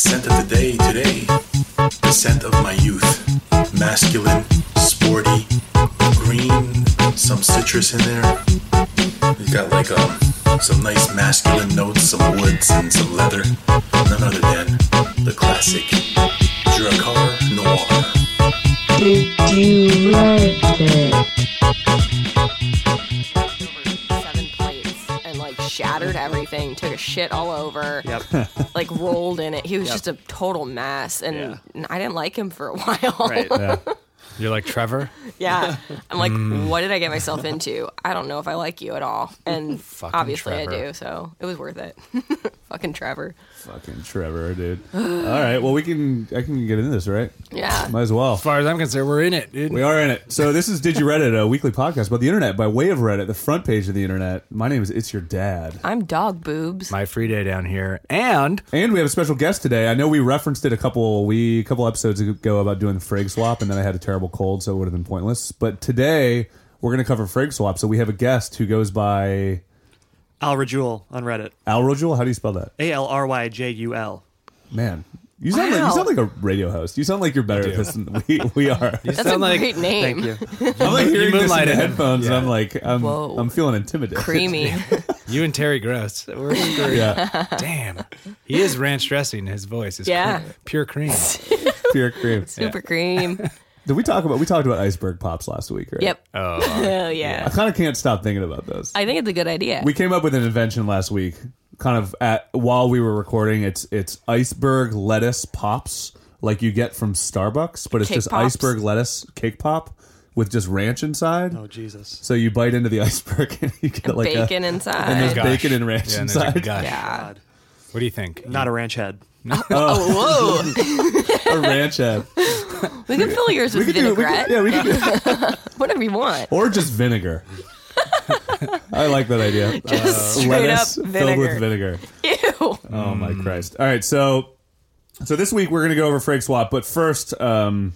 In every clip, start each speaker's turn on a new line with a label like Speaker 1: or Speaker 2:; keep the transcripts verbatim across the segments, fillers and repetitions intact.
Speaker 1: scent of the day today, the scent of my youth. Masculine, sporty, green, some citrus in there. It's got like um, some nice masculine notes, some woods and some leather. None other than the classic Drakkar Noir.
Speaker 2: Did you like it?
Speaker 3: Seven plates and like shattered everything, took a shit all over,
Speaker 4: Yep.
Speaker 3: like rolled in it. He was
Speaker 4: Yep.
Speaker 3: just a total mess, and
Speaker 4: Yeah.
Speaker 3: I didn't like him for a while.
Speaker 4: Right.
Speaker 5: Yeah.
Speaker 6: You're like Trevor?
Speaker 3: Yeah. I'm like,
Speaker 6: Mm.
Speaker 3: what did I get myself into? I don't know if I like you at all. And
Speaker 6: Fucking
Speaker 3: obviously
Speaker 6: Trevor.
Speaker 3: I do, so it was worth it. Fucking Trevor.
Speaker 5: Fucking Trevor, dude. All right, well, we can. I can get into this, right?
Speaker 3: Yeah.
Speaker 5: Might as well.
Speaker 6: As far as I'm concerned, we're in it, dude.
Speaker 5: We are in it. So this is Did You Reddit, a weekly podcast about the internet by way of Reddit, the front page of the internet. My name is It's Your Dad.
Speaker 3: I'm dog boobs.
Speaker 6: My free day down here. And
Speaker 5: And we have a special guest today. I know we referenced it a couple we a couple episodes ago about doing the Frig swap, and then I had a terrible cold, so it would have been pointless. But today we're going to cover Frig swap. So we have a guest who goes by
Speaker 4: Al Rajul on Reddit.
Speaker 5: Al Rojul. How do you spell that?
Speaker 4: A L R Y J U L.
Speaker 5: Man, you sound like
Speaker 3: Wow.
Speaker 5: you sound like a radio host. You sound like you're better at this than we, we are.
Speaker 6: you
Speaker 3: That's a
Speaker 6: sound like
Speaker 3: great name.
Speaker 4: Thank you.
Speaker 5: I'm like hearing this in
Speaker 6: moonlighted
Speaker 5: the
Speaker 6: him.
Speaker 5: headphones, and
Speaker 6: Yeah.
Speaker 5: I'm like, I'm
Speaker 3: Whoa.
Speaker 5: I'm feeling intimidated.
Speaker 3: Creamy.
Speaker 6: you and Terry Gross. We're screwed.
Speaker 5: Yeah,
Speaker 6: Damn. He is ranch dressing. His voice is
Speaker 3: Yeah.
Speaker 6: cre- pure cream.
Speaker 5: pure cream.
Speaker 3: Super cream.
Speaker 5: Did we talk about we talked about iceberg pops last week, right?
Speaker 3: Yep.
Speaker 6: Oh.
Speaker 3: Hell yeah.
Speaker 5: I kind of can't stop thinking about those.
Speaker 3: I think it's a good idea.
Speaker 5: We came up with an invention last week, kind of at while we were recording. It's it's iceberg lettuce pops, like you get from Starbucks, but it's
Speaker 3: Cake
Speaker 5: just
Speaker 3: pops?
Speaker 5: iceberg lettuce cake pop with just ranch inside.
Speaker 4: Oh, Jesus.
Speaker 5: So you bite into the iceberg and you get like
Speaker 3: Bacon
Speaker 5: a,
Speaker 3: inside.
Speaker 5: and there's
Speaker 6: Gosh.
Speaker 5: bacon and ranch
Speaker 6: Yeah, and there's a
Speaker 5: inside.
Speaker 6: gush.
Speaker 3: yeah.
Speaker 4: God.
Speaker 6: What do you think?
Speaker 4: Not a ranch head.
Speaker 3: Oh, whoa.
Speaker 5: A ranch head.
Speaker 3: We can fill yours with
Speaker 5: We could do, we
Speaker 3: vinaigrette.
Speaker 5: could, yeah, we could do,
Speaker 3: Whatever you want.
Speaker 5: or just vinegar. I like that idea.
Speaker 3: Just straight
Speaker 5: Lettuce
Speaker 3: up
Speaker 5: filled with
Speaker 3: vinegar.
Speaker 5: vinegar.
Speaker 3: Ew.
Speaker 5: Oh my Christ! All right, so so this week we're gonna go over Frig swap, but first, um,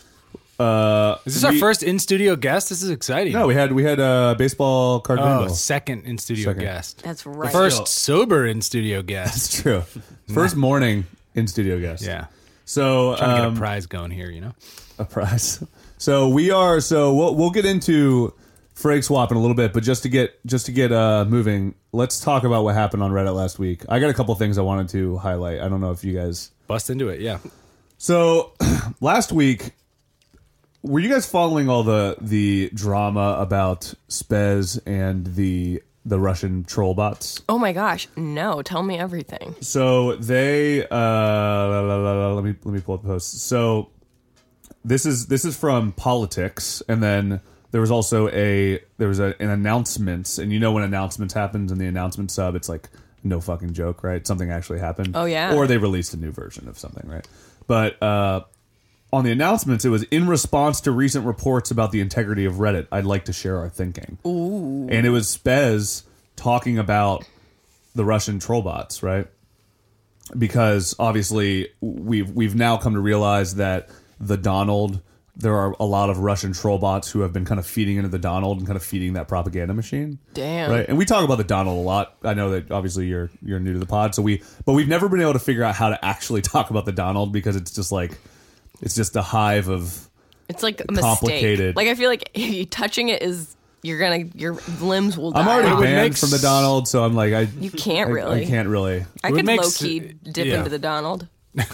Speaker 5: uh,
Speaker 6: Is this our
Speaker 5: we-
Speaker 6: first in studio guest? This is exciting.
Speaker 5: No, we had we had a baseball card
Speaker 6: Oh,
Speaker 5: bingo.
Speaker 6: second in studio
Speaker 5: Second.
Speaker 6: guest.
Speaker 3: That's right.
Speaker 6: First sober in studio guest.
Speaker 5: That's true. First morning in studio guest.
Speaker 6: Yeah.
Speaker 5: So
Speaker 6: Trying to get
Speaker 5: um,
Speaker 6: a prize going here, you know?
Speaker 5: a prize. So we are. So we'll we'll get into Frig swap in a little bit, but just to get just to get uh, moving, let's talk about what happened on Reddit last week. I got a couple things I wanted to highlight. I don't know if you guys.
Speaker 6: Bust into it, yeah.
Speaker 5: So last week, were you guys following all the the drama about Spez and the the Russian troll bots?
Speaker 3: Oh my gosh. No, tell me everything.
Speaker 5: So they uh, la, la, la, la, let me let me pull up the post. So this is this is from Politics, and then there was also a there was a, an announcement, and you know when announcements happens in the announcement sub, it's like no fucking joke, right? Something actually happened.
Speaker 3: Oh, yeah.
Speaker 5: Or they released a new version of something, right? But uh, on the announcements, it was in response to recent reports about the integrity of Reddit. I'd like to share our thinking. Ooh. And it was Spez talking about the Russian troll bots, right? Because obviously we've we've now come to realize that the Donald, there are a lot of Russian troll bots who have been kind of feeding into the Donald and kind of feeding that propaganda machine.
Speaker 3: Damn.
Speaker 5: Right. And we talk about the Donald a lot. I know that obviously you're you're new to the pod, so we but we've never been able to figure out how to actually talk about the Donald because it's just like it's just a hive of
Speaker 3: It's like a
Speaker 5: Complicated.
Speaker 3: mistake. Like I feel like if you touching it is you're gonna your limbs will die.
Speaker 5: I'm already
Speaker 3: off.
Speaker 5: banned
Speaker 6: make
Speaker 5: from the
Speaker 6: s-
Speaker 5: Donald, so I'm like I
Speaker 3: You can't
Speaker 5: I-
Speaker 3: really.
Speaker 5: I, can't really
Speaker 3: I
Speaker 6: It
Speaker 3: could
Speaker 6: makes-
Speaker 3: low key dip
Speaker 6: yeah.
Speaker 3: into the Donald.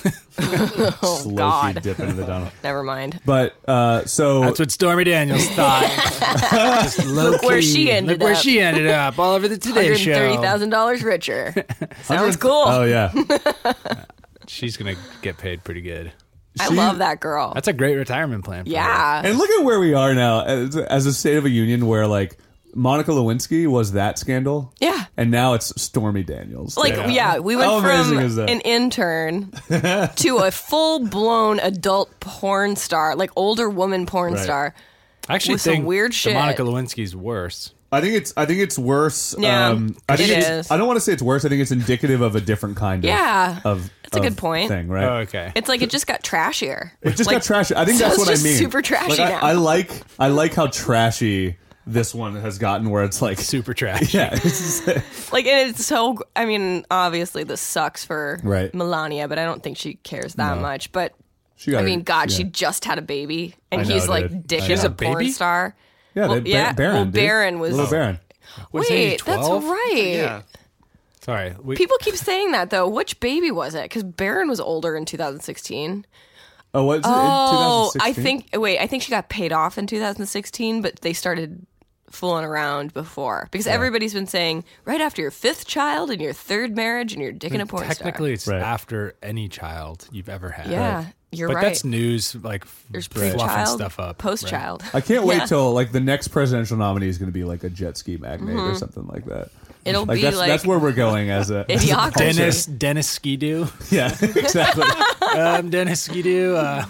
Speaker 3: oh
Speaker 5: slow
Speaker 3: God.
Speaker 5: dip into the Donald.
Speaker 3: Never mind.
Speaker 5: But uh so
Speaker 6: That's what Stormy Daniels thought. Just low
Speaker 3: Look where
Speaker 6: key.
Speaker 3: she ended
Speaker 6: Look where
Speaker 3: up.
Speaker 6: she ended up. All over the Today
Speaker 3: Hundred
Speaker 6: Show.
Speaker 3: thirty thousand dollars richer. Sounds cool.
Speaker 5: Oh yeah.
Speaker 6: She's going to get paid pretty good.
Speaker 3: I
Speaker 5: she-
Speaker 3: love that girl.
Speaker 6: That's a great retirement plan for her.
Speaker 3: yeah.
Speaker 5: And look at where we are now as, as a state of a union where like Monica Lewinsky was that scandal.
Speaker 3: Yeah.
Speaker 5: And now it's Stormy Daniels.
Speaker 3: Like, yeah, we went
Speaker 5: How
Speaker 3: from
Speaker 5: amazing is that?
Speaker 3: an intern to a full-blown adult porn star, like older woman porn
Speaker 5: Right.
Speaker 3: star.
Speaker 6: I actually
Speaker 3: With some
Speaker 6: think
Speaker 3: weird
Speaker 6: the
Speaker 3: shit.
Speaker 6: Monica Lewinsky's worse.
Speaker 5: I think it's I think it's worse.
Speaker 3: Yeah,
Speaker 5: um, I think
Speaker 3: it
Speaker 5: it's,
Speaker 3: is.
Speaker 5: I don't want to say it's worse. I think it's indicative of a different kind of
Speaker 3: Yeah.
Speaker 5: of
Speaker 3: That's a
Speaker 5: of
Speaker 3: good point.
Speaker 5: thing, right?
Speaker 6: Oh, okay.
Speaker 3: It's like it just got trashier.
Speaker 5: It just
Speaker 3: Like,
Speaker 5: got trashy. I think
Speaker 3: so
Speaker 5: that's
Speaker 3: it's
Speaker 5: what
Speaker 3: just
Speaker 5: I mean.
Speaker 3: super trashy
Speaker 5: Like, I,
Speaker 3: now.
Speaker 5: I like I like how trashy this one has gotten where it's like
Speaker 6: Super trash.
Speaker 5: yeah, it's just,
Speaker 3: Like, and it's so. I mean, obviously, this sucks for
Speaker 5: Right.
Speaker 3: Melania, but I don't think she cares that
Speaker 5: No.
Speaker 3: much. But
Speaker 5: she got
Speaker 3: I
Speaker 5: her-
Speaker 3: mean, God,
Speaker 5: yeah.
Speaker 3: she just had a baby, and
Speaker 5: I know,
Speaker 3: he's like
Speaker 5: dude.
Speaker 3: dick
Speaker 5: I
Speaker 3: is
Speaker 5: know.
Speaker 3: a porn
Speaker 6: Baby?
Speaker 3: star.
Speaker 5: yeah,
Speaker 3: well,
Speaker 5: they,
Speaker 3: yeah,
Speaker 5: Baron,
Speaker 3: well,
Speaker 5: dude.
Speaker 3: Baron was-
Speaker 5: little Baron.
Speaker 6: Was he
Speaker 3: Wait, that's
Speaker 6: twelve?
Speaker 3: right.
Speaker 4: Yeah.
Speaker 6: Sorry. We,
Speaker 3: People keep saying that though. Which baby was it? Because Baron was older in two thousand sixteen.
Speaker 5: Oh, what is it?
Speaker 3: Oh,
Speaker 5: in
Speaker 3: I
Speaker 5: twenty sixteen?
Speaker 3: think. Wait, I think she got paid off in two thousand sixteen, but they started fooling around before because everybody's been saying right after your fifth child and your third marriage and you're dicking a porn
Speaker 6: technically, it's
Speaker 5: Right.
Speaker 6: after any child you've ever had.
Speaker 3: star. Yeah, you're
Speaker 6: but
Speaker 3: right.
Speaker 6: that's news, like
Speaker 3: There's
Speaker 6: fluffing
Speaker 3: pre-child,
Speaker 6: stuff up.
Speaker 3: post-child.
Speaker 5: I can't wait
Speaker 3: Yeah.
Speaker 5: till like the next presidential nominee is going to be like a jet ski magnate or something like that.
Speaker 3: It'll
Speaker 5: Like
Speaker 3: be
Speaker 5: that's
Speaker 3: like
Speaker 5: that's where we're going as a as a
Speaker 3: Idiocracy.
Speaker 5: culture.
Speaker 6: Dennis Dennis Skidoo.
Speaker 5: Yeah, exactly.
Speaker 6: I'm Dennis Skidoo. Uh,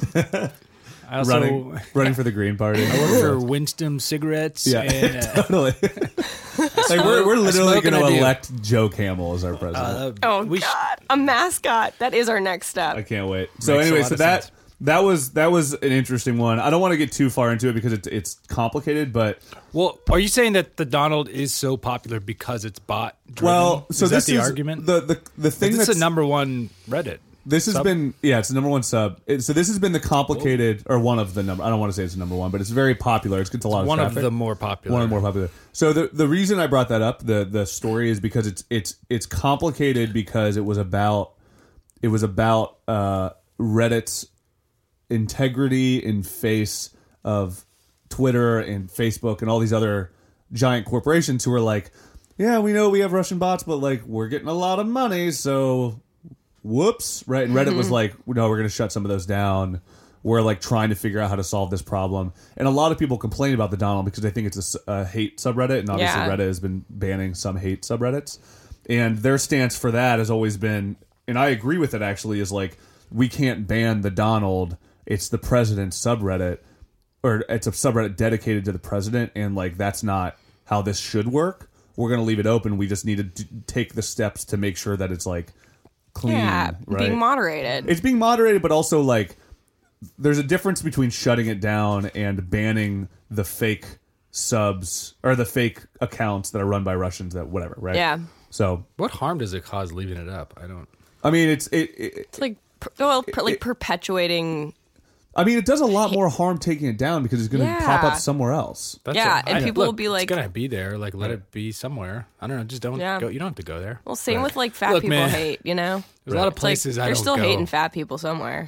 Speaker 6: I also
Speaker 5: running running for the Green Party.
Speaker 6: I work for Winston Cigarettes.
Speaker 5: Yeah,
Speaker 6: And, uh,
Speaker 5: totally. like we're we're literally
Speaker 6: smoke and
Speaker 5: going
Speaker 6: I
Speaker 5: to
Speaker 6: do.
Speaker 5: elect Joe Camel as our president.
Speaker 6: uh,
Speaker 3: Oh
Speaker 6: we sh-
Speaker 3: God, a mascot. That is our next step.
Speaker 5: I can't wait. So
Speaker 6: Makes a
Speaker 5: anyway,
Speaker 6: lot
Speaker 5: so
Speaker 6: of
Speaker 5: that
Speaker 6: sense.
Speaker 5: that was that was an interesting one. I don't want to get too far into it because it's it's complicated, but
Speaker 6: Well, are you saying that the Donald is so popular because it's bot driven?
Speaker 5: well, so
Speaker 6: is
Speaker 5: this
Speaker 6: that the
Speaker 5: is
Speaker 6: argument?
Speaker 5: the the the thing
Speaker 6: This is
Speaker 5: that's
Speaker 6: a number one Reddit.
Speaker 5: This has
Speaker 6: sub?
Speaker 5: been yeah, it's the number one sub. It, so this has been the complicated or one of the number. I don't want to say it's the number one, but it's very popular. It's gets a lot of
Speaker 6: One of
Speaker 5: traffic.
Speaker 6: the more popular.
Speaker 5: One of the more popular. So the the reason I brought that up, the the story is because it's it's it's complicated because it was about it was about uh, Reddit's integrity in face of Twitter and Facebook and all these other giant corporations who are like, yeah, we know we have Russian bots, but like we're getting a lot of money, so whoops, right? And Reddit was like, no, we're going to shut some of those down. We're like trying to figure out how to solve this problem. And a lot of people complain about the Donald because they think it's a, s- a hate subreddit, and obviously
Speaker 3: Yeah.
Speaker 5: Reddit has been banning some hate subreddits. And their stance for that has always been, and I agree with it actually, is like, we can't ban the Donald. It's the president's subreddit, or it's a subreddit dedicated to the president, and like that's not how this should work. We're going to leave it open. We just need to d- take the steps to make sure that it's like clean,
Speaker 3: Yeah,
Speaker 5: right?
Speaker 3: being moderated.
Speaker 5: It's being moderated, but also like there's a difference between shutting it down and banning the fake subs or the fake accounts that are run by Russians. That whatever, right?
Speaker 3: Yeah.
Speaker 5: So
Speaker 6: What harm does it cause leaving it up? I don't.
Speaker 5: I mean, it's it. it
Speaker 3: It's like per- well, per, like
Speaker 5: it-
Speaker 3: perpetuating.
Speaker 5: I mean, it does a lot more harm taking it down because it's going to
Speaker 3: Yeah.
Speaker 5: pop up somewhere else.
Speaker 6: That's
Speaker 3: Yeah,
Speaker 6: a-
Speaker 3: and
Speaker 6: I-
Speaker 3: people
Speaker 6: look,
Speaker 3: will be like-
Speaker 6: it's gonna be there. Like, let it be somewhere. I don't know. Just don't
Speaker 3: Yeah.
Speaker 6: go. You don't have to go there.
Speaker 3: Well, same
Speaker 6: Right.
Speaker 3: with like fat
Speaker 6: Look,
Speaker 3: people
Speaker 6: man,
Speaker 3: hate. You know,
Speaker 6: There's a lot of
Speaker 3: It's like,
Speaker 6: places I
Speaker 3: they're
Speaker 6: don't
Speaker 3: still
Speaker 6: go.
Speaker 3: hating fat people somewhere.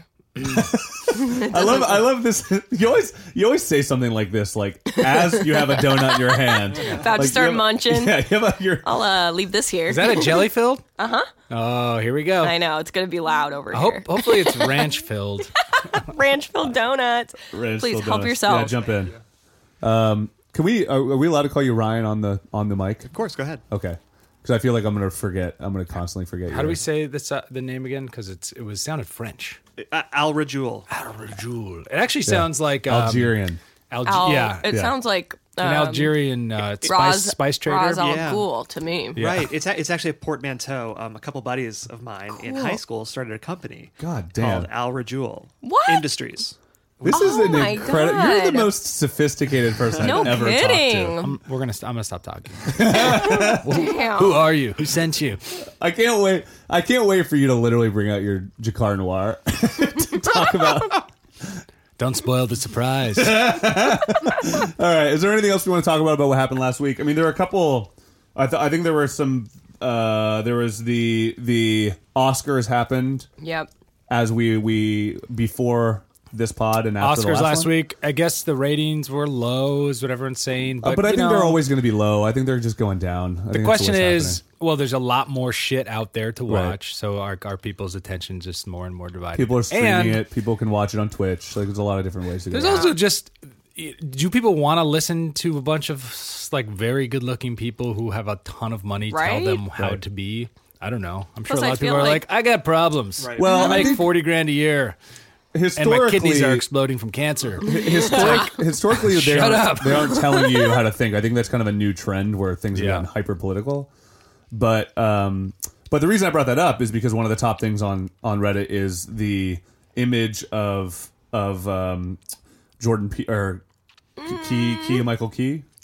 Speaker 5: I love I love this. You always you always say something like this, like as you have a donut in your hand,
Speaker 3: About
Speaker 5: Like,
Speaker 3: to start
Speaker 5: you have-
Speaker 3: munching.
Speaker 5: Yeah, you have a, your
Speaker 3: I'll uh, leave this here.
Speaker 6: Is that a jelly filled? uh huh. Oh, here we go.
Speaker 3: I know it's gonna be loud over
Speaker 6: I hope,
Speaker 3: here.
Speaker 6: hopefully it's ranch filled.
Speaker 3: Ranchville donuts.
Speaker 5: Ranch
Speaker 3: Please
Speaker 5: Still
Speaker 3: help
Speaker 5: Donuts.
Speaker 3: yourself.
Speaker 5: Yeah, jump in. Um, can we? Are, are we allowed to call you Ryan on the on the mic?
Speaker 4: Of course, go ahead.
Speaker 5: Okay, because I feel like I'm going to forget. I'm going to constantly forget.
Speaker 6: How do
Speaker 5: your-
Speaker 6: we say this uh, the name again? Because it's it was sounded French.
Speaker 4: Uh, Al Rajul.
Speaker 6: Al-Rajul. It actually sounds like um,
Speaker 5: Algerian?
Speaker 6: Alge-
Speaker 3: Al-
Speaker 6: yeah,
Speaker 3: it
Speaker 5: yeah.
Speaker 3: sounds like um,
Speaker 6: an Algerian uh, spice
Speaker 3: Raz,
Speaker 6: spice trader.
Speaker 3: Raz Al
Speaker 4: Yeah.
Speaker 3: Ghul to me.
Speaker 4: Right. It's a, it's actually a portmanteau. Um, a couple buddies of mine in high school started a company
Speaker 5: God damn.
Speaker 4: called Al Rajul
Speaker 3: What?
Speaker 4: Industries.
Speaker 5: This is
Speaker 3: Oh
Speaker 5: an
Speaker 3: my
Speaker 5: incredible. You're the
Speaker 3: God.
Speaker 5: most sophisticated person
Speaker 3: No
Speaker 5: I've ever
Speaker 3: kidding.
Speaker 5: talked to.
Speaker 6: I'm, we're gonna. st- I'm gonna stop talking.
Speaker 3: Damn.
Speaker 6: Who are you? Who sent you?
Speaker 5: I can't wait. I can't wait for you to literally bring out your Jakar Noir to talk about.
Speaker 6: Don't spoil the surprise.
Speaker 5: All right. Is there anything else we want to talk about about what happened last week? I mean, there are a couple. I, th- I think there were some. Uh, there was the the Oscars happened
Speaker 3: Yep.
Speaker 5: as we we before this pod and after the
Speaker 6: Oscars
Speaker 5: last,
Speaker 6: last
Speaker 5: one.
Speaker 6: week. I guess the ratings were low, is what everyone's saying. But,
Speaker 5: Uh, but I
Speaker 6: you
Speaker 5: think
Speaker 6: know,
Speaker 5: they're always going to be low. I think they're just going down. I think
Speaker 6: The
Speaker 5: that's
Speaker 6: question
Speaker 5: what's
Speaker 6: is,
Speaker 5: happening.
Speaker 6: well, there's a lot more shit out there to
Speaker 5: Right.
Speaker 6: watch, so our our people's attention just more and more divided.
Speaker 5: people are streaming
Speaker 6: and
Speaker 5: it. People can watch it on Twitch. Like there's a lot of different ways to go.
Speaker 6: There's also just, do people want to listen to a bunch of like very good looking people who have a ton of money
Speaker 3: Right?
Speaker 6: tell them how
Speaker 5: Right.
Speaker 6: to be? I don't know. I'm
Speaker 3: Plus,
Speaker 6: sure a
Speaker 3: I
Speaker 6: lot of people
Speaker 3: feel
Speaker 6: are
Speaker 3: like-
Speaker 6: like, I got problems.
Speaker 4: Right.
Speaker 5: Well,
Speaker 6: I
Speaker 5: I
Speaker 6: make
Speaker 5: think
Speaker 6: forty grand a year, and
Speaker 5: historically,
Speaker 6: my kidneys are exploding from cancer.
Speaker 5: historic, historically, they
Speaker 6: Shut
Speaker 5: aren't,
Speaker 6: up.
Speaker 5: they aren't telling you how to think. I think that's kind of a new trend where things have
Speaker 6: Yeah.
Speaker 5: gotten hyper political. But um, but the reason I brought that up is because one of the top things on on Reddit is the image of of um, Jordan P- or Key Key Michael Key.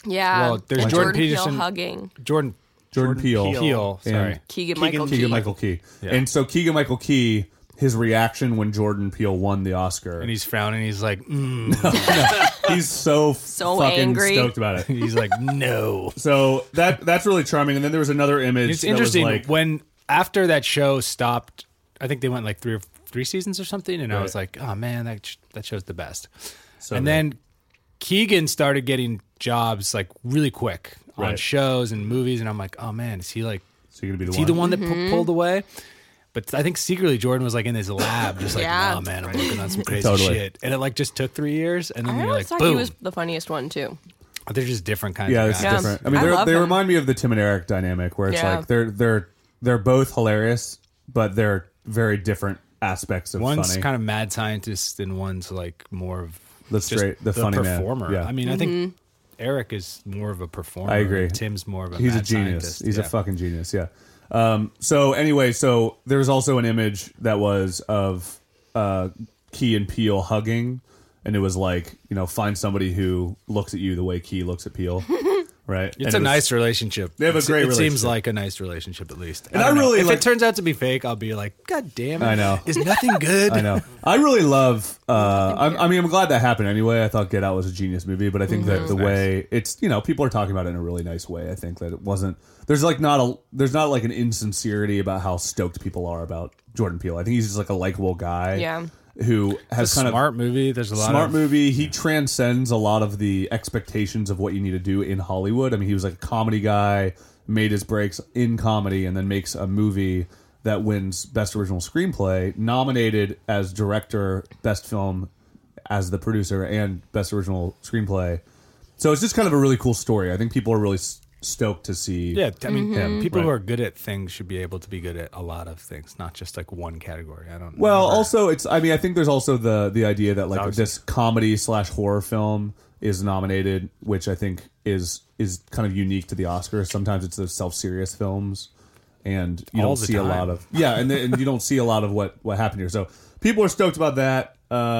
Speaker 3: Yeah.
Speaker 6: Well, there's
Speaker 3: and
Speaker 6: Jordan
Speaker 3: Jordan Peele
Speaker 6: Peterson-
Speaker 3: hugging
Speaker 6: Jordan
Speaker 5: Jordan, Peele.
Speaker 6: Peele, sorry.
Speaker 5: And
Speaker 3: Keegan
Speaker 4: Keegan-
Speaker 3: Michael Key.
Speaker 5: Keegan Michael Key.
Speaker 6: Yeah.
Speaker 5: And so Keegan Michael Key, his reaction when Jordan Peele won the Oscar,
Speaker 6: and he's frowning. He's like, mm.
Speaker 5: he's so,
Speaker 3: So
Speaker 5: fucking
Speaker 3: angry.
Speaker 5: stoked about it.
Speaker 6: he's like, no.
Speaker 5: So that that's really charming. And then there was another image.
Speaker 6: It's
Speaker 5: that was
Speaker 6: interesting
Speaker 5: like,
Speaker 6: when after that show stopped. I think they went like three or three seasons or something, and I
Speaker 5: Right.
Speaker 6: was like, oh man, that sh- that show's the best.
Speaker 5: so
Speaker 6: and
Speaker 5: good.
Speaker 6: then Keegan started getting jobs like really quick on
Speaker 5: Right.
Speaker 6: shows and movies, and I'm like, oh man, is he like,
Speaker 5: so you're gonna be the
Speaker 6: is
Speaker 5: one.
Speaker 6: he the one that pu- pulled away? But I think secretly Jordan was like in his lab, just like,
Speaker 3: Yeah.
Speaker 6: oh man, I'm working on some crazy
Speaker 5: Totally.
Speaker 6: shit, and it like just took three years, and then
Speaker 3: I
Speaker 6: you're
Speaker 3: always
Speaker 6: like,
Speaker 3: thought
Speaker 6: boom.
Speaker 3: he was the funniest one too.
Speaker 6: They're just different kinds.
Speaker 5: Yeah,
Speaker 6: of
Speaker 5: it's
Speaker 6: guys.
Speaker 3: Yeah.
Speaker 5: different. I mean,
Speaker 3: I
Speaker 5: they're,
Speaker 3: love
Speaker 5: they
Speaker 3: him.
Speaker 5: remind me of the Tim and Eric dynamic, where it's
Speaker 3: Yeah.
Speaker 5: like they're they're they're both hilarious, but they're very different aspects of
Speaker 6: One's
Speaker 5: funny.
Speaker 6: kind of mad scientist, and one's like more of
Speaker 5: The
Speaker 6: just
Speaker 5: straight- the funny man.
Speaker 6: performer.
Speaker 5: Yeah.
Speaker 6: I mean, I think Eric is more of a performer.
Speaker 5: I agree.
Speaker 6: Tim's more of a
Speaker 5: He's a
Speaker 6: mad
Speaker 5: genius.
Speaker 6: scientist.
Speaker 5: He's
Speaker 6: Yeah.
Speaker 5: a fucking genius. Yeah. Um, so anyway, so there was also an image that was of uh, Key and Peele hugging, and it was like, you know, find somebody who looks at you the way Key looks at Peele, right?
Speaker 6: It's
Speaker 5: And
Speaker 6: a
Speaker 5: it was-
Speaker 6: nice relationship.
Speaker 5: They have a
Speaker 6: It's-
Speaker 5: great
Speaker 6: It seems
Speaker 5: relationship.
Speaker 6: like a nice relationship, at least.
Speaker 5: And I
Speaker 6: don't know.
Speaker 5: really
Speaker 6: if
Speaker 5: like-
Speaker 6: it turns out to be fake, I'll be like, God damn it!
Speaker 5: I know.
Speaker 6: Is nothing good?
Speaker 5: I know. I really love. Uh, I, I mean, I'm glad that happened anyway. I thought Get Out was a genius movie, but I think that the way it's, you know, people are talking about it in a really nice way. I think that it wasn't. There's like not a. There's not like an insincerity about how stoked people are about Jordan Peele. I think he's just like a likable guy.
Speaker 3: Yeah.
Speaker 5: Who has
Speaker 6: It's a
Speaker 5: kind
Speaker 6: smart
Speaker 5: of
Speaker 6: movie. There's a lot
Speaker 5: smart
Speaker 6: of
Speaker 5: movie. He transcends a lot of the expectations of what you need to do in Hollywood. I mean, he was like a comedy guy, made his breaks in comedy, and then makes a movie that wins Best Original Screenplay, nominated as director, Best Film as the producer, and Best Original Screenplay. So it's just kind of a really cool story. I think people are really s- stoked to see.
Speaker 6: Yeah, I mean,
Speaker 5: him.
Speaker 6: people who
Speaker 5: Right.
Speaker 6: are good at things should be able to be good at a lot of things, not just like one category. I don't.
Speaker 5: Well,
Speaker 6: never-
Speaker 5: also it's. I mean, I think there's also the the idea that like
Speaker 6: Obviously.
Speaker 5: this comedy slash horror film is nominated, which I think is is kind of unique to the Oscars. Sometimes it's the self serious films, and you
Speaker 6: All
Speaker 5: don't
Speaker 6: the
Speaker 5: see a
Speaker 6: time.
Speaker 5: lot of yeah, and, then- and you don't see a lot of what what happened here. So people are stoked about that.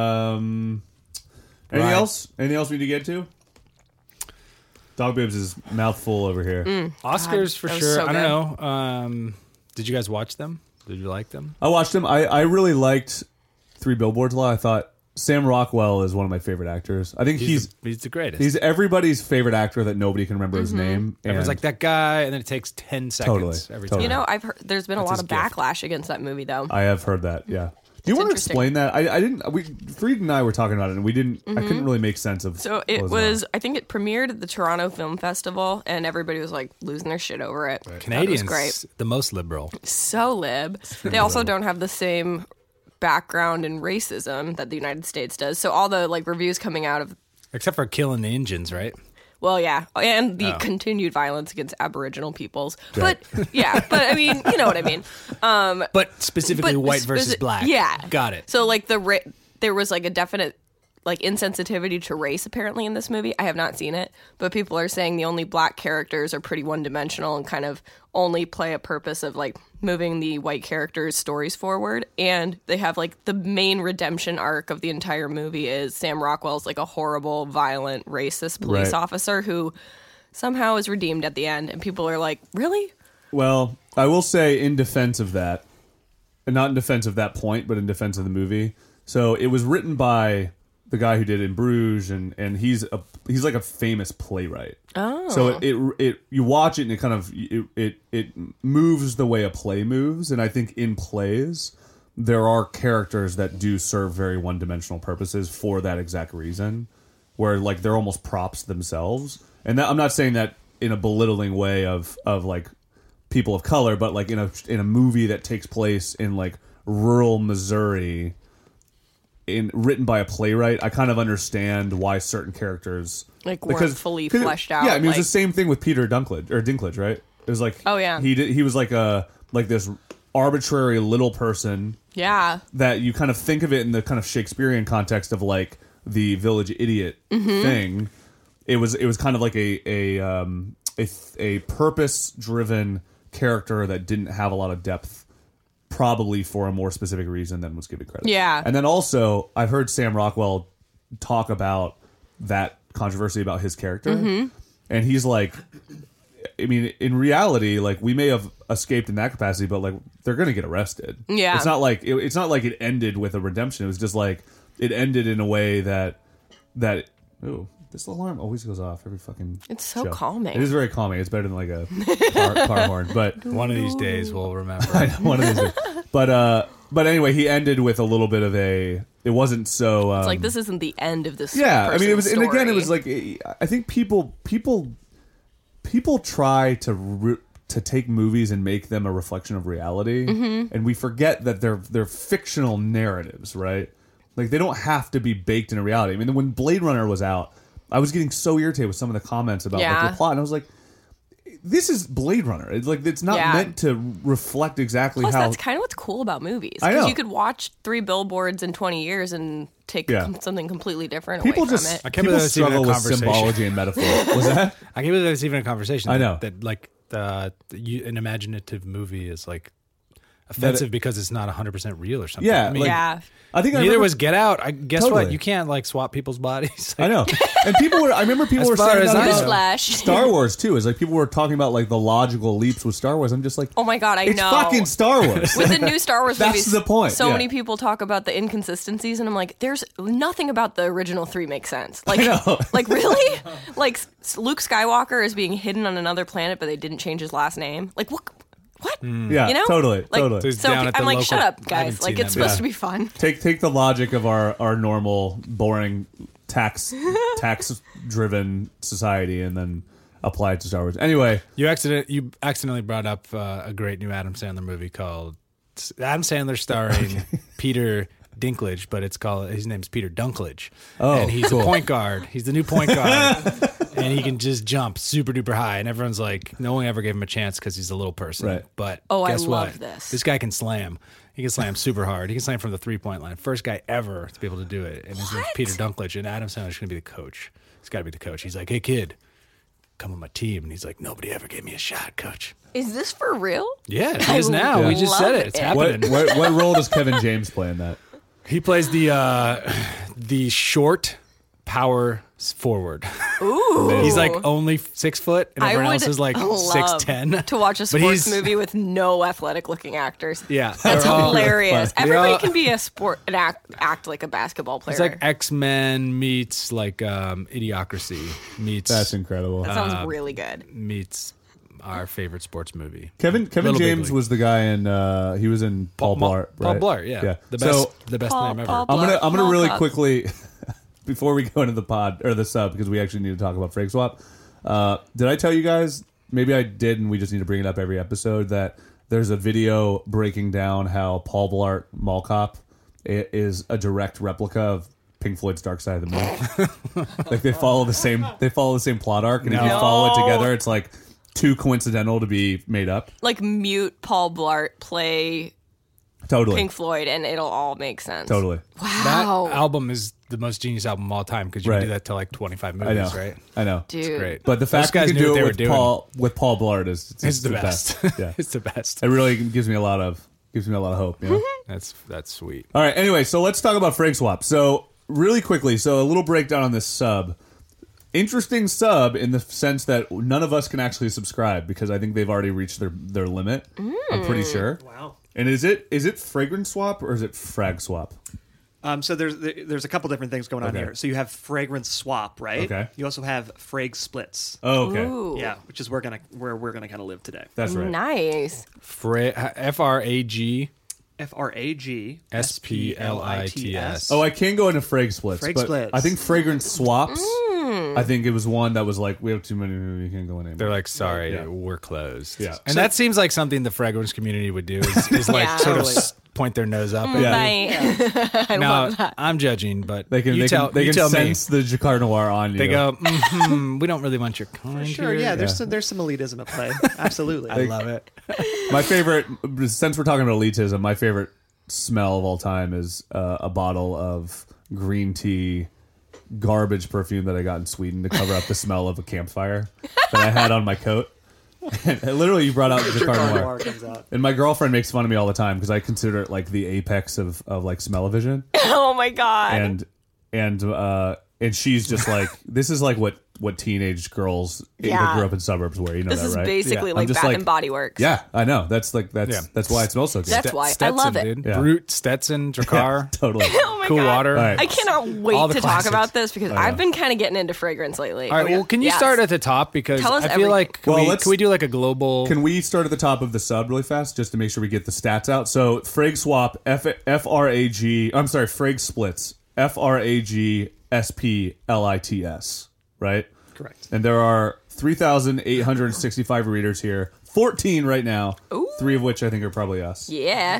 Speaker 5: Um, anything
Speaker 6: Right.
Speaker 5: else? Anything else we need to get to? Dog Bibs is mouth full over here.
Speaker 6: Oscars for
Speaker 3: that was
Speaker 6: sure.
Speaker 3: so
Speaker 6: I don't know. Um, did you guys watch them? Did you like them?
Speaker 5: I watched him. I, I really liked Three Billboards a lot. I thought Sam Rockwell is one of my favorite actors. I think
Speaker 6: He's
Speaker 5: he's
Speaker 6: the, he's the greatest.
Speaker 5: he's everybody's favorite actor that nobody can remember his name.
Speaker 6: Everyone's
Speaker 5: and-
Speaker 6: like that guy, and then it takes ten seconds
Speaker 5: Totally,
Speaker 6: every
Speaker 5: totally.
Speaker 3: You
Speaker 6: time.
Speaker 3: know, I've heard there's been a
Speaker 6: That's
Speaker 3: lot
Speaker 6: his
Speaker 3: of
Speaker 6: gift.
Speaker 3: backlash against that movie, though.
Speaker 5: I have heard that. Yeah. Do you want to
Speaker 3: interesting.
Speaker 5: explain that? I, I didn't. We Freed and I were talking about it, and we didn't. I couldn't really make sense of.
Speaker 3: So
Speaker 5: what
Speaker 3: it
Speaker 5: going
Speaker 3: was,
Speaker 5: on.
Speaker 3: I think it premiered at the Toronto Film Festival, and everybody was like losing their shit over it. Thought it was
Speaker 6: Canadians,
Speaker 3: great.
Speaker 6: the most liberal.
Speaker 3: So lib. They also don't have the same background in racism that the United States does. So all the like reviews coming out of,
Speaker 6: Except for killing the Indians, right?
Speaker 3: well, yeah, and the
Speaker 6: Oh.
Speaker 3: continued violence against Aboriginal peoples. But yeah, but I mean, you know what I mean. Um,
Speaker 6: But specifically
Speaker 3: but
Speaker 6: white versus
Speaker 3: speci-
Speaker 6: black.
Speaker 3: Yeah,
Speaker 6: Got it.
Speaker 3: So like the ra- there was like a definite like insensitivity to race apparently in this movie. I have not seen it, but people are saying the only black characters are pretty one dimensional and kind of only play a purpose of like moving the white characters' stories forward. And they have like the main redemption arc of the entire movie is Sam Rockwell's like a horrible, violent, racist police
Speaker 5: Right.
Speaker 3: officer who somehow is redeemed at the end. And people are like, really?
Speaker 5: Well, I will say in defense of that, and not in defense of that point, but in defense of the movie. So it was written by the guy who did In Bruges, and and he's a he's like a famous playwright.
Speaker 3: Oh.
Speaker 5: So it, it it you watch it and it kind of it, it it moves the way a play moves, and I think in plays there are characters that do serve very one dimensional purposes for that exact reason, where like they're almost props themselves. And that, I'm not saying that in a belittling way of of like people of color, but like in a in a movie that takes place in like rural Missouri, in written by a playwright, I kind of understand why certain characters
Speaker 3: Like, weren't fully
Speaker 5: 'cause it-
Speaker 3: fleshed out,
Speaker 5: Yeah, I mean, it was
Speaker 3: like-
Speaker 5: the same thing with Peter Dinklage or Dinklage, right? It was like,
Speaker 3: Oh, yeah.
Speaker 5: he did. He was like a like this arbitrary little person
Speaker 3: Yeah.
Speaker 5: that you kind of think of it in the kind of Shakespearean context of like the village idiot
Speaker 3: Mm-hmm.
Speaker 5: thing. It was it was kind of like a a um, a, a purpose driven character that didn't have a lot of depth, probably for a more specific reason than was given credit.
Speaker 3: Yeah.
Speaker 5: And then also I've heard Sam Rockwell talk about that controversy about his character.
Speaker 3: Mm-hmm.
Speaker 5: and he's like, I mean, in reality, like we may have escaped in that capacity, but like they're gonna get arrested.
Speaker 3: Yeah.
Speaker 5: it's not like it, it's not like it ended with a redemption. It was just like it ended in a way that that. Ooh, this alarm always goes off every fucking.
Speaker 3: It's so
Speaker 5: show.
Speaker 3: calming.
Speaker 5: It is very calming. It's better than like a car, car horn, but
Speaker 6: One of these days we'll remember.
Speaker 5: I know, one of these. Days. But uh, but anyway, he ended with a little bit of a. It wasn't so. Um,
Speaker 3: It's like this isn't the end of this.
Speaker 5: yeah, I mean, it was,
Speaker 3: person's
Speaker 5: and again, it
Speaker 3: story.
Speaker 5: was like I think people people people try to re- to take movies and make them a reflection of reality,
Speaker 3: Mm-hmm.
Speaker 5: and we forget that they're they're fictional narratives, right? Like they don't have to be baked in a reality. I mean, when Blade Runner was out, I was getting so irritated with some of the comments about
Speaker 3: Yeah.
Speaker 5: like, the plot, and I was like, "This is Blade Runner. It's like it's not
Speaker 3: Yeah.
Speaker 5: meant to reflect exactly
Speaker 3: Plus,
Speaker 5: how."
Speaker 3: that's kind of what's cool about movies.
Speaker 5: I
Speaker 3: 'Cause
Speaker 5: know.
Speaker 3: you could watch Three Billboards in twenty years and take
Speaker 5: Yeah.
Speaker 3: com- something completely different
Speaker 5: people
Speaker 3: away from
Speaker 5: just
Speaker 3: it.
Speaker 6: I can't
Speaker 5: people
Speaker 6: believe that's even a
Speaker 5: struggle with
Speaker 6: conversation.
Speaker 5: symbology and metaphor. Was that?
Speaker 6: I can't believe that's even a conversation.
Speaker 5: I
Speaker 6: that-
Speaker 5: know.
Speaker 6: that like the, the you, an imaginative movie is like offensive because it's not one hundred percent real or something.
Speaker 5: Yeah,
Speaker 6: I mean,
Speaker 5: like-
Speaker 3: yeah.
Speaker 5: I think I
Speaker 6: neither
Speaker 5: remember-
Speaker 6: was Get Out. I guess
Speaker 5: Totally.
Speaker 6: what you can't like swap people's bodies.
Speaker 5: I know, and people were. I remember people
Speaker 6: As
Speaker 5: were
Speaker 6: far
Speaker 5: saying
Speaker 6: as
Speaker 5: that
Speaker 6: I
Speaker 5: about
Speaker 6: know.
Speaker 3: Newsflash.
Speaker 5: Star Wars too. Is like people were talking about like the logical leaps with Star Wars. I'm just like,
Speaker 3: Oh my god, I
Speaker 5: it's
Speaker 3: know.
Speaker 5: fucking Star Wars.
Speaker 3: With the new Star Wars
Speaker 5: That's
Speaker 3: movies,
Speaker 5: the point,
Speaker 3: so
Speaker 5: yeah.
Speaker 3: many people talk about the inconsistencies, and I'm like, there's nothing about the original three makes sense. Like,
Speaker 5: know.
Speaker 3: like really, like S- Luke Skywalker is being hidden on another planet, but they didn't change his last name. Like, what? What?
Speaker 5: yeah,
Speaker 3: You know,
Speaker 5: totally,
Speaker 3: like,
Speaker 5: totally.
Speaker 6: He's
Speaker 3: So
Speaker 6: down
Speaker 3: pe-
Speaker 6: at the
Speaker 3: I'm like,
Speaker 6: local-
Speaker 3: shut up,
Speaker 6: I haven't
Speaker 3: guys. Like,
Speaker 6: seen
Speaker 3: it's
Speaker 6: that
Speaker 3: supposed
Speaker 5: movie.
Speaker 3: to be fun.
Speaker 5: Take take the logic of our our normal boring tax tax driven society and then apply it to Star Wars. Anyway,
Speaker 6: You accident you accidentally brought up uh, a great new Adam Sandler movie called Adam Sandler starring Peter Dinklage, but it's called his name's Peter Dunklage.
Speaker 5: Oh,
Speaker 6: and he's
Speaker 5: cool.
Speaker 6: a point guard. He's the new point guard, and he can just jump super duper high. And everyone's like, no one ever gave him a chance because he's a little person.
Speaker 5: Right.
Speaker 6: But
Speaker 3: Oh, I
Speaker 6: guess
Speaker 3: love
Speaker 6: what?
Speaker 3: this.
Speaker 6: This guy can slam. He can slam super hard. He can slam from the three point line. First guy ever to be able to do it. And his name's Peter Dunklage. And Adam Sandler's going to be the coach. He's got to be the coach. He's like, hey kid, come on my team. And he's like, nobody ever gave me a shot, coach.
Speaker 3: Is this for real?
Speaker 6: Yeah, it
Speaker 3: I
Speaker 6: is now. We just
Speaker 3: love
Speaker 6: said it. It's
Speaker 3: it.
Speaker 6: happening.
Speaker 5: what, what what role does Kevin James play in that?
Speaker 6: He plays the uh, the short power forward.
Speaker 3: Ooh,
Speaker 6: He's like only six foot, and
Speaker 3: I
Speaker 6: everyone
Speaker 3: would
Speaker 6: else is like
Speaker 3: love
Speaker 6: six ten.
Speaker 3: to watch a
Speaker 6: But
Speaker 3: sports
Speaker 6: he's-
Speaker 3: movie with no athletic-looking actors.
Speaker 6: Yeah,
Speaker 3: That's
Speaker 6: they're all-
Speaker 3: hilarious.
Speaker 6: They're
Speaker 3: Everybody
Speaker 6: all-
Speaker 3: can be a sport and act act like a basketball player.
Speaker 6: It's like X Men meets like um, Idiocracy meets
Speaker 5: That's incredible.
Speaker 3: that sounds
Speaker 6: uh,
Speaker 3: really good.
Speaker 6: meets our favorite sports movie.
Speaker 5: Kevin Kevin
Speaker 6: Little Big
Speaker 5: James
Speaker 6: League.
Speaker 5: was the guy in uh he was in Paul,
Speaker 6: Ma-
Speaker 5: Blart.
Speaker 6: Paul
Speaker 5: right?
Speaker 6: Blart, yeah,
Speaker 5: yeah.
Speaker 6: the best,
Speaker 5: So
Speaker 6: the best
Speaker 3: Paul-
Speaker 6: name ever.
Speaker 3: Paul
Speaker 5: I'm gonna
Speaker 3: Blart,
Speaker 5: I'm gonna
Speaker 3: Mall
Speaker 5: really
Speaker 3: Cop.
Speaker 5: quickly before we go into the pod or the sub because we actually need to talk about Frag Swap. Uh, did I tell you guys? Maybe I did, and we just need to bring it up every episode that there's a video breaking down how Paul Blart Mall Cop i- is a direct replica of Pink Floyd's Dark Side of the Moon. Like they follow the same they follow the same plot arc, and if you
Speaker 6: No.
Speaker 5: follow it together, it's like too coincidental to be made up.
Speaker 3: Like mute Paul Blart, play
Speaker 5: Totally,
Speaker 3: Pink Floyd, and it'll all make sense.
Speaker 5: totally.
Speaker 6: That
Speaker 3: Wow,
Speaker 6: album is the most genius album of all time because you
Speaker 5: Right.
Speaker 6: can do that to like twenty-five
Speaker 5: I know,
Speaker 6: movies, right?
Speaker 5: I know.
Speaker 3: dude.
Speaker 6: It's great.
Speaker 5: But the
Speaker 6: Those
Speaker 5: fact
Speaker 6: guys
Speaker 5: you can
Speaker 6: knew
Speaker 5: do
Speaker 6: what
Speaker 5: it
Speaker 6: they were
Speaker 5: with
Speaker 6: doing.
Speaker 5: Paul with Paul Blart is it's,
Speaker 6: It's the best.
Speaker 5: Yeah,
Speaker 6: It's the best.
Speaker 5: it really gives me a lot of gives me a lot of hope. You know?
Speaker 6: That's that's sweet.
Speaker 5: All right. Anyway, so let's talk about Frag Swap. So really quickly, so a little breakdown on this sub. Interesting sub in the sense that none of us can actually subscribe because I think they've already reached their their limit. I'm pretty sure.
Speaker 4: Wow.
Speaker 5: And is it is it Fragrance Swap or is it Frag Swap?
Speaker 4: Um, so there's there's a couple different things going on
Speaker 5: Okay.
Speaker 4: here. So you have fragrance swap, right?
Speaker 5: Okay.
Speaker 4: You also have frag splits.
Speaker 5: Oh, okay.
Speaker 3: Ooh,
Speaker 4: Yeah, which is where gonna where we're gonna kind of live today.
Speaker 5: That's right.
Speaker 3: nice.
Speaker 6: Fra- F R A G
Speaker 4: F R A G
Speaker 6: S P L I T S.
Speaker 5: Oh, I can go into Frag Splits.
Speaker 4: Frag
Speaker 5: but
Speaker 4: Splits.
Speaker 5: I think Fragrance Swaps. I think it was one that was like, we have too many, we can't go in anymore.
Speaker 6: They're like, sorry,
Speaker 5: Yeah.
Speaker 6: we're closed.
Speaker 5: Yeah.
Speaker 6: And that seems like something the fragrance community would do is, is like
Speaker 3: Yeah.
Speaker 6: sort of
Speaker 4: Totally.
Speaker 6: s- point their nose up. at
Speaker 5: Yeah.
Speaker 6: you.
Speaker 3: Bye. I
Speaker 6: Now,
Speaker 3: love that.
Speaker 6: I'm judging, but
Speaker 5: they can
Speaker 6: you
Speaker 5: they
Speaker 6: tell,
Speaker 5: can, they
Speaker 6: you
Speaker 5: can
Speaker 6: tell
Speaker 5: sense
Speaker 6: me.
Speaker 5: the Jacquard Noir on you.
Speaker 6: They go, mm-hmm, we don't really want your kind
Speaker 4: Sure,
Speaker 6: here.
Speaker 4: yeah. There's
Speaker 5: Yeah.
Speaker 4: some, there's some elitism at play. Absolutely.
Speaker 6: I love it.
Speaker 5: My favorite, since we're talking about elitism, my favorite smell of all time is uh, a bottle of green tea garbage perfume that I got in Sweden to cover up the smell of a campfire that I had on my coat. And literally, you brought out the Jacquard
Speaker 4: Jacquard
Speaker 5: Noir.
Speaker 4: Noir comes out.
Speaker 5: And my girlfriend makes fun of me all the time because I consider it like the apex of, of like smell-o-vision.
Speaker 3: Oh my god.
Speaker 5: and and uh and she's just like, this is like what what teenage girls
Speaker 3: Yeah.
Speaker 5: who grew up in suburbs wear. You know
Speaker 3: This
Speaker 5: that,
Speaker 3: is
Speaker 5: right?
Speaker 3: basically
Speaker 6: Yeah.
Speaker 3: like
Speaker 5: I'm just
Speaker 3: Bath
Speaker 5: like-
Speaker 3: and Body Works.
Speaker 5: Yeah, I know. That's like that's
Speaker 6: Yeah.
Speaker 5: that's why it smells so good.
Speaker 3: That's why I love it.
Speaker 6: Dude.
Speaker 5: Yeah.
Speaker 6: Brute, Stetson, Drakkar,
Speaker 5: Totally.
Speaker 3: Oh my
Speaker 6: Cool
Speaker 3: God.
Speaker 6: Water.
Speaker 5: All right.
Speaker 3: I cannot wait
Speaker 6: All the
Speaker 3: to
Speaker 6: classics.
Speaker 3: talk about this because I've been kind of getting into fragrance lately.
Speaker 6: All right, well, can you
Speaker 3: Yes.
Speaker 6: start at the top because
Speaker 3: Tell us
Speaker 6: I feel
Speaker 3: everything.
Speaker 6: like can,
Speaker 5: Well,
Speaker 6: we,
Speaker 5: let's-
Speaker 6: can we do like a global?
Speaker 5: Can we start at the top of the sub really fast just to make sure we get the stats out? So Frag Swap, F F R A G. I'm sorry, Frag Splits, F R A G S P L I T S. Right.
Speaker 6: Correct.
Speaker 5: And there are three thousand eight hundred sixty-five readers here. fourteen right now.
Speaker 3: Ooh.
Speaker 5: Three of which I think are probably us.
Speaker 3: Yeah.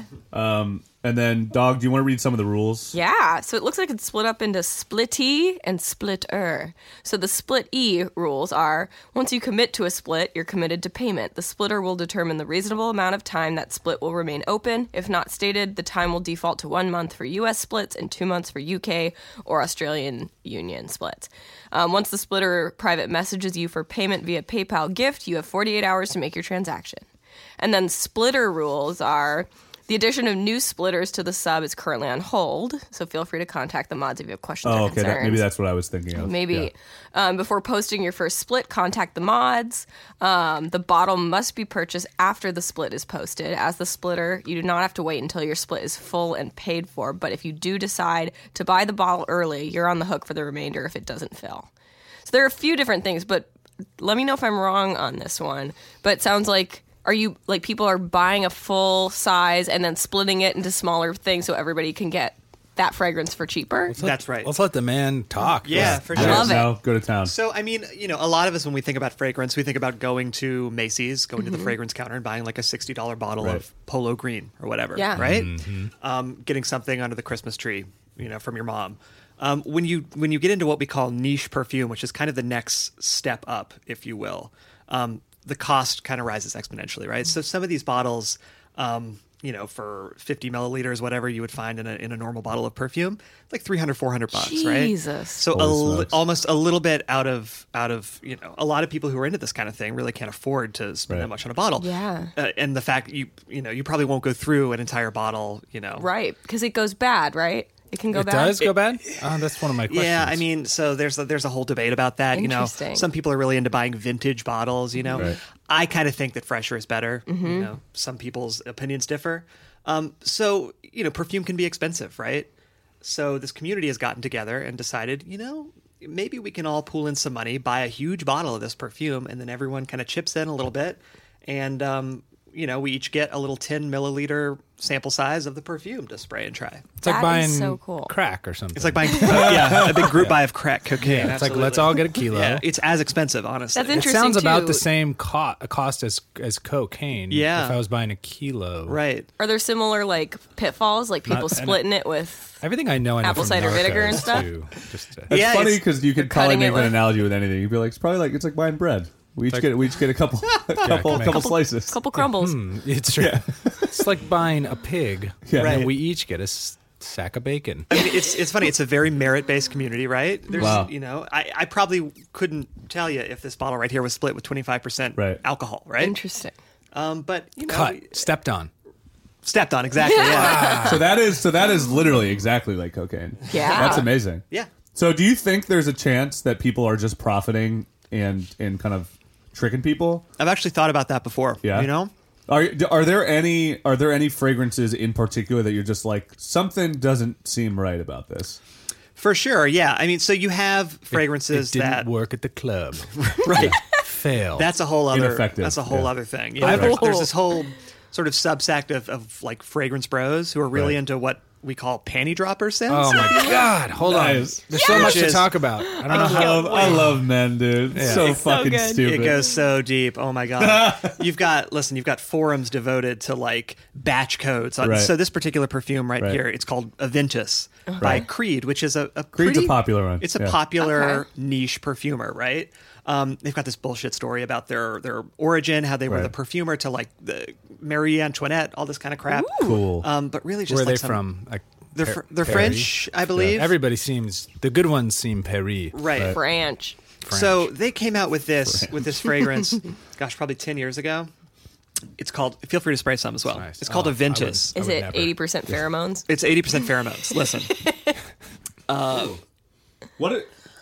Speaker 5: And then, Dog, do you want to read some of the rules?
Speaker 3: Yeah, so it looks like it's split up into splittee and splitter. So the split E rules are, once you commit to a split, you're committed to payment. The splitter will determine the reasonable amount of time that split will remain open. If not stated, the time will default to one month for U S splits and two months for U K or Australian Union splits. Um, once the splitter private messages you for payment via PayPal gift, you have forty-eight hours to make your transaction. And then splitter rules are... The addition of new splitters to the sub is currently on hold, so feel free to contact the mods if you have questions
Speaker 5: Oh,
Speaker 3: or
Speaker 5: okay.
Speaker 3: concerns.
Speaker 5: That, maybe that's what I was thinking of.
Speaker 3: Maybe.
Speaker 5: Yeah.
Speaker 3: Um, before posting your first split, contact the mods. Um, the bottle must be purchased after the split is posted. As the splitter, you do not have to wait until your split is full and paid for, but if you do decide to buy the bottle early, you're on the hook for the remainder if it doesn't fill. So there are a few different things, but let me know if I'm wrong on this one. But it sounds like... Are you, like, people are buying a full size and then splitting it into smaller things so everybody can get that fragrance for cheaper?
Speaker 7: That's right.
Speaker 6: Let's let the man talk.
Speaker 7: Yeah, for
Speaker 3: I
Speaker 7: sure.
Speaker 3: love it.
Speaker 5: No, go to town.
Speaker 7: So, I mean, you know, a lot of us, when we think about fragrance, we think about going to Macy's, going to
Speaker 3: Mm-hmm.
Speaker 7: the fragrance counter and buying like a sixty dollars bottle
Speaker 5: Right.
Speaker 7: of Polo Green or whatever,
Speaker 3: Yeah.
Speaker 7: right? Um, getting something under the Christmas tree, you know, from your mom. Um, when you when you get into what we call niche perfume, which is kind of the next step up, if you will, um, the cost kind of rises exponentially, right? So some of these bottles, um, you know, for fifty milliliters, whatever you would find in a, in a normal bottle of perfume, like three hundred, four hundred bucks, right?
Speaker 3: Jesus.
Speaker 7: So a
Speaker 5: Holy
Speaker 7: li-
Speaker 5: smokes.
Speaker 7: almost a little bit out of out of you know a lot of people who are into this kind of thing really can't afford to spend
Speaker 5: Right.
Speaker 7: that much on a bottle.
Speaker 3: Yeah.
Speaker 7: uh, and the fact you you know you probably won't go through an entire bottle. You know,
Speaker 3: Right, because it goes bad, right? It can go
Speaker 6: It
Speaker 3: bad.
Speaker 6: does go bad? Oh, that's one of my questions.
Speaker 7: Yeah, I mean, so there's a, there's a whole debate about that. You know,
Speaker 3: Interesting.
Speaker 7: some people are really into buying vintage bottles. You know,
Speaker 5: Right.
Speaker 7: I kind of think that fresher is better.
Speaker 3: Mm-hmm.
Speaker 7: You know, some people's opinions differ. Um, so you know, perfume can be expensive, right? So this community has gotten together and decided, you know, maybe we can all pool in some money, buy a huge bottle of this perfume, and then everyone kind of chips in a little bit, and um, you know, we each get a little ten milliliter sample size of the perfume to spray and try.
Speaker 6: it's like
Speaker 3: That
Speaker 6: buying
Speaker 3: is so cool.
Speaker 6: crack or something.
Speaker 7: It's like buying, yeah, a big group buy of crack cocaine.
Speaker 6: yeah, it's like
Speaker 7: absolutely.
Speaker 6: let's all get a kilo.
Speaker 7: Yeah, it's as expensive, honestly.
Speaker 3: That's
Speaker 6: It
Speaker 3: interesting.
Speaker 6: sounds about
Speaker 3: too.
Speaker 6: the same co- cost as as cocaine.
Speaker 7: Yeah.
Speaker 6: if I was buying a kilo.
Speaker 7: Right.
Speaker 3: Are there similar like pitfalls, like people
Speaker 6: Not-
Speaker 3: splitting it with?
Speaker 6: Everything I know, I know
Speaker 3: Apple
Speaker 6: from
Speaker 3: cider vinegar and
Speaker 6: Narcos,
Speaker 3: stuff?
Speaker 6: Too. Just to,
Speaker 5: It's
Speaker 7: Yeah,
Speaker 5: funny
Speaker 7: it's-
Speaker 5: because you could
Speaker 3: you're
Speaker 5: probably
Speaker 3: cutting
Speaker 5: make
Speaker 3: it
Speaker 5: an
Speaker 3: with-
Speaker 5: analogy with anything. You'd be like, it's probably like it's like buying bread. We each
Speaker 6: like-
Speaker 5: get we each get a couple a couple
Speaker 6: come
Speaker 5: couple
Speaker 6: here.
Speaker 5: slices.
Speaker 3: Couple crumbles.
Speaker 6: Hmm, it's true. It's like buying a pig,
Speaker 5: Yeah.
Speaker 6: and
Speaker 7: Right.
Speaker 6: we each get a s- sack of bacon.
Speaker 7: I mean, it's it's funny. It's a very merit based community, right? There's,
Speaker 5: Wow.
Speaker 7: you know, I, I probably couldn't tell you if this bottle right here was split with twenty-five percent
Speaker 5: Right.
Speaker 7: alcohol, right?
Speaker 3: Interesting.
Speaker 7: Um, but you know,
Speaker 6: Cut,
Speaker 7: we-
Speaker 6: stepped on.
Speaker 7: stepped on exactly. Yeah,
Speaker 5: So that is so that is literally exactly like cocaine.
Speaker 3: Yeah.
Speaker 5: That's amazing.
Speaker 7: yeah.
Speaker 5: So do you think there's a chance that people are just profiting and and kind of tricking people?
Speaker 7: I've actually thought about that before.
Speaker 5: Yeah.
Speaker 7: You know,
Speaker 5: Are are there any are there any fragrances in particular that you're just like something doesn't seem right about this?
Speaker 7: for sure. Yeah. I mean, so you have fragrances
Speaker 6: it didn't
Speaker 7: that
Speaker 6: work at the club.
Speaker 7: right.
Speaker 6: Fail.
Speaker 7: That's a whole other.
Speaker 5: Ineffective,
Speaker 7: That's a whole
Speaker 5: yeah.
Speaker 7: other thing. You know, there's,
Speaker 3: Right.
Speaker 7: there's this whole sort of subsect of, of like fragrance bros who are really
Speaker 5: Right.
Speaker 7: into what we call panty dropper scents.
Speaker 6: oh my god! Hold
Speaker 5: Nice.
Speaker 6: on. There's so much to
Speaker 7: Yes.
Speaker 6: talk about. I don't know
Speaker 5: I
Speaker 6: how.
Speaker 5: love, I love men, dude.
Speaker 6: Yeah.
Speaker 5: So
Speaker 3: It's so
Speaker 5: fucking
Speaker 3: good.
Speaker 5: stupid.
Speaker 7: It goes so deep. Oh my god! You've got listen. You've got forums devoted to like batch codes. Uh,
Speaker 5: Right.
Speaker 7: So this particular perfume right,
Speaker 5: Right.
Speaker 7: here, it's called Aventus by
Speaker 5: Right.
Speaker 7: Creed, which is a, a
Speaker 5: Creed's a
Speaker 7: pretty-
Speaker 5: popular one,
Speaker 7: It's a
Speaker 5: yeah.
Speaker 7: popular
Speaker 3: Okay.
Speaker 7: niche perfumer, right? Um, they've got this bullshit story about their their origin, how they were
Speaker 5: Right.
Speaker 7: the perfumer to like the Marie Antoinette, all this kind of crap.
Speaker 5: Cool.
Speaker 7: Um, but really, just
Speaker 6: Where are
Speaker 7: like
Speaker 6: they
Speaker 7: some-
Speaker 6: from? Like,
Speaker 7: They're
Speaker 6: Per-
Speaker 7: fr- they're
Speaker 6: Paris?
Speaker 7: French, I believe.
Speaker 6: Everybody seems the good ones seem Paris.
Speaker 7: right.
Speaker 3: French.
Speaker 7: So they came out with this with this fragrance, gosh, probably ten years ago. It's called. Feel free to spray some as well.
Speaker 6: Nice.
Speaker 7: It's called
Speaker 6: Oh, I
Speaker 7: Aventus.
Speaker 6: I
Speaker 3: Is
Speaker 6: would
Speaker 3: it
Speaker 6: never.
Speaker 3: eighty percent pheromones?
Speaker 7: It's eighty percent pheromones. Listen,
Speaker 5: What? It,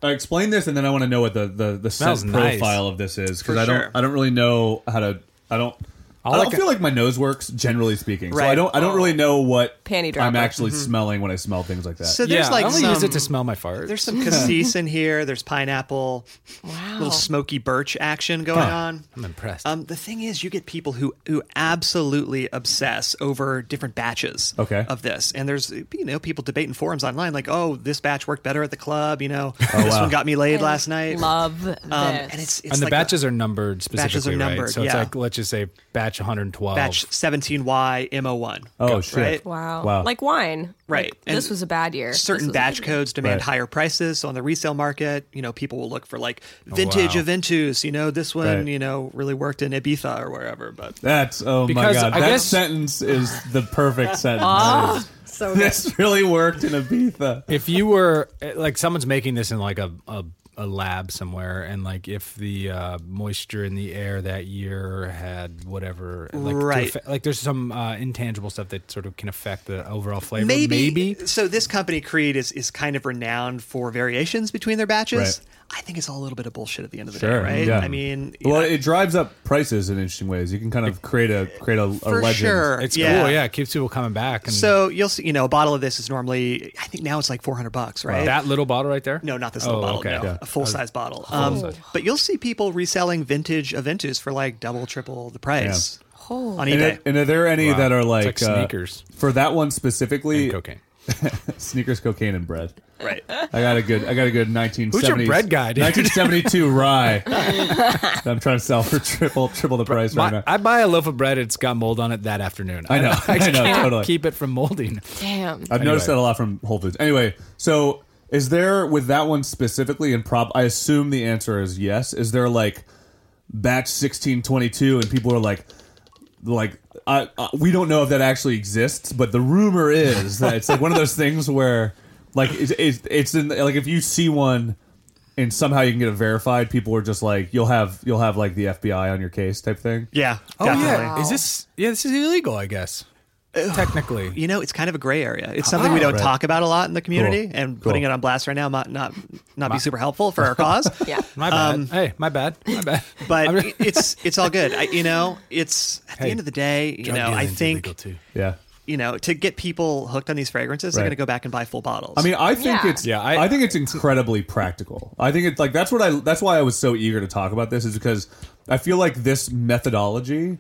Speaker 5: uh, explain this, and then I want to know what the the, the scent
Speaker 6: Smells nice.
Speaker 5: profile of this is, because
Speaker 7: For
Speaker 5: I don't
Speaker 7: sure.
Speaker 5: I don't really know how to I don't.
Speaker 6: I'll
Speaker 5: I don't
Speaker 6: like a-
Speaker 5: feel like my nose works, generally speaking. So
Speaker 7: Right.
Speaker 5: I don't I don't really know what
Speaker 3: Panty
Speaker 5: I'm
Speaker 3: dropper.
Speaker 5: actually smelling when I smell things like that.
Speaker 7: So there's
Speaker 6: yeah,
Speaker 7: like
Speaker 6: I only
Speaker 7: some,
Speaker 6: use it to smell my farts.
Speaker 7: There's some cassis in here. There's pineapple.
Speaker 3: Wow.
Speaker 7: Little smoky birch action going
Speaker 5: Huh.
Speaker 7: on.
Speaker 6: I'm impressed.
Speaker 7: Um, the thing is, you get people who who absolutely obsess over different batches
Speaker 5: Okay.
Speaker 7: of this, and there's you know people debate in forums online like, oh, this batch worked better at the club. You know, this
Speaker 5: wow.
Speaker 7: one got me laid last night.
Speaker 3: Love this.
Speaker 7: Um, and it's, it's
Speaker 6: and the
Speaker 7: like
Speaker 6: batches are numbered specifically,
Speaker 7: Batches are numbered,
Speaker 6: right? So it's
Speaker 7: yeah.
Speaker 6: like, let's just say batch one hundred twelve.
Speaker 7: batch seventeen Y M O one.
Speaker 5: Oh, shit.
Speaker 7: Right?
Speaker 3: wow.
Speaker 5: Wow.
Speaker 3: Like wine.
Speaker 7: Right.
Speaker 3: Like,
Speaker 7: And
Speaker 3: this was a bad year.
Speaker 7: Certain
Speaker 3: This was a
Speaker 7: batch
Speaker 3: good year.
Speaker 7: codes demand
Speaker 5: Right.
Speaker 7: higher prices. So on the resale market, you know, people will look for like vintage
Speaker 6: wow.
Speaker 7: Aventus. You know, this one,
Speaker 5: Right.
Speaker 7: you know, really worked in Ibiza or wherever. But
Speaker 5: That's oh my
Speaker 6: Because
Speaker 5: god.
Speaker 6: I
Speaker 5: That
Speaker 6: guess-
Speaker 5: sentence is the perfect sentence.
Speaker 3: Oh, so good.
Speaker 5: This really worked in Ibiza.
Speaker 6: If you were like someone's making this in like a, a a lab somewhere, and like if the uh, moisture in the air that year had whatever, like, to
Speaker 7: Right.
Speaker 6: affe- like there's some uh, intangible stuff that sort of can affect the overall flavor.
Speaker 7: maybe,
Speaker 6: Maybe.
Speaker 7: So this company, Creed, is, is kind of renowned for variations between their batches.
Speaker 5: Right.
Speaker 7: I think it's all a little bit of bullshit at the end of the
Speaker 5: Sure,
Speaker 7: day, right?
Speaker 5: yeah.
Speaker 7: I mean, you
Speaker 5: Well,
Speaker 7: know,
Speaker 5: it drives up prices in interesting ways. You can kind of create a create a, a
Speaker 7: for
Speaker 5: legend.
Speaker 7: sure.
Speaker 6: It's
Speaker 7: yeah.
Speaker 6: cool. Yeah, it keeps people coming back. And
Speaker 7: So you'll see, you know, a bottle of this is normally, I think now it's like four hundred bucks, right?
Speaker 6: that little bottle right there.
Speaker 7: No, not this little
Speaker 6: Oh,
Speaker 7: bottle.
Speaker 6: okay.
Speaker 7: No,
Speaker 5: Yeah.
Speaker 7: a full size bottle. Um,
Speaker 6: size.
Speaker 7: but you'll see people reselling vintage Aventus for like double, triple the price
Speaker 3: Oh.
Speaker 7: on
Speaker 5: And,
Speaker 7: eBay.
Speaker 5: it- and are there any
Speaker 6: Wow.
Speaker 5: that are
Speaker 6: It's
Speaker 5: like,
Speaker 6: like
Speaker 5: uh,
Speaker 6: sneakers
Speaker 5: for that one specifically?
Speaker 6: and cocaine.
Speaker 5: Sneakers, cocaine, and bread.
Speaker 7: right.
Speaker 5: I got a good. I got a good nineteen
Speaker 6: Who's
Speaker 5: seventies.
Speaker 6: your bread guy, dude?
Speaker 5: nineteen seventy-two rye. that I'm trying to sell for triple triple the price right
Speaker 6: My,
Speaker 5: now.
Speaker 6: I buy a loaf of bread. It's got mold on it that afternoon.
Speaker 5: I know. I, know.
Speaker 6: can't
Speaker 5: Totally.
Speaker 6: keep it from molding.
Speaker 3: Damn.
Speaker 5: I've noticed that
Speaker 6: Anyway.
Speaker 5: a lot from Whole Foods. Anyway, so is there with that one specifically? And prob, I assume the answer is yes. Is there like batch sixteen twenty-two, and people are like, like I, uh, we don't know if that actually exists, but the rumor is that it's like one of those things where, like, it's it's, it's in like if you see one. And somehow you can get it verified. People are just like you'll have you'll have like the F B I on your case type thing.
Speaker 7: Yeah.
Speaker 6: Oh
Speaker 7: definitely.
Speaker 6: yeah, is this? Yeah, this is illegal. I guess technically.
Speaker 7: You know, it's kind of a gray area. It's something we don't
Speaker 5: Right.
Speaker 7: talk about a lot in the community,
Speaker 5: Cool.
Speaker 7: and
Speaker 5: Cool.
Speaker 7: putting it on blast right now might not not be super helpful for our cause.
Speaker 3: Yeah.
Speaker 6: My bad.
Speaker 7: Um,
Speaker 6: hey, my bad. My bad.
Speaker 7: But
Speaker 6: I'm-
Speaker 7: it- it's it's all good. I, you know, it's at the
Speaker 6: Hey,
Speaker 7: end of the day, you
Speaker 6: Drug
Speaker 7: know, I
Speaker 6: dealing's
Speaker 7: think
Speaker 6: illegal, too.
Speaker 5: Yeah.
Speaker 7: you know to get people hooked on these fragrances, they're
Speaker 5: Right.
Speaker 7: going to go back and buy full bottles.
Speaker 5: I mean, I think
Speaker 3: Yeah.
Speaker 5: it's
Speaker 6: Yeah,
Speaker 5: I,
Speaker 6: I-
Speaker 5: think it's incredibly practical. I think it's like that's what I that's why I was so eager to talk about this is because I feel like this methodology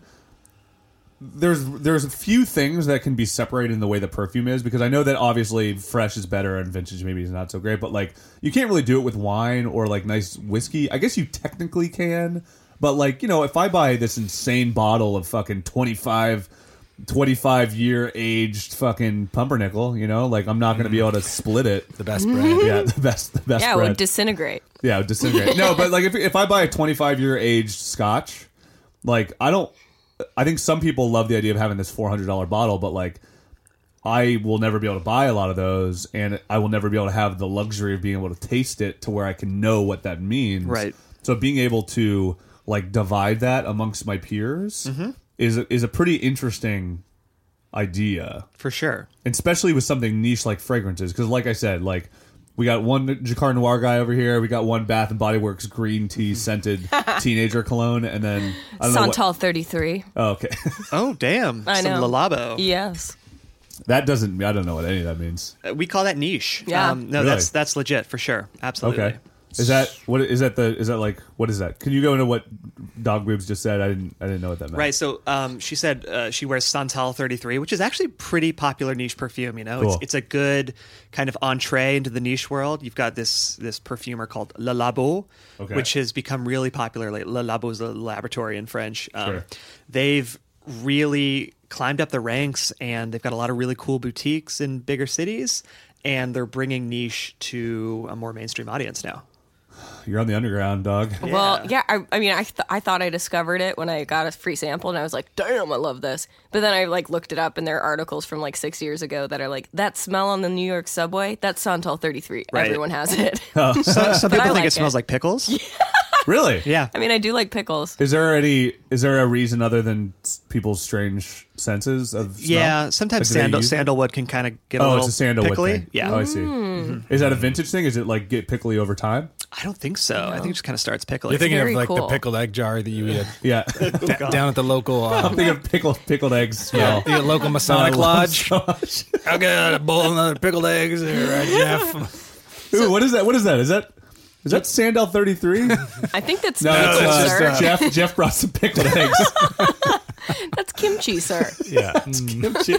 Speaker 5: there's there's a few things that can be separated in the way the perfume is because I know that obviously fresh is better and vintage maybe is not so great, but like you can't really do it with wine or like nice whiskey. I guess you technically can, but like, you know, if I buy this insane bottle of fucking twenty-five twenty-five year aged fucking pumpernickel, you know, like I'm not going to be able to split it.
Speaker 6: The best bread.
Speaker 5: Yeah, the best, the best
Speaker 3: Yeah, it
Speaker 5: bread.
Speaker 3: would disintegrate.
Speaker 5: yeah, it would disintegrate. No, but like if if I buy a twenty-five year aged Scotch, like I don't. I think some people love the idea of having this four hundred dollar bottle, but like I will never be able to buy a lot of those, and I will never be able to have the luxury of being able to taste it to where I can know what that means.
Speaker 7: Right.
Speaker 5: So being able to like divide that amongst my peers
Speaker 7: Mm-hmm.
Speaker 5: is a, is a pretty interesting idea.
Speaker 7: for sure.
Speaker 5: Especially with something niche like fragrances, because like I said, like we got one Jacquard Noir guy over here, we got one Bath and Body Works green tea scented teenager cologne, and then I don't know what,
Speaker 3: Santal thirty-three.
Speaker 5: oh, okay,
Speaker 7: Oh damn!
Speaker 3: I
Speaker 7: Some
Speaker 3: know.
Speaker 7: Lalabo.
Speaker 3: Yes.
Speaker 5: that doesn't I don't know what any of that means.
Speaker 7: Uh, We call that niche.
Speaker 3: Yeah.
Speaker 7: Um, no,
Speaker 5: Really?
Speaker 7: that's that's legit for sure. Absolutely.
Speaker 5: Okay, is that what is that the is that like what is that? Can you go into what Dog Boobs just said? I didn't I didn't know what that meant.
Speaker 7: Right. So um, she said uh, she wears Santal thirty-three, which is actually pretty popular niche perfume. You know,
Speaker 5: Cool.
Speaker 7: it's it's a good kind of entree into the niche world. You've got this this perfumer called Le Labo,
Speaker 5: Okay.
Speaker 7: which has become really popular. Like Le Labo is a laboratory in French. Um,
Speaker 5: Sure.
Speaker 7: They've really climbed up the ranks, and they've got a lot of really cool boutiques in bigger cities, and they're bringing niche to a more mainstream audience now.
Speaker 5: You're on the underground, dog.
Speaker 3: Well, yeah. I, I mean, I th- I thought I discovered it when I got a free sample, and I was like, "Damn, I love this." But then I like looked it up, and there are articles from like six years ago that are like, "That smell on the New York subway, that's Santal thirty-three.
Speaker 7: Right.
Speaker 3: Everyone has it."
Speaker 7: So, some
Speaker 3: But I
Speaker 7: people think
Speaker 3: like
Speaker 7: it smells
Speaker 3: it.
Speaker 7: like pickles.
Speaker 5: Really?
Speaker 7: Yeah.
Speaker 3: I mean, I do like pickles.
Speaker 5: Is there any? Is there a reason other than s- people's strange senses of smell?
Speaker 7: Yeah, sometimes
Speaker 5: Like, do they
Speaker 7: sandal,
Speaker 5: use it?
Speaker 7: sandalwood can kind of get a
Speaker 5: Oh,
Speaker 7: little
Speaker 5: it's a sandalwood
Speaker 7: pickly.
Speaker 5: thing.
Speaker 7: Yeah.
Speaker 5: Oh, I see.
Speaker 3: Mm.
Speaker 5: Is that a vintage thing? Is it like get pickly over time?
Speaker 7: I don't think so. I think it just kind of starts pickly.
Speaker 6: You're thinking
Speaker 3: very
Speaker 6: of like
Speaker 3: cool.
Speaker 6: the pickled egg jar that you eat
Speaker 5: Yeah.
Speaker 6: at- down at the local uh,
Speaker 5: Think of pickled pickled eggs smell.
Speaker 6: the local Masonic
Speaker 5: I love
Speaker 6: lodge.
Speaker 5: so much.
Speaker 6: I got a bowl of another pickled eggs here, right, Jeff?
Speaker 5: Ooh, what is that? What is that? Is that is that Sandal thirty-three? No,
Speaker 3: I think that's
Speaker 5: it's
Speaker 3: pickles,
Speaker 5: uh,
Speaker 3: sir.
Speaker 5: Jeff. Jeff brought some pickled eggs.
Speaker 3: That's kimchi, sir.
Speaker 6: Yeah.
Speaker 5: Kimchi.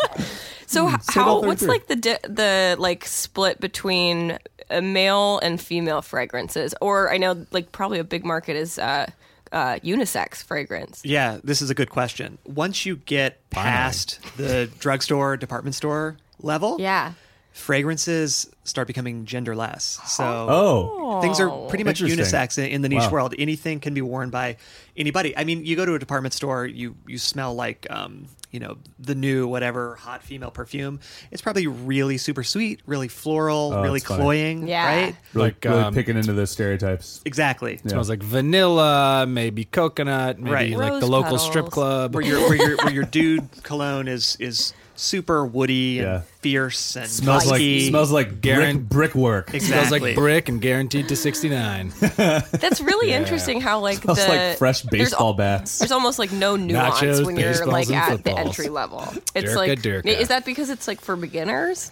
Speaker 3: So h-
Speaker 5: Sandal
Speaker 3: how? What's
Speaker 5: thirty-three.
Speaker 3: like the di- the like split between a male and female fragrances? Or I know like probably a big market is uh, uh, unisex fragrance.
Speaker 7: Yeah, this is a good question. Once you get past the drugstore, department store level,
Speaker 3: Yeah.
Speaker 7: fragrances start becoming genderless. So
Speaker 5: Oh,
Speaker 7: things are pretty much
Speaker 5: Interesting.
Speaker 7: unisex in, in the niche
Speaker 5: Wow.
Speaker 7: world. Anything can be worn by anybody. I mean, you go to a department store, you you smell like um, you know, the new whatever hot female perfume. It's probably really super sweet, really floral,
Speaker 5: Oh,
Speaker 7: really
Speaker 5: that's funny.
Speaker 7: cloying,
Speaker 3: Yeah.
Speaker 7: right?
Speaker 5: really,
Speaker 6: Like,
Speaker 5: really
Speaker 6: um,
Speaker 5: picking into the stereotypes.
Speaker 7: Exactly.
Speaker 5: Yeah.
Speaker 6: Smells like vanilla, maybe coconut, maybe
Speaker 7: Right.
Speaker 6: like
Speaker 3: Rose
Speaker 6: the local
Speaker 3: petals.
Speaker 6: strip club.
Speaker 7: Where your where your where your dude cologne is is super woody and
Speaker 5: Yeah.
Speaker 7: fierce and
Speaker 5: Smells like
Speaker 7: musky.
Speaker 5: smells like
Speaker 6: Garen-
Speaker 5: brick, brickwork.
Speaker 7: Exactly.
Speaker 6: Smells like brick and guaranteed to sixty-nine.
Speaker 3: That's really interesting how like
Speaker 5: Smells
Speaker 3: the
Speaker 5: like fresh
Speaker 3: there's
Speaker 5: baseball
Speaker 3: al-
Speaker 5: bats.
Speaker 3: There's almost like no nuance
Speaker 6: Nachos,
Speaker 3: when you're
Speaker 6: baseballs,
Speaker 3: like
Speaker 6: and
Speaker 3: at the
Speaker 6: footballs.
Speaker 3: entry level. It's
Speaker 6: Durka,
Speaker 3: like
Speaker 6: durka.
Speaker 3: is that because it's like for beginners?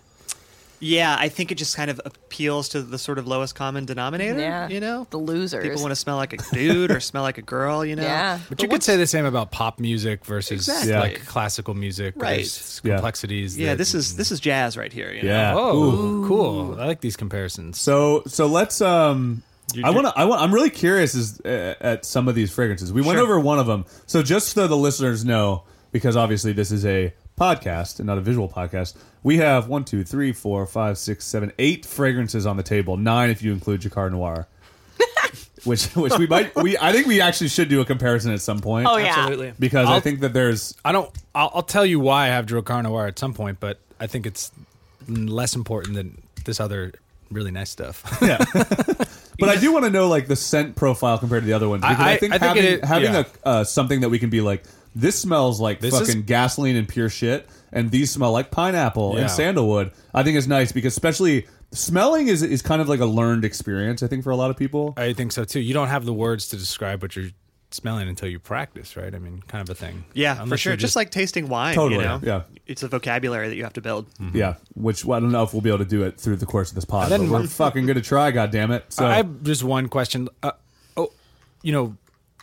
Speaker 7: Yeah, I think it just kind of appeals to the sort of lowest common denominator.
Speaker 3: Yeah.
Speaker 7: You know,
Speaker 3: The losers.
Speaker 7: people want to smell like a dude or smell like a girl. You know.
Speaker 3: Yeah.
Speaker 6: But you could say the same about pop music versus
Speaker 7: Exactly.
Speaker 5: Yeah.
Speaker 6: like classical music.
Speaker 7: Right.
Speaker 6: There's
Speaker 5: Yeah.
Speaker 6: complexities.
Speaker 7: Yeah,
Speaker 6: that-
Speaker 7: this is this is jazz right here. You know?
Speaker 5: Yeah.
Speaker 6: Oh, cool. I like these comparisons.
Speaker 5: So so let's um
Speaker 6: You-
Speaker 5: I want to I want I'm really curious as, uh, at some of these fragrances. We went
Speaker 7: Sure.
Speaker 5: over one of them. So just so the listeners know, because obviously this is a podcast and not a visual podcast, we have one, two, three, four, five, six, seven, eight fragrances on the table. Nine if you include Jacquard Noir. which which we might we I think we actually should do a comparison at some point.
Speaker 3: Oh yeah.
Speaker 7: Absolutely.
Speaker 5: Because I
Speaker 6: I'll-
Speaker 5: think that there's
Speaker 6: I don't. I'll, I'll tell you why I have Dracar Noir at some point, but I think it's less important than this other really nice stuff.
Speaker 5: yeah. But I do want to know like the scent profile compared to the other ones because I,
Speaker 6: I-
Speaker 5: think
Speaker 6: I think
Speaker 5: having
Speaker 6: it-
Speaker 5: having
Speaker 6: yeah.
Speaker 5: a uh, something that we can be like this smells like
Speaker 6: This
Speaker 5: fucking
Speaker 6: is-
Speaker 5: gasoline and pure shit, and these smell like pineapple
Speaker 6: Yeah.
Speaker 5: and sandalwood. I think is nice because especially smelling is is kind of like a learned experience. I think for a lot of people.
Speaker 6: I think so too. You don't have the words to describe what you're smelling until you practice, right? I mean, kind of a thing.
Speaker 7: Yeah, for
Speaker 6: Unless
Speaker 7: sure.
Speaker 6: you're
Speaker 7: Just, like tasting wine.
Speaker 5: Totally,
Speaker 7: You know?
Speaker 5: yeah.
Speaker 7: It's a vocabulary that you have to build.
Speaker 5: Yeah, which well, I don't know if we'll be able to do it through the course of this pod.
Speaker 6: then
Speaker 5: But we're
Speaker 6: one-
Speaker 5: fucking gonna try. God damn it! So
Speaker 6: I have just one question. Uh, oh, you know,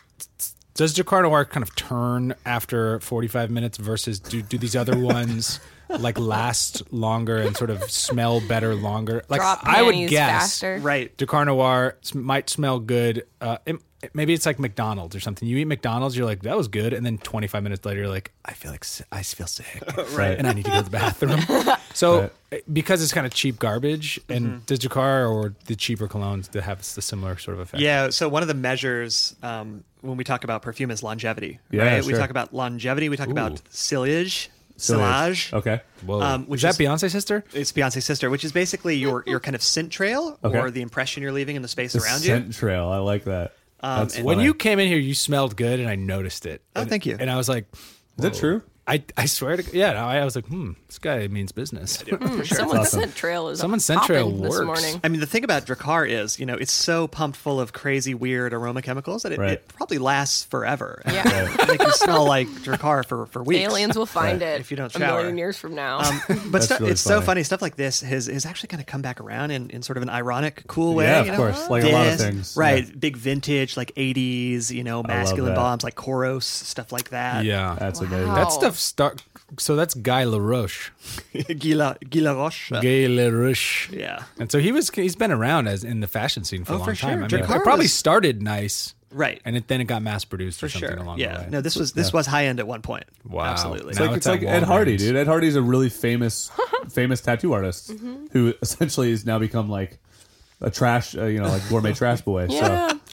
Speaker 6: does Dracar Noir kind of turn after forty-five minutes versus do do these other ones like last longer and sort of smell better longer? Like
Speaker 3: Drop
Speaker 6: I would
Speaker 3: panties
Speaker 6: guess,
Speaker 3: faster.
Speaker 7: Right.
Speaker 6: Dracar Noir s- might smell good. Uh, it, maybe it's like McDonald's or something. You eat McDonald's, you're like, that was good, and then twenty-five minutes later, you're like, I feel like si- I feel sick,
Speaker 5: Right.
Speaker 6: and I need to go to the bathroom. So
Speaker 5: Right.
Speaker 6: because it's kind of cheap garbage, and does Dracar or the cheaper colognes that have the similar sort of effect?
Speaker 7: Yeah, so one of the measures um, when we talk about perfume is longevity.
Speaker 5: Yeah,
Speaker 7: right? We
Speaker 5: sure.
Speaker 7: talk about longevity. We talk
Speaker 6: Ooh.
Speaker 7: about sillage,
Speaker 5: Sillage.
Speaker 7: sillage.
Speaker 5: Okay.
Speaker 6: Whoa.
Speaker 7: Um,
Speaker 6: is
Speaker 7: which
Speaker 6: that
Speaker 7: is-
Speaker 6: Beyonce's sister?
Speaker 7: It's Beyonce's sister, which is basically your your kind of scent trail
Speaker 5: Okay.
Speaker 7: or the impression you're leaving in the space
Speaker 5: The
Speaker 7: around
Speaker 5: scent
Speaker 7: you.
Speaker 5: trail. I like that.
Speaker 7: Um,
Speaker 5: That's
Speaker 7: and-
Speaker 6: When
Speaker 5: funny.
Speaker 6: you came in here, you smelled good, and I noticed it.
Speaker 7: Oh,
Speaker 6: And-
Speaker 7: thank you.
Speaker 6: And I was like,
Speaker 5: Is that
Speaker 6: whoa.
Speaker 5: true?
Speaker 6: I, I swear to yeah, no, I was like, hmm, this guy means business.
Speaker 3: Someone's
Speaker 5: awesome.
Speaker 3: scent trail is
Speaker 6: Someone's scent trail
Speaker 3: popping this
Speaker 6: works.
Speaker 3: morning.
Speaker 7: I mean, the thing about Dracar is, you know, it's so pumped full of crazy, weird aroma chemicals that it,
Speaker 5: Right.
Speaker 7: it probably lasts forever.
Speaker 3: Yeah.
Speaker 7: I think you smell like Dracar for, for weeks.
Speaker 3: Aliens will find it
Speaker 7: If you don't
Speaker 3: a
Speaker 7: shower.
Speaker 3: million years from now.
Speaker 7: Um, but
Speaker 5: That's
Speaker 7: stu-
Speaker 5: really
Speaker 7: it's so
Speaker 5: funny.
Speaker 7: funny. Stuff like this has, has actually kind of come back around in, in sort of an ironic, cool way.
Speaker 5: Yeah, of
Speaker 7: you know?
Speaker 5: course. Like a lot of
Speaker 7: This-
Speaker 5: things.
Speaker 7: Right.
Speaker 5: Yeah.
Speaker 7: Big vintage, like eighties, you know, masculine
Speaker 5: that.
Speaker 7: bombs like Koros, stuff like that.
Speaker 6: Yeah.
Speaker 5: That's
Speaker 3: Wow.
Speaker 5: amazing.
Speaker 6: That stuff start. So that's Guy LaRoche.
Speaker 7: Gila, Gila Roche.
Speaker 6: Guy LaRoche.
Speaker 7: Yeah.
Speaker 6: And so he was. He's been around as in the fashion scene for
Speaker 7: Oh,
Speaker 6: a long
Speaker 7: for
Speaker 6: time.
Speaker 7: sure.
Speaker 6: I mean,
Speaker 7: Dracar
Speaker 6: it probably
Speaker 7: was-
Speaker 6: started nice,
Speaker 7: Right.
Speaker 6: and it, then it got mass produced
Speaker 7: For
Speaker 6: or something
Speaker 7: sure.
Speaker 6: along
Speaker 7: Yeah.
Speaker 6: the way.
Speaker 7: No, this was this was high end at one point.
Speaker 6: Wow.
Speaker 7: Absolutely.
Speaker 5: It's
Speaker 6: Now
Speaker 5: like
Speaker 6: it's
Speaker 5: it's like
Speaker 6: at
Speaker 5: Ed Hardy,
Speaker 6: Walgreens.
Speaker 5: dude. Ed Hardy's a really famous, famous tattoo artist
Speaker 3: Mm-hmm.
Speaker 5: who essentially has now become like a trash, uh, you know, like gourmet trash boy.
Speaker 3: Yeah.
Speaker 5: So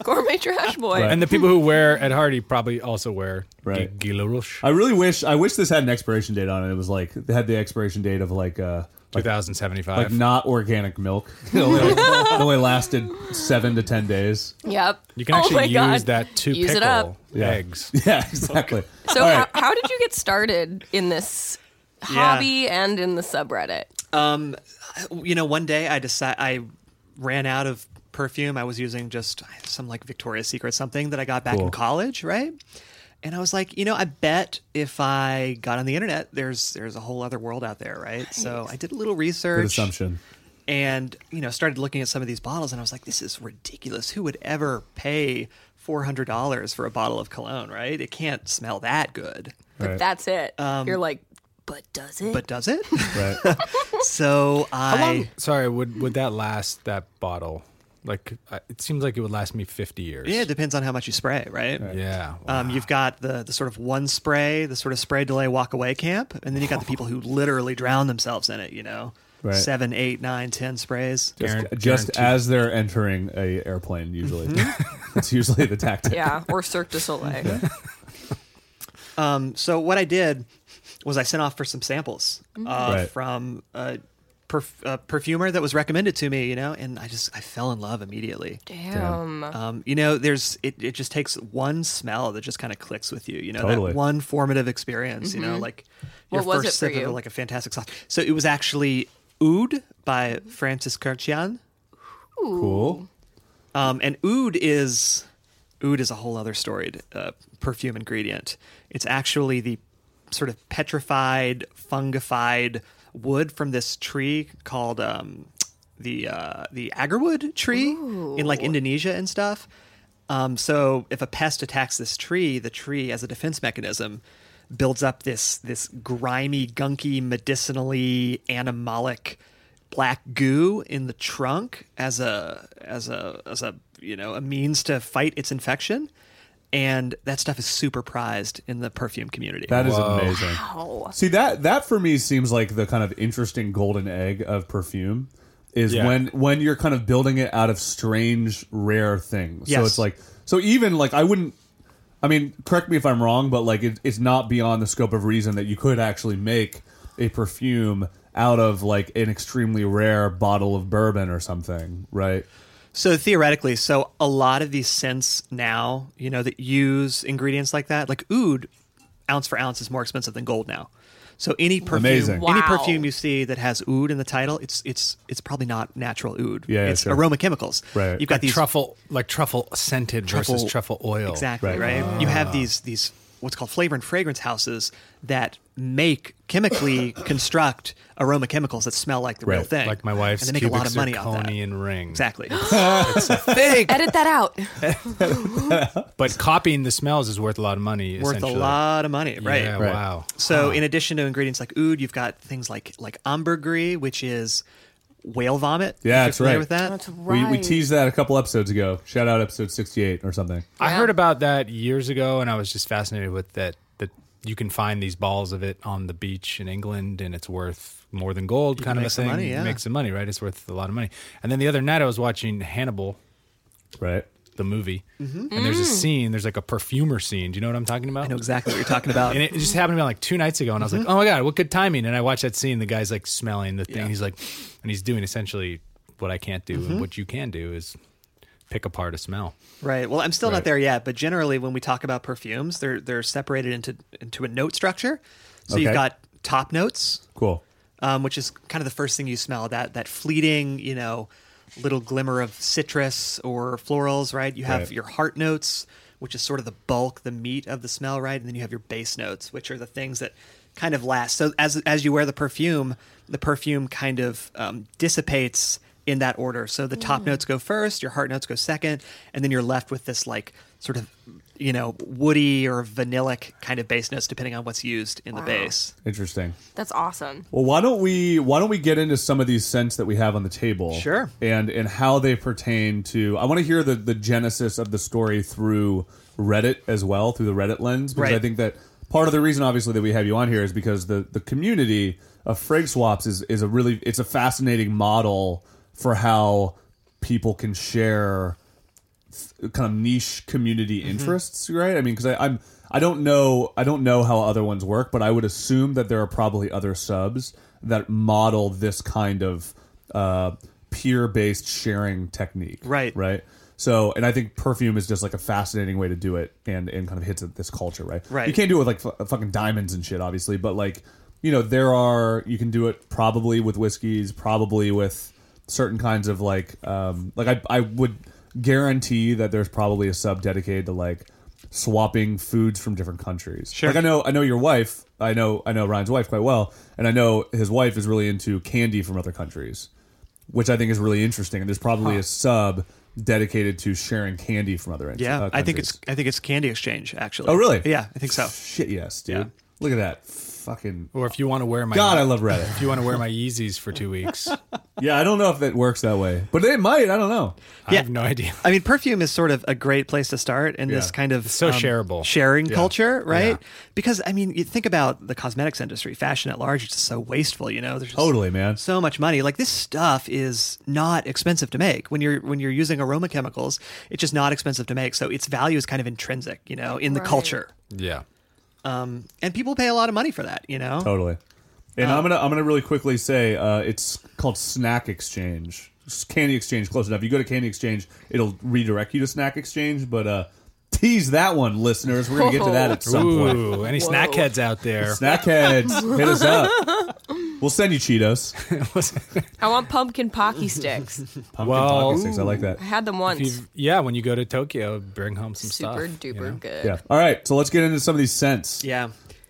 Speaker 3: Gourmet trash boy.
Speaker 5: Right.
Speaker 6: And the people who wear Ed Hardy probably also wear
Speaker 5: Right.
Speaker 6: Guy Guy Larouche.
Speaker 5: I really wish I wish this had an expiration date on it. It was like they had the expiration date of like uh like,
Speaker 6: twenty seventy-five.
Speaker 5: like not organic milk. It only, it only lasted seven to ten days.
Speaker 3: Yep.
Speaker 6: You can
Speaker 3: Oh
Speaker 6: actually
Speaker 3: my
Speaker 6: use
Speaker 3: God.
Speaker 6: that to
Speaker 3: Use
Speaker 6: pickle
Speaker 3: it up.
Speaker 5: Yeah.
Speaker 6: eggs.
Speaker 5: Yeah, exactly.
Speaker 3: So
Speaker 5: All
Speaker 3: how,
Speaker 5: right.
Speaker 3: how did you get started in this hobby and in the subreddit?
Speaker 7: Um, you know, one day I decided I ran out of perfume. I was using just some like Victoria's Secret something that I got back
Speaker 5: Cool.
Speaker 7: in college, right? And I was like, you know, I bet if I got on the internet, there's there's a whole other world out there, right? So I did a little research.
Speaker 5: Good assumption.
Speaker 7: And, you know, started looking at some of these bottles, and I was like, this is ridiculous. Who would ever pay four hundred dollars for a bottle of cologne, right? It can't smell that good.
Speaker 3: But
Speaker 5: Right.
Speaker 3: that's it. You're like, but does it?
Speaker 7: But does it?
Speaker 5: Right.
Speaker 7: So I...
Speaker 6: How long? Sorry, would would that last? That bottle? Like, uh, it seems like it would last me fifty years.
Speaker 7: Yeah, it depends on how much you spray, right?
Speaker 6: Yeah.
Speaker 7: Um, you've got the, the sort of one spray, the sort of spray, delay, walk away camp, and then you got the people who literally drown themselves in it, you know?
Speaker 5: Right.
Speaker 7: Seven, eight, nine, ten sprays.
Speaker 5: Just,
Speaker 6: Guaran-
Speaker 5: just
Speaker 6: guaranteed.
Speaker 5: as they're entering a airplane, usually. That's usually the tactic.
Speaker 3: Yeah, or Cirque du Soleil.
Speaker 7: Um, so what I did was I sent off for some samples uh,
Speaker 5: Right.
Speaker 7: from a, perf- a perfumer that was recommended to me, you know, and I just I fell in love immediately.
Speaker 3: Damn.
Speaker 7: Um, you know, there's it, it just takes one smell that just kind of clicks with you. You know,
Speaker 5: Totally.
Speaker 7: that one formative experience. You know, like your
Speaker 3: Mm-hmm. What was
Speaker 7: first
Speaker 3: it for
Speaker 7: sip of
Speaker 3: you?
Speaker 7: like a fantastic sauce. So it was actually Oud by Francis Kurkdjian.
Speaker 5: Cool.
Speaker 7: Um, and oud is oud is a whole other storied uh, perfume ingredient. It's actually the sort of petrified, fungified wood from this tree called um, the uh, the agarwood tree in like Indonesia and stuff. Um, so if a pest attacks this tree, the tree as a defense mechanism builds up this this grimy, gunky, medicinally animalic black goo in the trunk as a as a as a you know a means to fight its infection, and that stuff is super prized in the perfume community.
Speaker 5: That is amazing.
Speaker 3: Wow.
Speaker 5: See, that that for me seems like the kind of interesting golden egg of perfume is
Speaker 6: Yeah.
Speaker 5: when when you're kind of building it out of strange, rare things. So
Speaker 7: Yes.
Speaker 5: it's like so even like I wouldn't. I mean, correct me if I'm wrong, but like it, it's not beyond the scope of reason that you could actually make a perfume out of like an extremely rare bottle of bourbon or something, right?
Speaker 7: So theoretically, so a lot of these scents now, you know, that use ingredients like that, like oud, ounce for ounce is more expensive than gold now. So any perfume,
Speaker 5: Amazing.
Speaker 7: any
Speaker 3: Wow.
Speaker 7: perfume you see that has oud in the title, it's it's it's probably not natural oud.
Speaker 5: Yeah, yeah,
Speaker 7: it's
Speaker 5: sure.
Speaker 7: aroma chemicals.
Speaker 5: Right.
Speaker 7: You've got
Speaker 6: like
Speaker 7: these
Speaker 6: truffle, like truffle scented versus truffle oil.
Speaker 7: Exactly,
Speaker 5: Right.
Speaker 7: right? You have these these what's called flavor and fragrance houses that make chemically construct aroma chemicals that smell like the real
Speaker 5: Right.
Speaker 7: thing.
Speaker 6: Like my wife's
Speaker 7: and they make a
Speaker 6: cubic
Speaker 7: lot of money off that.
Speaker 6: zirconian ring.
Speaker 7: Exactly.
Speaker 3: Edit that out.
Speaker 6: But copying the smells is worth a lot of money.
Speaker 7: Worth a
Speaker 6: essentially.
Speaker 7: lot of money, right?
Speaker 6: Yeah,
Speaker 5: Right.
Speaker 6: wow.
Speaker 7: So in addition to ingredients like oud, you've got things like like ambergris, which is whale vomit.
Speaker 5: Yeah,
Speaker 7: If you're
Speaker 5: that's
Speaker 7: familiar
Speaker 5: right.
Speaker 7: with that.
Speaker 3: That's
Speaker 5: We, we
Speaker 3: right.
Speaker 5: teased that a couple episodes ago. Shout out episode sixty-eight or something.
Speaker 6: I
Speaker 3: Yeah.
Speaker 6: heard about that years ago, and I was just fascinated with that. That you can find these balls of it on the beach in England, and it's worth more than gold,
Speaker 7: You
Speaker 6: kind
Speaker 7: can
Speaker 6: of a
Speaker 7: make some
Speaker 6: thing.
Speaker 7: money,
Speaker 6: You
Speaker 7: yeah.
Speaker 6: make some money, right? It's worth a lot of money. And then the other night, I was watching Hannibal,
Speaker 5: Right?
Speaker 6: the movie,
Speaker 7: Mm-hmm.
Speaker 6: and there's a scene. There's like a perfumer scene. Do you know what I'm talking about?
Speaker 7: I know exactly what you're talking about.
Speaker 6: And it just happened to me like two nights ago, and I was like, "Oh my god, what good timing!" And I watched that scene. The guy's like smelling the thing.
Speaker 7: Yeah.
Speaker 6: He's like, and he's doing essentially what I can't do, and what you can do is pick apart a smell.
Speaker 7: Right. Well, I'm still
Speaker 5: Right.
Speaker 7: not there yet, but generally when we talk about perfumes, they're they're separated into into a note structure. So you've
Speaker 5: Okay.
Speaker 7: got top notes,
Speaker 5: Cool.
Speaker 7: um, which is kind of the first thing you smell, that that fleeting, you know, little glimmer of citrus or florals, right? You have
Speaker 5: Right.
Speaker 7: your heart notes, which is sort of the bulk, the meat of the smell, right? And then you have your base notes, which are the things that kind of last. So as as you wear the perfume, the perfume kind of um, dissipates in that order. So the top notes go first, your heart notes go second, and then you're left with this like sort of, you know, woody or vanillic kind of base notes depending on what's used in the base.
Speaker 5: Interesting.
Speaker 3: That's awesome.
Speaker 5: Well, why don't we why don't we get into some of these scents that we have on the table?
Speaker 7: Sure.
Speaker 5: And and how they pertain to. I want to hear the the genesis of the story through Reddit as well, through the Reddit lens, because
Speaker 7: Right.
Speaker 5: I think that part of the reason, obviously, that we have you on here is because the the community of Frag Swaps is is a really it's a fascinating model for how people can share th- kind of niche community interests, right? I mean, because I'm I don't know I don't know how other ones work, but I would assume that there are probably other subs that model this kind of uh, peer-based sharing technique,
Speaker 7: Right.
Speaker 5: Right. So, and I think perfume is just like a fascinating way to do it, and and kind of hits at this culture, right?
Speaker 7: Right.
Speaker 5: You can't do it with like f- fucking diamonds and shit, obviously, but like you know, there are you can do it probably with whiskeys, probably with certain kinds of like um like I I would guarantee that there's probably a sub dedicated to like swapping foods from different countries.
Speaker 7: Sure.
Speaker 5: Like I know I know your wife, I know I know Ryan's wife quite well, and I know his wife is really into candy from other countries, which I think is really interesting. And there's probably a sub dedicated to sharing candy from other
Speaker 7: Yeah,
Speaker 5: uh,
Speaker 7: I think
Speaker 5: countries.
Speaker 7: it's I think it's Candy Exchange actually.
Speaker 5: Oh, really?
Speaker 7: Yeah, I think so.
Speaker 5: Shit, yes, dude.
Speaker 7: Yeah.
Speaker 5: Look at that. Fucking
Speaker 6: Or if you want to wear my
Speaker 5: God, I love Reddit.
Speaker 6: if you want to wear my Yeezys for two weeks,
Speaker 5: Yeah, I don't know if that works that way, but it might. I don't know.
Speaker 6: I
Speaker 7: Yeah.
Speaker 6: have no idea.
Speaker 7: I mean, perfume is sort of a great place to start in this
Speaker 5: Yeah.
Speaker 7: kind of um,
Speaker 6: so shareable.
Speaker 7: sharing
Speaker 6: Yeah.
Speaker 7: culture, right?
Speaker 6: Yeah.
Speaker 7: Because I mean, you think about the cosmetics industry, fashion at large; it's just so wasteful. You know, there's just
Speaker 5: Totally, man.
Speaker 7: so much money. Like this stuff is not expensive to make. When you're when you're using aroma chemicals, it's just not expensive to make. So its value is kind of intrinsic, you know, in the
Speaker 3: Right.
Speaker 7: culture.
Speaker 6: Yeah.
Speaker 7: Um, and people pay a lot of money for that. You know,
Speaker 5: Totally. And I'm gonna I'm gonna really quickly say uh, it's called Snack Exchange. Candy Exchange, close enough. You go to Candy Exchange, it'll redirect you to Snack Exchange, but uh, tease that one, listeners. We're gonna get to that at some point.
Speaker 6: Ooh, any snack heads out there?
Speaker 5: Snack heads, hit us up. We'll send you Cheetos.
Speaker 3: I want pumpkin Pocky sticks.
Speaker 5: Pumpkin
Speaker 6: Well,
Speaker 5: pocket sticks. I like that.
Speaker 3: I had them once.
Speaker 6: If
Speaker 3: Super
Speaker 6: you- yeah, when you go to Tokyo, bring home some stuff.
Speaker 3: duper
Speaker 6: you know?
Speaker 3: good.
Speaker 5: Yeah. All right. So let's get into some of these scents.
Speaker 7: Yeah.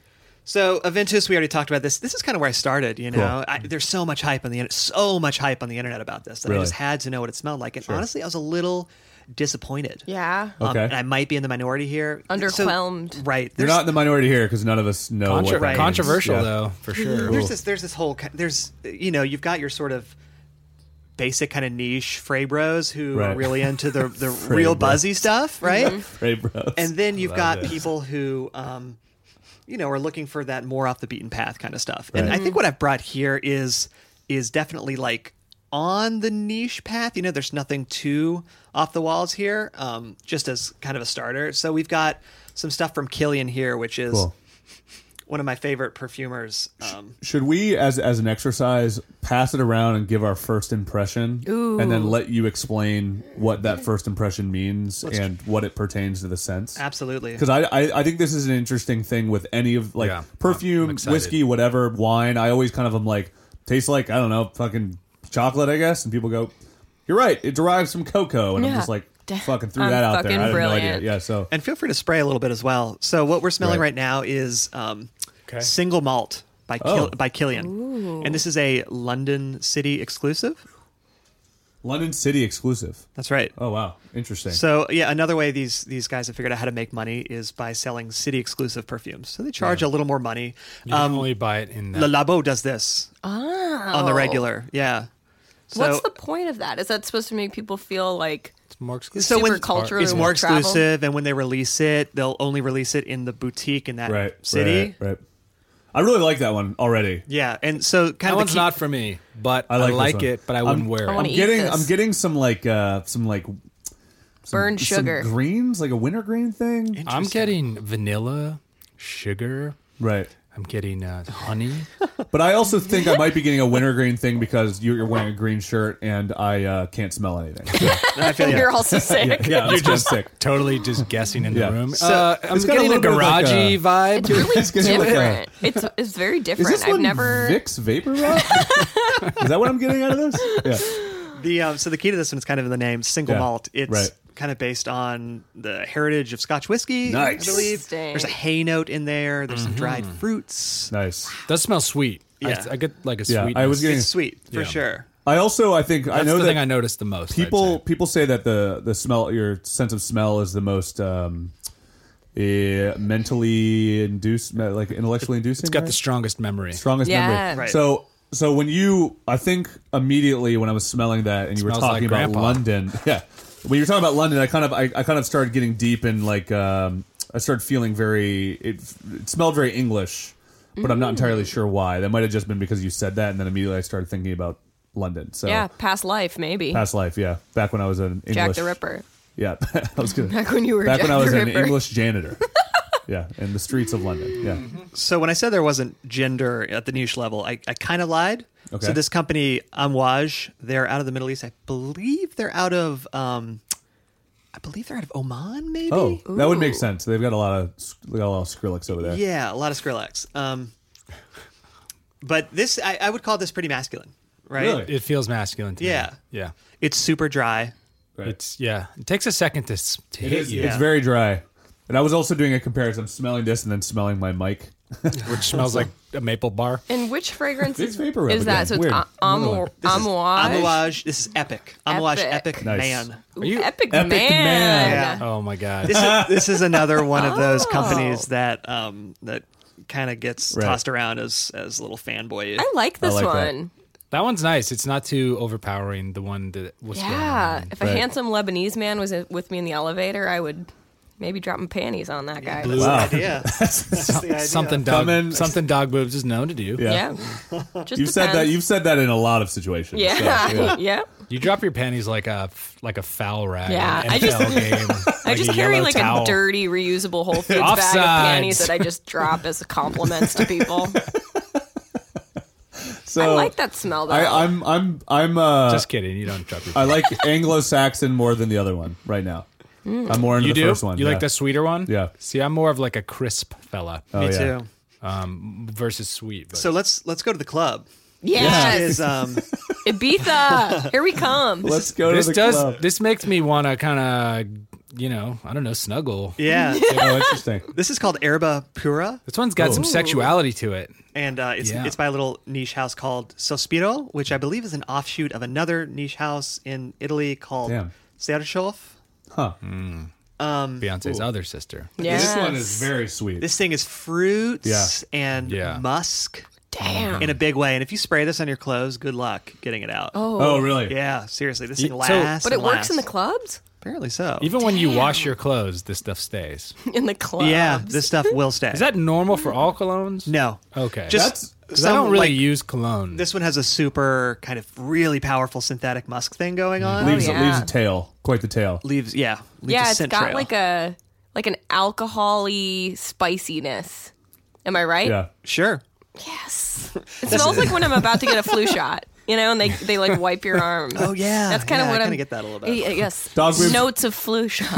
Speaker 7: So Aventus, we already talked about this. This is kind of where I started. You know,
Speaker 5: Cool.
Speaker 7: I, there's so much hype on the internet, so much hype on the internet about this that
Speaker 5: Really?
Speaker 7: I just had to know what it smelled like. And honestly, I was a little disappointed.
Speaker 3: Yeah.
Speaker 7: Um,
Speaker 5: Okay.
Speaker 7: and I might be in the minority here. So-
Speaker 3: Underwhelmed.
Speaker 7: right.
Speaker 5: You're
Speaker 7: There's,
Speaker 5: not in the minority here because none of us know
Speaker 6: Contra-
Speaker 5: what that
Speaker 7: Right.
Speaker 5: means.
Speaker 6: Controversial
Speaker 5: Yeah.
Speaker 6: though, for sure.
Speaker 7: there's this. There's this whole. ki- There's you know, you've got your sort of basic kind of niche fray bros who
Speaker 5: Right.
Speaker 7: are really into the the
Speaker 5: Fray
Speaker 7: real
Speaker 5: bros.
Speaker 7: buzzy stuff, right?
Speaker 5: Right, bros.
Speaker 7: And then you've
Speaker 6: Love
Speaker 7: got
Speaker 6: it.
Speaker 7: people who, um, you know, are looking for that more off the beaten path kind of stuff. And
Speaker 5: Right.
Speaker 7: I think what I've brought here is is definitely like on the niche path. You know, there's nothing too off the walls here, um, just as kind of a starter. So we've got some stuff from Killian here, which is
Speaker 5: Cool.
Speaker 7: one of my favorite perfumers. Um,
Speaker 5: Should we, as as an exercise, pass it around and give our first impression, and then let you explain what that first impression means and what it pertains to the scents?
Speaker 7: absolutely.
Speaker 5: Because I, I I think this is an interesting thing with any of like
Speaker 6: Yeah, I'm
Speaker 5: perfume,
Speaker 6: excited.
Speaker 5: whiskey, whatever, wine. I always kind of am like tastes like I don't know, fucking chocolate, I guess, and people go, "You're right, it derives from cocoa," and I'm
Speaker 3: Yeah.
Speaker 5: just like, fucking threw
Speaker 3: I'm
Speaker 5: that out there.
Speaker 3: fucking
Speaker 5: I had no idea.
Speaker 3: brilliant.
Speaker 5: Yeah, so
Speaker 7: And feel free to spray a little bit as well. So what we're smelling
Speaker 5: Right.
Speaker 7: right, now is um,
Speaker 6: Okay.
Speaker 7: Single Malt by
Speaker 5: Oh.
Speaker 7: Kill- by Killian, and this is a London City exclusive.
Speaker 5: London City exclusive.
Speaker 7: That's right.
Speaker 5: Oh wow, interesting.
Speaker 7: So yeah, another way these these guys have figured out how to make money is by selling city exclusive perfumes. So they charge a little more money.
Speaker 6: You can only buy it in
Speaker 7: Le
Speaker 6: that.
Speaker 7: Labo does this on the regular. Yeah. So,
Speaker 3: Oh. What's the point of that? Is that supposed to make people feel like
Speaker 6: It's more exclusive.
Speaker 7: so when
Speaker 3: super cultural
Speaker 7: it's more
Speaker 3: with travel?
Speaker 7: exclusive, and when they release it, they'll only release it in the boutique in that
Speaker 5: right,
Speaker 7: city.
Speaker 5: right, right. I really like that one already.
Speaker 7: Yeah, and so kind
Speaker 6: that
Speaker 7: of the
Speaker 6: one's
Speaker 7: key-
Speaker 6: not for me, but
Speaker 5: I
Speaker 6: I
Speaker 5: like,
Speaker 6: like,
Speaker 5: this one.
Speaker 6: it, but I wouldn't
Speaker 5: I'm,
Speaker 6: wear
Speaker 3: I
Speaker 6: it.
Speaker 3: wanna
Speaker 5: I'm
Speaker 3: eat
Speaker 5: getting,
Speaker 3: this.
Speaker 5: I'm getting some like, uh, some like some,
Speaker 3: burned
Speaker 5: some
Speaker 3: sugar.
Speaker 5: greens, like a wintergreen thing.
Speaker 6: I'm getting vanilla, sugar.
Speaker 5: Right.
Speaker 6: I'm getting uh, honey.
Speaker 5: But I also think I might be getting a wintergreen thing because you're, you're wearing a green shirt and I uh, can't smell anything. So,
Speaker 7: I feel, yeah.
Speaker 3: You're also sick.
Speaker 5: yeah, you're just sick.
Speaker 6: Totally just guessing in
Speaker 5: Yeah.
Speaker 6: the room.
Speaker 7: So-
Speaker 6: uh, I'm
Speaker 5: It's got a
Speaker 6: getting a,
Speaker 5: little bit of like
Speaker 6: garagey
Speaker 5: a-
Speaker 6: vibe.
Speaker 3: It's really
Speaker 5: It's gonna be like a-
Speaker 3: different. It's it's very
Speaker 5: Is
Speaker 3: different.
Speaker 5: this
Speaker 3: I've
Speaker 5: one
Speaker 3: never.
Speaker 5: Vicks Vapor Rub? Is that what I'm getting out of this? Yeah.
Speaker 7: The um, so the key to this one is kind of in the name, single
Speaker 5: Yeah,
Speaker 7: malt. It's
Speaker 5: right.
Speaker 7: kind of based on the heritage of Scotch whiskey.
Speaker 5: Nice.
Speaker 7: I believe
Speaker 3: Interesting.
Speaker 7: there's a hay note in there. There's some dried
Speaker 6: Mm-hmm.
Speaker 7: fruits.
Speaker 5: Nice.
Speaker 6: Does smell sweet.
Speaker 7: Yeah.
Speaker 6: I, I get like a
Speaker 5: Yeah,
Speaker 6: sweet.
Speaker 5: I was getting-
Speaker 7: It's sweet for
Speaker 6: Yeah.
Speaker 7: sure.
Speaker 5: I also, I think, I
Speaker 6: That's
Speaker 5: know
Speaker 6: the
Speaker 5: that
Speaker 6: thing I noticed the most. I'd
Speaker 5: people
Speaker 6: say.
Speaker 5: people say that the the smell, your sense of smell, is the most um, eh, mentally induced, like intellectually inducing.
Speaker 6: It's got
Speaker 5: right?
Speaker 6: the strongest memory.
Speaker 5: strongest
Speaker 3: Yeah.
Speaker 5: memory.
Speaker 7: Right.
Speaker 5: So so when you, I think immediately when I was smelling that and you were
Speaker 6: Smells
Speaker 5: talking
Speaker 6: like
Speaker 5: about
Speaker 6: Grandpa.
Speaker 5: London, yeah, when you were talking about London, I kind of I, I kind of started getting deep in like um, I started feeling very it, it smelled very English, but I'm not entirely sure why. That might have just been because you said that, and then immediately I started thinking about London. So
Speaker 3: Yeah, past life maybe.
Speaker 5: past life, yeah, back when I was an English
Speaker 3: Jack the Ripper.
Speaker 5: Yeah, I was gonna.
Speaker 3: Back when you were
Speaker 5: back
Speaker 3: Jack
Speaker 5: when I was
Speaker 3: the
Speaker 5: an
Speaker 3: Ripper.
Speaker 5: English janitor. Yeah, in the streets of London. Yeah.
Speaker 7: So when I said there wasn't gender at the niche level, I, I kind of lied.
Speaker 5: Okay.
Speaker 7: So this company, Amouage, they're out of the Middle East. I believe they're out of, um, I believe they're out of Oman, maybe.
Speaker 5: Oh, that would make
Speaker 3: Ooh.
Speaker 5: sense. They've got a lot of they got a lot of Skrillex over there.
Speaker 7: Yeah, a lot of Skrillex. Um, but this, I, I would call this pretty masculine, right?
Speaker 5: Really?
Speaker 6: It feels masculine to
Speaker 7: Yeah.
Speaker 6: me. Yeah.
Speaker 7: It's super dry.
Speaker 5: Right.
Speaker 6: It's yeah. It takes a second to s- to
Speaker 5: It
Speaker 6: hit
Speaker 5: is,
Speaker 6: you,
Speaker 5: It's very dry. And I was also doing a comparison. I'm smelling this and then smelling my mic.
Speaker 6: which smells like a maple bar.
Speaker 3: And which fragrance
Speaker 5: Big
Speaker 3: is,
Speaker 5: vapor rub
Speaker 3: is that?
Speaker 5: again.
Speaker 3: So it's
Speaker 5: Weird.
Speaker 3: a-
Speaker 5: Another
Speaker 3: Amou-
Speaker 5: one.
Speaker 7: This is
Speaker 3: Amouage.
Speaker 7: Amouage. This is Epic. Amouage
Speaker 3: Epic.
Speaker 7: Epic
Speaker 5: Nice.
Speaker 7: Man.
Speaker 3: Ooh,
Speaker 6: you-
Speaker 3: epic,
Speaker 5: Epic
Speaker 3: man.
Speaker 5: Man.
Speaker 7: Yeah.
Speaker 6: Oh my god.
Speaker 7: This is this is another one of those
Speaker 3: Oh.
Speaker 7: companies that um, that kind of gets
Speaker 5: Right.
Speaker 7: tossed around as as a little fanboy.
Speaker 3: I like this
Speaker 5: like that.
Speaker 3: one.
Speaker 6: That one's nice. It's not too overpowering. The one that was going
Speaker 3: Yeah.
Speaker 6: on.
Speaker 3: If a
Speaker 5: Right.
Speaker 3: handsome Lebanese man was with me in the elevator, I would maybe drop my panties on that guy.
Speaker 6: Blue-
Speaker 5: Wow.
Speaker 7: idea. That's the idea.
Speaker 6: Something dog,
Speaker 5: Come in-
Speaker 6: something dog boobs is known to do.
Speaker 5: Yeah.
Speaker 3: Yeah. Just
Speaker 5: You've said that.
Speaker 3: depends.
Speaker 5: You've said that in a lot of situations.
Speaker 3: Yeah.
Speaker 5: So, yeah.
Speaker 3: yeah.
Speaker 6: You drop your panties like a like a foul rag.
Speaker 3: Yeah,
Speaker 6: in
Speaker 3: I
Speaker 6: an
Speaker 3: just-
Speaker 6: N F L game.
Speaker 3: I
Speaker 6: like
Speaker 3: just
Speaker 6: a
Speaker 3: carry
Speaker 6: yellow
Speaker 3: like
Speaker 6: towel.
Speaker 3: a dirty, reusable Whole Foods bag of
Speaker 6: Offsides.
Speaker 3: panties that I just drop as compliments to people.
Speaker 5: So
Speaker 3: I like that smell though.
Speaker 5: I, I'm. I'm. I'm. Uh,
Speaker 6: Just kidding. You don't drop your.
Speaker 5: I like Anglo-Saxon more than the other one right now. I'm more into
Speaker 6: you
Speaker 5: the
Speaker 6: do?
Speaker 5: first one.
Speaker 6: You
Speaker 5: yeah.
Speaker 6: like the sweeter one?
Speaker 5: Yeah.
Speaker 6: See, I'm more of like a crisp fella
Speaker 5: Oh,
Speaker 7: Me
Speaker 5: yeah.
Speaker 7: too.
Speaker 6: um, versus sweet. But
Speaker 7: So let's let's go to the club.
Speaker 3: yes,
Speaker 7: Is um
Speaker 3: Ibiza. Here we come.
Speaker 5: Let's go
Speaker 6: this
Speaker 5: to the
Speaker 6: does
Speaker 5: club.
Speaker 6: this makes me want to kind of, you know, I don't know, snuggle.
Speaker 7: yeah.
Speaker 5: Oh, interesting.
Speaker 7: This is called Erba Pura,
Speaker 6: This one's got some
Speaker 3: Ooh.
Speaker 6: sexuality to it.
Speaker 7: and uh, it's
Speaker 6: Yeah.
Speaker 7: it's by a little niche house called Sospiro, which I believe is an offshoot of another niche house in Italy called
Speaker 5: Damn.
Speaker 7: Serchof.
Speaker 5: Huh.
Speaker 6: Beyonce's other sister.
Speaker 3: Yes.
Speaker 5: This one is very sweet.
Speaker 7: This thing is fruits
Speaker 5: Yeah.
Speaker 7: and
Speaker 6: Yeah.
Speaker 7: musk
Speaker 3: Damn.
Speaker 7: in a big way. And if you spray this on your clothes, good luck getting it out.
Speaker 3: Oh,
Speaker 5: oh, really?
Speaker 7: Yeah, seriously, this
Speaker 6: Y-
Speaker 7: thing
Speaker 6: so-
Speaker 7: lasts.
Speaker 3: but it
Speaker 7: and
Speaker 3: works in the
Speaker 7: lasts.
Speaker 3: clubs.
Speaker 7: Apparently so.
Speaker 6: Even when you wash your clothes, this stuff stays.
Speaker 3: In the clubs.
Speaker 7: yeah, this stuff will stay.
Speaker 6: Is that normal for all colognes?
Speaker 7: no?
Speaker 6: Okay.
Speaker 7: Just
Speaker 5: That's-
Speaker 6: 'Cause I don't really
Speaker 7: like,
Speaker 6: use cologne.
Speaker 7: This one has a super kind of really powerful synthetic musk thing going on.
Speaker 5: leaves,
Speaker 3: Oh, yeah.
Speaker 5: leaves a tail. Quite the tail.
Speaker 7: Leaves, yeah, leaves
Speaker 3: Yeah,
Speaker 7: a
Speaker 3: it's
Speaker 7: scent
Speaker 3: got
Speaker 7: trail.
Speaker 3: like a like an alcohol-y spiciness. Am I right?
Speaker 5: Yeah.
Speaker 7: sure.
Speaker 3: Yes. It smells like when I'm about to get a flu shot. You know, and they, they like wipe your arm.
Speaker 7: Oh yeah,
Speaker 3: That's kind
Speaker 7: yeah,
Speaker 3: of what
Speaker 7: I
Speaker 3: I'm.
Speaker 7: kind of get that a little bit.
Speaker 3: Y- Yes.
Speaker 5: Dog boobs.
Speaker 3: Notes of flu shot.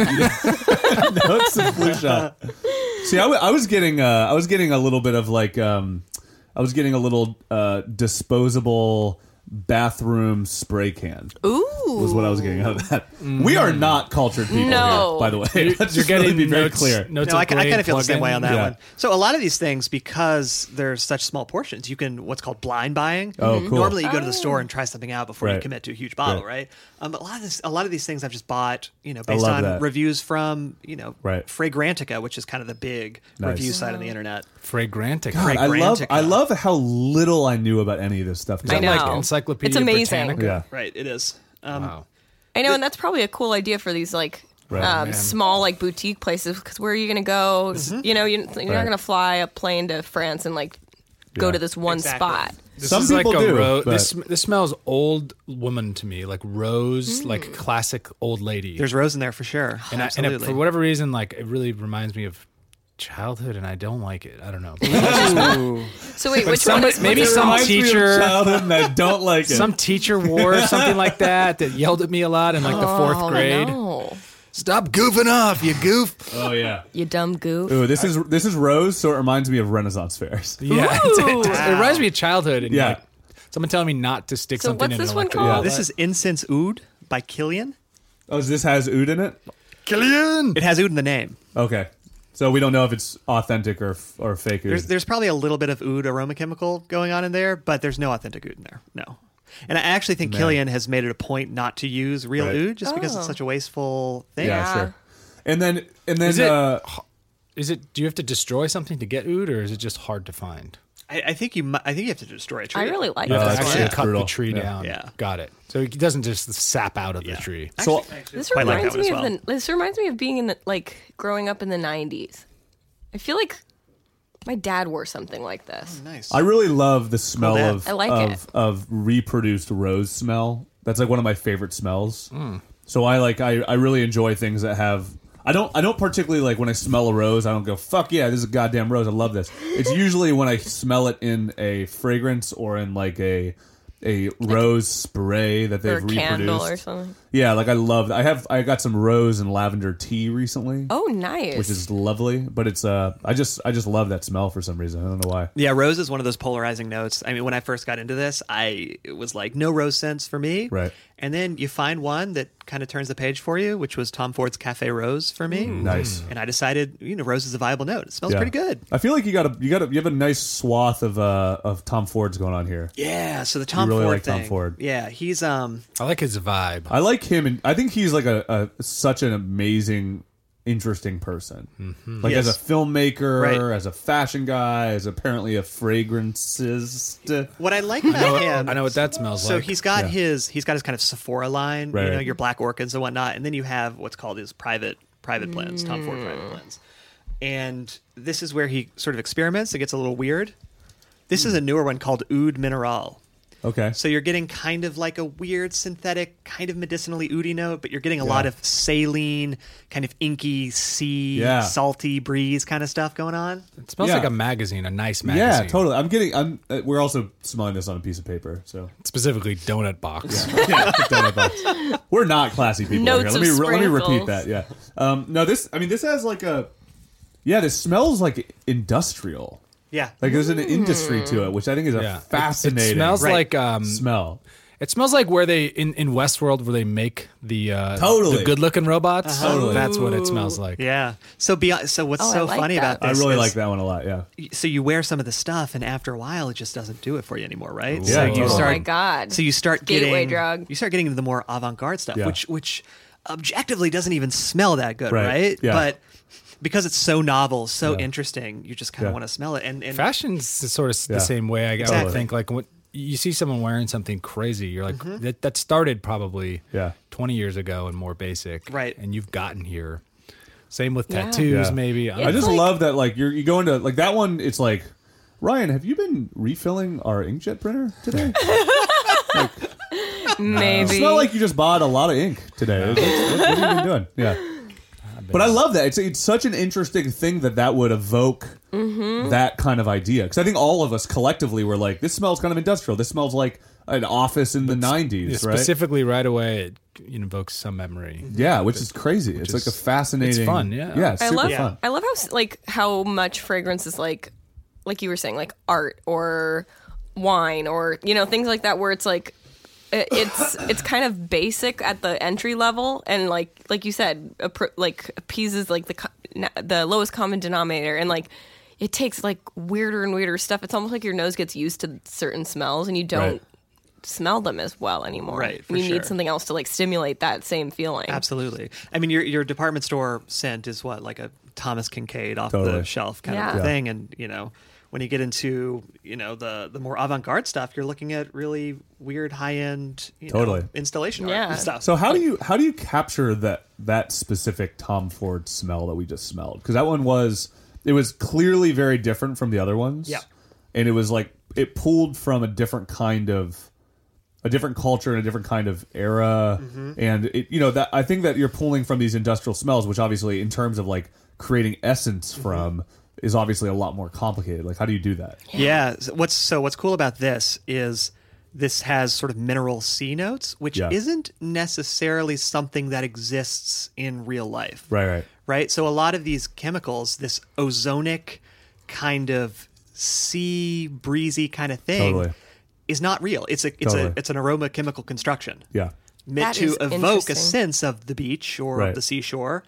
Speaker 5: That's a flu shot. See, I, w- I was getting, uh, I was getting a little bit of like, um, I was getting a little uh, disposable bathroom spray can.
Speaker 3: Ooh.
Speaker 5: Was what I was getting out of that. We are not cultured people
Speaker 3: No.
Speaker 5: here, by the way.
Speaker 6: You're,
Speaker 5: Let's
Speaker 6: you're
Speaker 5: just really
Speaker 6: getting
Speaker 5: be very
Speaker 6: notes,
Speaker 5: clear.
Speaker 6: Notes
Speaker 7: No,
Speaker 6: of
Speaker 7: I, ca- I
Speaker 6: Glade
Speaker 7: kind of feel the same
Speaker 6: plug-in.
Speaker 7: way on that
Speaker 5: Yeah.
Speaker 7: one. So a lot of these things, because there's such small portions, you can what's called blind buying.
Speaker 5: Oh, cool.
Speaker 7: Normally, you go to the store and try something out before you
Speaker 5: Right.
Speaker 7: commit to a huge bottle,
Speaker 5: Right.
Speaker 7: right? Um, but a lot of this, a lot of these things, I've just bought, you know, based
Speaker 5: love
Speaker 7: on
Speaker 5: that.
Speaker 7: reviews from, you know,
Speaker 5: Right.
Speaker 7: Fragrantica, which is kind of the big
Speaker 5: Nice.
Speaker 7: review site on the internet.
Speaker 6: Fragrantica.
Speaker 5: God, I love,
Speaker 7: Fragrantica.
Speaker 5: I love how little I knew about any of this stuff.
Speaker 6: Is that
Speaker 3: I know.
Speaker 6: like Encyclopedia
Speaker 3: It's amazing.
Speaker 6: Britannica?
Speaker 5: Yeah.
Speaker 7: Right, it is. Um,
Speaker 6: Wow.
Speaker 3: I know, and that's probably a cool idea for these like
Speaker 5: Right.
Speaker 3: um,
Speaker 6: Man.
Speaker 3: small like boutique places. Because where are you going to go? S- You know, you're, you're
Speaker 5: Right.
Speaker 3: not going to fly a plane to France and like go
Speaker 5: Yeah.
Speaker 3: to this one
Speaker 7: Exactly.
Speaker 3: spot.
Speaker 6: This
Speaker 5: Some
Speaker 6: is like
Speaker 5: people
Speaker 6: a
Speaker 5: do,
Speaker 6: ro-
Speaker 5: but-
Speaker 6: this this smells old woman to me, like rose,
Speaker 3: Mm.
Speaker 6: like classic old lady.
Speaker 7: there's rose in there for sure.
Speaker 6: and, I, and
Speaker 7: Absolutely.
Speaker 6: it, for whatever reason, like it really reminds me of childhood, and I don't like it. I don't know.
Speaker 3: So wait, which
Speaker 6: somebody-
Speaker 3: one is
Speaker 6: maybe
Speaker 3: what's
Speaker 5: It
Speaker 6: some
Speaker 5: reminds me of
Speaker 6: teacher-
Speaker 5: childhood and I don't like it.
Speaker 6: Some teacher wore something like that that yelled at me a lot in like the fourth
Speaker 3: Oh,
Speaker 6: grade.
Speaker 3: no.
Speaker 6: Stop goofing off, you goof.
Speaker 5: oh yeah.
Speaker 3: You dumb goof.
Speaker 5: Ooh, this is this is rose, so it reminds me of Renaissance fairs.
Speaker 6: Yeah,
Speaker 3: Ooh.
Speaker 6: it, it reminds me of childhood. And
Speaker 5: Yeah.
Speaker 6: like, someone telling me not to stick
Speaker 3: So
Speaker 6: something
Speaker 3: what's
Speaker 6: in
Speaker 3: this
Speaker 6: an
Speaker 3: one
Speaker 6: electric
Speaker 3: called?
Speaker 6: outlet.
Speaker 7: This is Incense Oud by Killian.
Speaker 5: Oh, so this has oud in it.
Speaker 6: Killian.
Speaker 7: It has oud in the name.
Speaker 5: Okay, so we don't know if it's authentic or or fake oud.
Speaker 7: There's there's probably a little bit of oud aroma chemical going on in there, but there's no authentic oud in there. No. And I actually think
Speaker 5: Man.
Speaker 7: Killian has made it a point not to use real
Speaker 5: Right.
Speaker 7: oud just because it's
Speaker 3: Oh.
Speaker 7: such a wasteful thing.
Speaker 5: yeah,
Speaker 3: Yeah.
Speaker 5: sure. And then and then
Speaker 6: Is it-
Speaker 5: uh,
Speaker 6: Is it? Do you have to destroy something to get oud, or is it just hard to find?
Speaker 7: I, I think you mu- I think you have to destroy a tree.
Speaker 3: I really like
Speaker 6: You have
Speaker 5: Oh,
Speaker 6: to
Speaker 3: this
Speaker 5: that's
Speaker 6: actually
Speaker 3: one.
Speaker 5: yeah.
Speaker 6: cut
Speaker 5: brutal.
Speaker 6: the tree
Speaker 5: Yeah.
Speaker 6: down.
Speaker 7: Yeah.
Speaker 6: Got it. So it doesn't just sap out of
Speaker 7: Yeah.
Speaker 6: the tree.
Speaker 5: so
Speaker 3: This
Speaker 7: Quite like
Speaker 3: reminds
Speaker 7: that one
Speaker 3: me
Speaker 7: as
Speaker 3: of
Speaker 7: well.
Speaker 3: the. This reminds me of being in the like growing up in the nineties. I feel like my dad wore something like this.
Speaker 7: Nice.
Speaker 5: I really love the smell
Speaker 7: Cool, Dad.
Speaker 5: of
Speaker 3: I like
Speaker 5: of,
Speaker 3: it.
Speaker 5: of reproduced rose smell. That's like one of my favorite smells. So I like I, I really enjoy things that have I don't I don't particularly like when I smell a rose, I don't go, fuck yeah, this is a goddamn rose, I love this. It's usually when I smell it in a fragrance or in like a a rose spray that they've
Speaker 3: or a
Speaker 5: reproduced.
Speaker 3: candle or something.
Speaker 5: Yeah, like I love I have I got some rose and lavender tea recently.
Speaker 3: Oh, nice.
Speaker 5: Which is lovely, but it's uh I just I just love that smell for some reason. I don't know why.
Speaker 7: Yeah, rose is one of those polarizing notes. I mean, when I first got into this, I it was like no rose scents for me.
Speaker 5: Right.
Speaker 7: And then you find one that kind of turns the page for you, which was Tom Ford's Cafe Rose for me.
Speaker 5: Nice.
Speaker 7: And I decided, you know, rose is a viable note. It smells
Speaker 5: Yeah.
Speaker 7: pretty good.
Speaker 5: I feel like you got a you got a, you have a nice swath of uh of Tom Ford's going on here.
Speaker 7: Yeah, so the Tom
Speaker 5: really
Speaker 7: Ford
Speaker 5: like Tom
Speaker 7: thing.
Speaker 5: Ford.
Speaker 7: Yeah, he's um
Speaker 6: I like his vibe.
Speaker 5: I like him, and I think he's like a, a such an amazing, interesting person. Like
Speaker 7: Yes.
Speaker 5: as a filmmaker,
Speaker 7: Right.
Speaker 5: as a fashion guy, as apparently a fragrancist.
Speaker 7: what I like about him.
Speaker 6: I know what that smells
Speaker 7: So
Speaker 6: like.
Speaker 7: he's got
Speaker 5: Yeah.
Speaker 7: his he's got his kind of Sephora line,
Speaker 5: Right.
Speaker 7: you know, your black orchids and whatnot, and then you have what's called his private private blends, Tom Ford private blends. And this is where he sort of experiments. It gets a little weird. This is a newer one called Oud Mineral.
Speaker 5: Okay,
Speaker 7: So you're getting kind of like a weird synthetic, kind of medicinally oudy note, but you're getting a lot of saline, kind of inky, sea,
Speaker 5: Yeah.
Speaker 7: salty breeze kind of stuff going on.
Speaker 6: It smells
Speaker 5: Yeah.
Speaker 6: like a magazine, a nice magazine.
Speaker 5: yeah, totally. I'm getting. I'm. Uh, we're also smelling this on a piece of paper, so
Speaker 6: Specifically, donut box.
Speaker 5: yeah, donut box. We're not classy people
Speaker 3: Notes
Speaker 5: here. Let me
Speaker 3: of
Speaker 5: let me repeat
Speaker 3: sprinkles.
Speaker 5: that. Yeah. Um. No. This. I mean, this has like a. Yeah. This smells like industrial.
Speaker 7: Yeah.
Speaker 5: Like there's an industry to it, which I think is a
Speaker 6: Yeah. It-
Speaker 5: fascinating.
Speaker 6: It, smells
Speaker 7: Right.
Speaker 6: like um,
Speaker 5: smell.
Speaker 6: It smells like where they in, in Westworld where they make the uh,
Speaker 5: Totally.
Speaker 6: the good looking robots.
Speaker 5: Totally.
Speaker 6: That's what it smells like.
Speaker 7: Yeah. So beyond, so what's
Speaker 3: Oh, I
Speaker 7: so
Speaker 3: like
Speaker 7: funny
Speaker 3: that.
Speaker 7: about
Speaker 5: I
Speaker 7: this?
Speaker 5: really
Speaker 7: is-
Speaker 5: like that one a lot. Yeah.
Speaker 7: So you wear some of the stuff, and after a while, it just doesn't do it for you anymore, right?
Speaker 5: Ooh.
Speaker 7: So
Speaker 5: Yeah,
Speaker 7: you
Speaker 5: totally.
Speaker 3: Oh
Speaker 7: start.
Speaker 3: my God.
Speaker 7: So you start
Speaker 3: Gateway
Speaker 7: getting
Speaker 3: drug.
Speaker 7: You start getting into the more avant-garde stuff,
Speaker 5: Yeah.
Speaker 7: which which objectively doesn't even smell that good,
Speaker 5: Right.
Speaker 7: right?
Speaker 5: Yeah.
Speaker 7: But because it's so novel, so
Speaker 5: Yeah.
Speaker 7: interesting, you just kind of
Speaker 5: Yeah.
Speaker 7: want to smell it. And, and
Speaker 6: Fashion's sort of
Speaker 5: Yeah.
Speaker 6: the same way. I, I
Speaker 7: Exactly.
Speaker 6: would think like when you see someone wearing something crazy, you're like that, that started probably
Speaker 5: Yeah.
Speaker 6: twenty years ago and more basic,
Speaker 7: Right.
Speaker 6: And you've gotten here. Same with
Speaker 3: Yeah.
Speaker 6: tattoos,
Speaker 5: Yeah.
Speaker 6: maybe. I
Speaker 5: I
Speaker 6: don't
Speaker 5: just
Speaker 3: like-
Speaker 5: love that. Like you're you go into like that one. It's like, Ryan, have you been refilling our inkjet printer today?
Speaker 3: Maybe.
Speaker 5: Smell like you just bought a lot of ink today. What, what- what have you been doing? Yeah. But I love that. It's it's such an interesting thing that that would evoke
Speaker 3: Mm-hmm.
Speaker 5: that kind of idea. Because I think all of us collectively were like, this smells kind of industrial. This smells like an office in the nineties,
Speaker 6: Yeah,
Speaker 5: right?
Speaker 6: specifically right away it invokes some memory.
Speaker 5: Yeah, which is crazy. It's like a
Speaker 6: is-
Speaker 5: fascinating.
Speaker 6: it's fun, yeah.
Speaker 5: Yeah, it's
Speaker 3: I
Speaker 5: super
Speaker 3: love
Speaker 5: fun.
Speaker 3: I love how like how much fragrance is like like you were saying like art or wine or you know things like that where it's like it- it's it's kind of basic at the entry level and like like you said appro- like appeases like the co- na- the lowest common denominator and like it takes like weirder and weirder stuff. It's almost like your nose gets used to certain smells and you don't
Speaker 5: Right.
Speaker 3: smell them as well anymore.
Speaker 7: Right, for
Speaker 3: you
Speaker 7: sure.
Speaker 3: need something else to like stimulate that same feeling.
Speaker 7: absolutely. I mean, your your department store scent is what, like a Thomas Kincaid off
Speaker 5: Totally.
Speaker 7: the shelf kind
Speaker 3: Yeah.
Speaker 7: of a
Speaker 3: Yeah.
Speaker 7: thing. And you know, when you get into you know the the more avant-garde stuff, you're looking at really weird high-end you
Speaker 5: Totally.
Speaker 7: know, installation art
Speaker 3: Yeah.
Speaker 7: and stuff.
Speaker 5: So how do you how do you capture that that specific Tom Ford smell that we just smelled? Because that one was it was clearly very different from the other ones.
Speaker 7: Yeah.
Speaker 5: And it was like it pulled from a different kind of a different culture and a different kind of era. And it, you know that I think that you're pulling from these industrial smells, which obviously in terms of like creating essence from is obviously a lot more complicated. Like how do you do that?
Speaker 7: Yeah. So what's so what's cool about this is this has sort of mineral C notes, which
Speaker 5: Yeah.
Speaker 7: isn't necessarily something that exists in real life.
Speaker 5: Right, right.
Speaker 7: Right. So a lot of these chemicals, this ozonic kind of sea breezy kind of thing,
Speaker 5: Totally.
Speaker 7: is not real. It's a it's
Speaker 5: Totally.
Speaker 7: a it's an aroma chemical construction
Speaker 5: Yeah.
Speaker 7: meant
Speaker 3: That
Speaker 7: to
Speaker 3: is
Speaker 7: evoke a
Speaker 3: interesting.
Speaker 7: sense of the beach or
Speaker 5: Right.
Speaker 7: of the seashore.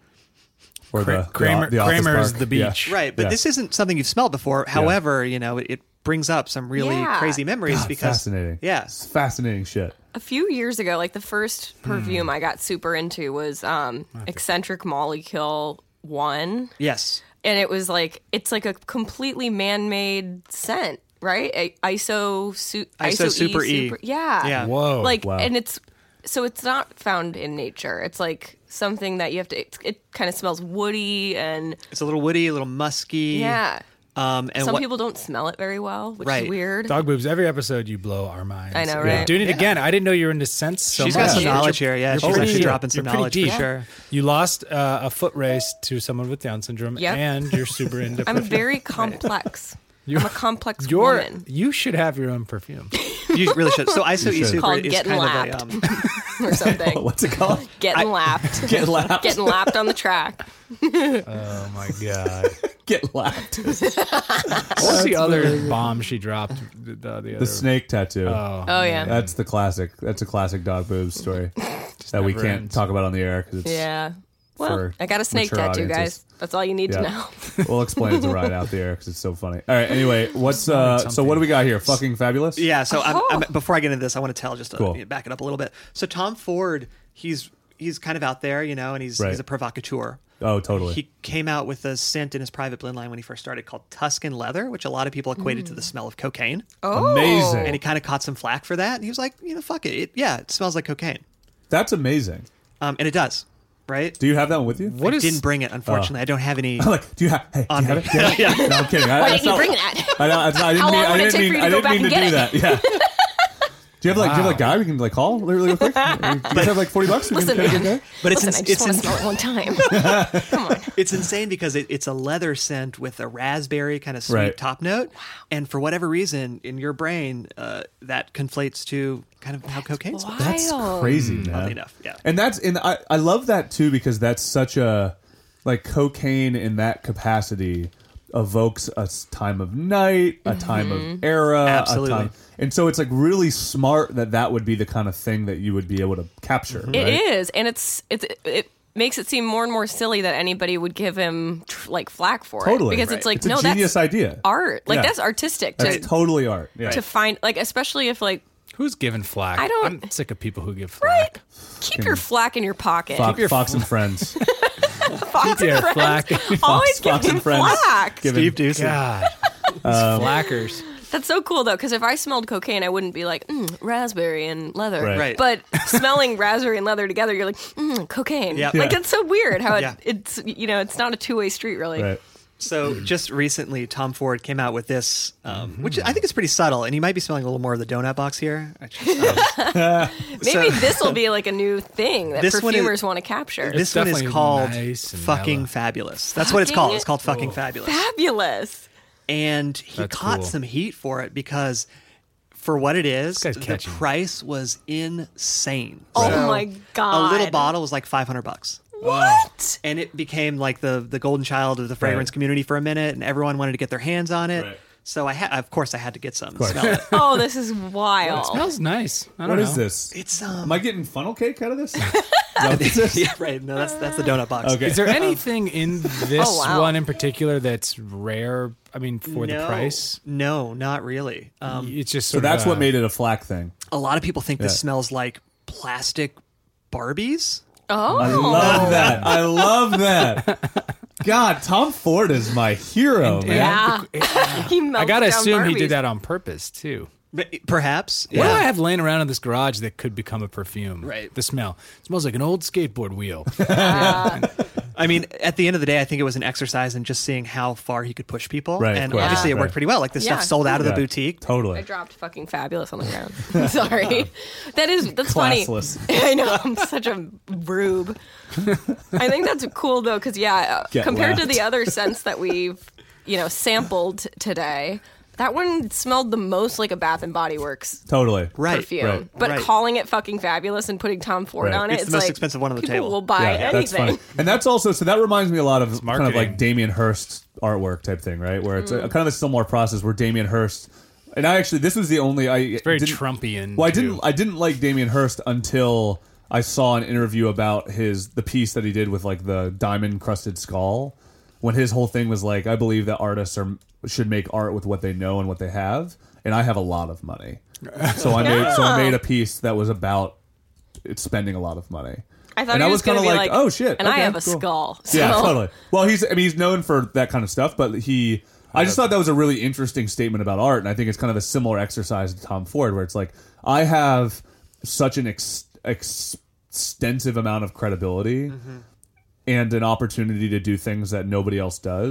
Speaker 5: Or
Speaker 6: Kra-
Speaker 5: the,
Speaker 6: Kramer-
Speaker 5: the, the office
Speaker 6: Kramer's
Speaker 5: park.
Speaker 6: the
Speaker 5: Yeah.
Speaker 6: beach.
Speaker 7: Right. But
Speaker 5: Yeah.
Speaker 7: this isn't something you've smelled before. However, you know, it, it brings up some really
Speaker 3: Yeah.
Speaker 7: crazy memories
Speaker 5: God,
Speaker 7: because
Speaker 5: fascinating.
Speaker 7: Yeah.
Speaker 5: It's fascinating shit.
Speaker 3: A few years ago, like the first perfume I got super into was um, Eccentric Molecule One,
Speaker 7: Yes.
Speaker 3: and it was like it's like a completely man-made scent, right? A- ISO su-
Speaker 7: ISO Super E.
Speaker 3: yeah,
Speaker 7: Yeah.
Speaker 6: Whoa.
Speaker 3: like
Speaker 5: Wow.
Speaker 3: and it's so it's not found in nature. It's like something that you have to. It, it kind of smells woody and
Speaker 7: It's a little woody, a little musky.
Speaker 3: yeah.
Speaker 7: Um, and
Speaker 3: Some
Speaker 7: what,
Speaker 3: people don't smell it very well, which
Speaker 7: Right.
Speaker 3: is weird.
Speaker 6: Dog boobs. Every episode, you blow our minds.
Speaker 3: I know,
Speaker 6: Yeah.
Speaker 3: right?
Speaker 6: Doing it again. I didn't know you were into scents so
Speaker 7: she's
Speaker 6: much.
Speaker 7: got some
Speaker 3: Yeah.
Speaker 7: knowledge here. Yeah, she's
Speaker 6: pretty-
Speaker 7: actually dropping some
Speaker 6: you're pretty
Speaker 7: knowledge
Speaker 6: deep.
Speaker 7: for sure.
Speaker 6: You lost uh, a foot race to someone with Down syndrome,
Speaker 3: Yep.
Speaker 6: and you're super into.
Speaker 3: I'm
Speaker 6: perfume.
Speaker 3: very complex.
Speaker 6: You're-
Speaker 3: I'm a complex
Speaker 6: You're,
Speaker 3: woman.
Speaker 6: you should have your own perfume.
Speaker 7: You really should. So I S O
Speaker 5: You should.
Speaker 7: E-Super
Speaker 3: Called
Speaker 7: is
Speaker 3: Getting
Speaker 7: kind
Speaker 3: Lapped.
Speaker 7: of a... Um,
Speaker 3: or something.
Speaker 5: What's it called?
Speaker 3: Getting lapped.
Speaker 5: Get lapped.
Speaker 3: Getting lapped on the track.
Speaker 6: Oh my god!
Speaker 5: Get lapped.
Speaker 6: What's the other bomb she dropped? The, the, the,
Speaker 5: The
Speaker 6: other,
Speaker 5: snake tattoo.
Speaker 6: Oh,
Speaker 3: Oh yeah.
Speaker 5: That's the classic. That's a classic dog boobs story that we
Speaker 6: never
Speaker 5: can't
Speaker 6: ends.
Speaker 5: talk about on the air because it's.
Speaker 3: Yeah. Well,
Speaker 5: for
Speaker 3: I got a snake
Speaker 5: mature
Speaker 3: tattoo,
Speaker 5: audiences.
Speaker 3: guys. That's all you need to
Speaker 5: Yeah.
Speaker 3: know.
Speaker 5: We'll explain it to Ryan out the air because it's so funny. All right. Anyway, what's uh? So
Speaker 6: something.
Speaker 5: what do we got here? Fucking fabulous.
Speaker 7: Yeah, so I'm,
Speaker 3: Oh.
Speaker 7: I'm, before I get into this, I want to tell just to
Speaker 5: Cool.
Speaker 7: you know, back it up a little bit. So Tom Ford, he's he's kind of out there, you know, and he's
Speaker 5: Right.
Speaker 7: he's a provocateur.
Speaker 5: Oh, totally.
Speaker 7: He came out with a scent in his private blend line when he first started called Tuscan Leather, which a lot of people equated to the smell of cocaine.
Speaker 3: Oh.
Speaker 5: Amazing.
Speaker 7: And he kind of caught some flack for that. And he was like, you know, fuck it. it yeah, it smells like cocaine.
Speaker 5: That's amazing.
Speaker 7: Um, and it does, right?
Speaker 5: Do you have that one with you?
Speaker 6: What
Speaker 7: I
Speaker 6: is?
Speaker 7: didn't bring it, unfortunately. I don't have any.
Speaker 5: I'm like, do you have? Hey, do
Speaker 7: On
Speaker 5: you have
Speaker 7: me.
Speaker 5: it? Do you have it?
Speaker 7: Yeah.
Speaker 5: No, I'm kidding. I,
Speaker 3: Why
Speaker 5: that's
Speaker 3: didn't you
Speaker 5: not-
Speaker 3: bring that?
Speaker 5: I, know, it's not- I didn't
Speaker 3: How
Speaker 5: mean,
Speaker 3: long
Speaker 5: I
Speaker 3: would it
Speaker 5: didn't
Speaker 3: take
Speaker 5: mean,
Speaker 3: for you to
Speaker 5: I
Speaker 3: go
Speaker 5: didn't
Speaker 3: back
Speaker 5: mean
Speaker 3: and
Speaker 5: to do
Speaker 3: get
Speaker 5: that. Yeah. Do you have like, do you have a guy we can like call really, really quick? Do you guys have like forty bucks? We
Speaker 3: Listen,
Speaker 5: can take
Speaker 3: man.
Speaker 5: it?
Speaker 7: But it's
Speaker 3: Listen, I
Speaker 7: ins-
Speaker 3: just want to
Speaker 7: it's
Speaker 3: smell it one time. Come on.
Speaker 7: It's insane because it, it's a leather scent with a raspberry kind of sweet
Speaker 5: Right.
Speaker 7: top note. And for whatever reason, in your brain, uh, that conflates to kind of how cocaine smells.
Speaker 5: That's
Speaker 3: Wild.
Speaker 5: crazy, man.
Speaker 7: Oddly enough, yeah.
Speaker 5: And that's and I, I love that too because that's such a like cocaine in that capacity evokes a s- time of night, a time of era,
Speaker 7: Absolutely.
Speaker 5: a time, and so it's like really smart that that would be the kind of thing that you would be able to capture.
Speaker 3: It
Speaker 5: right?
Speaker 3: is, and it's it's it makes it seem more and more silly that anybody would give him tr- like flack for
Speaker 5: Totally.
Speaker 3: it because
Speaker 5: Right.
Speaker 3: it's like
Speaker 5: It's a
Speaker 3: no,
Speaker 5: genius
Speaker 3: that's
Speaker 5: idea.
Speaker 3: art. Like
Speaker 5: Yeah.
Speaker 3: that's artistic to
Speaker 5: That's totally art. Yeah.
Speaker 3: to find like especially if like
Speaker 6: Who's giving flack?
Speaker 3: I don't-
Speaker 6: I'm sick of people who give
Speaker 3: right.
Speaker 6: flack.
Speaker 3: Keep your flack in your pocket.
Speaker 5: Fox,
Speaker 6: your
Speaker 5: Fox and Friends.
Speaker 3: Fox
Speaker 6: your
Speaker 3: and friends
Speaker 6: flack in your
Speaker 3: always give
Speaker 5: Fox
Speaker 3: him
Speaker 5: and Friends.
Speaker 3: flack.
Speaker 5: Given-
Speaker 7: Steve Doocy.
Speaker 6: God, these
Speaker 5: Um,
Speaker 6: flackers.
Speaker 3: That's so cool though, because if I smelled cocaine, I wouldn't be like mm, raspberry and leather.
Speaker 5: Right.
Speaker 7: Right.
Speaker 3: But smelling raspberry and leather together, you're like mm, cocaine.
Speaker 7: Yeah.
Speaker 3: Like
Speaker 5: Yeah.
Speaker 3: it's so weird how it,
Speaker 7: Yeah.
Speaker 3: it's you know it's not a two way street really.
Speaker 5: Right.
Speaker 7: So just recently, Tom Ford came out with this, um, which I think is pretty subtle, and you might be smelling a little more of the donut box here. I just, um,
Speaker 3: Maybe
Speaker 7: So-
Speaker 3: this will be like a new thing that
Speaker 7: This one is-
Speaker 3: perfumers want to capture.
Speaker 7: this one is
Speaker 6: definitely
Speaker 7: called
Speaker 6: nice and
Speaker 7: "Fucking
Speaker 6: mellow.
Speaker 7: Fabulous." That's what it's
Speaker 3: Fucking-
Speaker 7: called. It's called "Fucking Fabulous."
Speaker 3: Fabulous.
Speaker 7: And he
Speaker 6: That's
Speaker 7: caught
Speaker 6: cool.
Speaker 7: some heat for it because, for what it is,
Speaker 6: guy's
Speaker 7: the
Speaker 6: catchy.
Speaker 7: price was insane.
Speaker 3: Oh
Speaker 7: So
Speaker 3: my God.
Speaker 7: A little bottle was like five hundred bucks.
Speaker 3: What?
Speaker 7: And it became like the the golden child of the fragrance
Speaker 5: Right.
Speaker 7: community for a minute, and everyone wanted to get their hands on it.
Speaker 5: Right.
Speaker 7: So I had, of course, I had to get some. and
Speaker 5: course.
Speaker 7: Smell it.
Speaker 3: Oh, this is wild.
Speaker 6: Smells nice. I don't
Speaker 5: What
Speaker 6: know.
Speaker 5: is this?
Speaker 7: It's um.
Speaker 5: Am I getting funnel cake out of this? Is that what this is?
Speaker 7: yeah, right. No, that's that's the donut box.
Speaker 5: Okay.
Speaker 6: Is there anything in this
Speaker 3: Oh, wow.
Speaker 6: one in particular that's rare? I mean, for
Speaker 7: no,
Speaker 6: the price,
Speaker 7: No, not really. Um,
Speaker 6: it's just
Speaker 5: So
Speaker 6: sort
Speaker 5: that's
Speaker 6: of,
Speaker 5: what
Speaker 6: uh,
Speaker 5: made it a flack thing.
Speaker 7: a lot of people think this
Speaker 5: Yeah.
Speaker 7: smells like plastic Barbies.
Speaker 3: Oh.
Speaker 5: I love that. I love that. God, Tom Ford is my hero, man.
Speaker 3: Yeah. he melts
Speaker 6: I gotta
Speaker 3: down
Speaker 6: assume he
Speaker 3: Barbies.
Speaker 6: did that on purpose too.
Speaker 7: But perhaps.
Speaker 6: What do I
Speaker 7: Yeah.
Speaker 6: have laying around in this garage that could become a perfume?
Speaker 7: Right.
Speaker 6: The smell. It smells like an old skateboard wheel.
Speaker 7: I mean, at the end of the day, I think it was an exercise in just seeing how far he could push people.
Speaker 5: Right, of
Speaker 7: and
Speaker 5: course.
Speaker 7: obviously, it
Speaker 5: Right.
Speaker 7: worked pretty well. Like, this
Speaker 3: Yeah.
Speaker 7: stuff sold out of
Speaker 5: Yeah,
Speaker 7: the boutique.
Speaker 5: Totally.
Speaker 3: I dropped fucking fabulous on the ground. Sorry. That is that's funny.
Speaker 5: Classless.
Speaker 3: I know I'm such a rube. I think that's cool though, because yeah, uh,
Speaker 5: Get
Speaker 3: compared to
Speaker 5: laughed.
Speaker 3: the other scents that we've you know sampled today, that one smelled the most like a Bath and Body Works
Speaker 5: Totally.
Speaker 7: Right.
Speaker 3: perfume.
Speaker 5: right,
Speaker 3: but
Speaker 7: right.
Speaker 3: calling it fucking fabulous and putting Tom Ford
Speaker 5: Right.
Speaker 3: on it,
Speaker 7: It's
Speaker 3: it's,
Speaker 7: the most
Speaker 3: like,
Speaker 7: expensive one on the
Speaker 3: people
Speaker 7: table.
Speaker 3: will buy
Speaker 5: Yeah, that's
Speaker 3: anything.
Speaker 5: funny. And that's also so that reminds me a lot of kind of
Speaker 6: marketing.
Speaker 5: like Damien Hirst artwork type thing, right? Where it's
Speaker 3: Mm.
Speaker 5: a, kind of a similar process where Damien Hirst and I actually this was the only I it's
Speaker 6: Very
Speaker 5: didn't,
Speaker 6: Trumpian.
Speaker 5: Well, I
Speaker 6: too.
Speaker 5: didn't I didn't like Damien Hirst until I saw an interview about his the piece that he did with like the diamond crusted skull. When his whole thing was like, I believe that artists are should make art with what they know and what they have, and I have a lot of money, so I made so I made a piece that was about it spending a lot of money.
Speaker 3: I thought
Speaker 5: and
Speaker 3: he
Speaker 5: I
Speaker 3: was,
Speaker 5: was kind
Speaker 3: going
Speaker 5: of
Speaker 3: to
Speaker 5: like,
Speaker 3: be like,
Speaker 5: oh shit,
Speaker 3: and I
Speaker 5: okay,
Speaker 3: have a
Speaker 5: cool.
Speaker 3: skull. So.
Speaker 5: Yeah, totally. Well, he's I mean he's known for that kind of stuff, but he I just thought that was a really interesting statement about art, and I think it's kind of a similar exercise to Tom Ford, where it's like I have such an ex, ex, extensive amount of credibility and an opportunity to do things that nobody else does.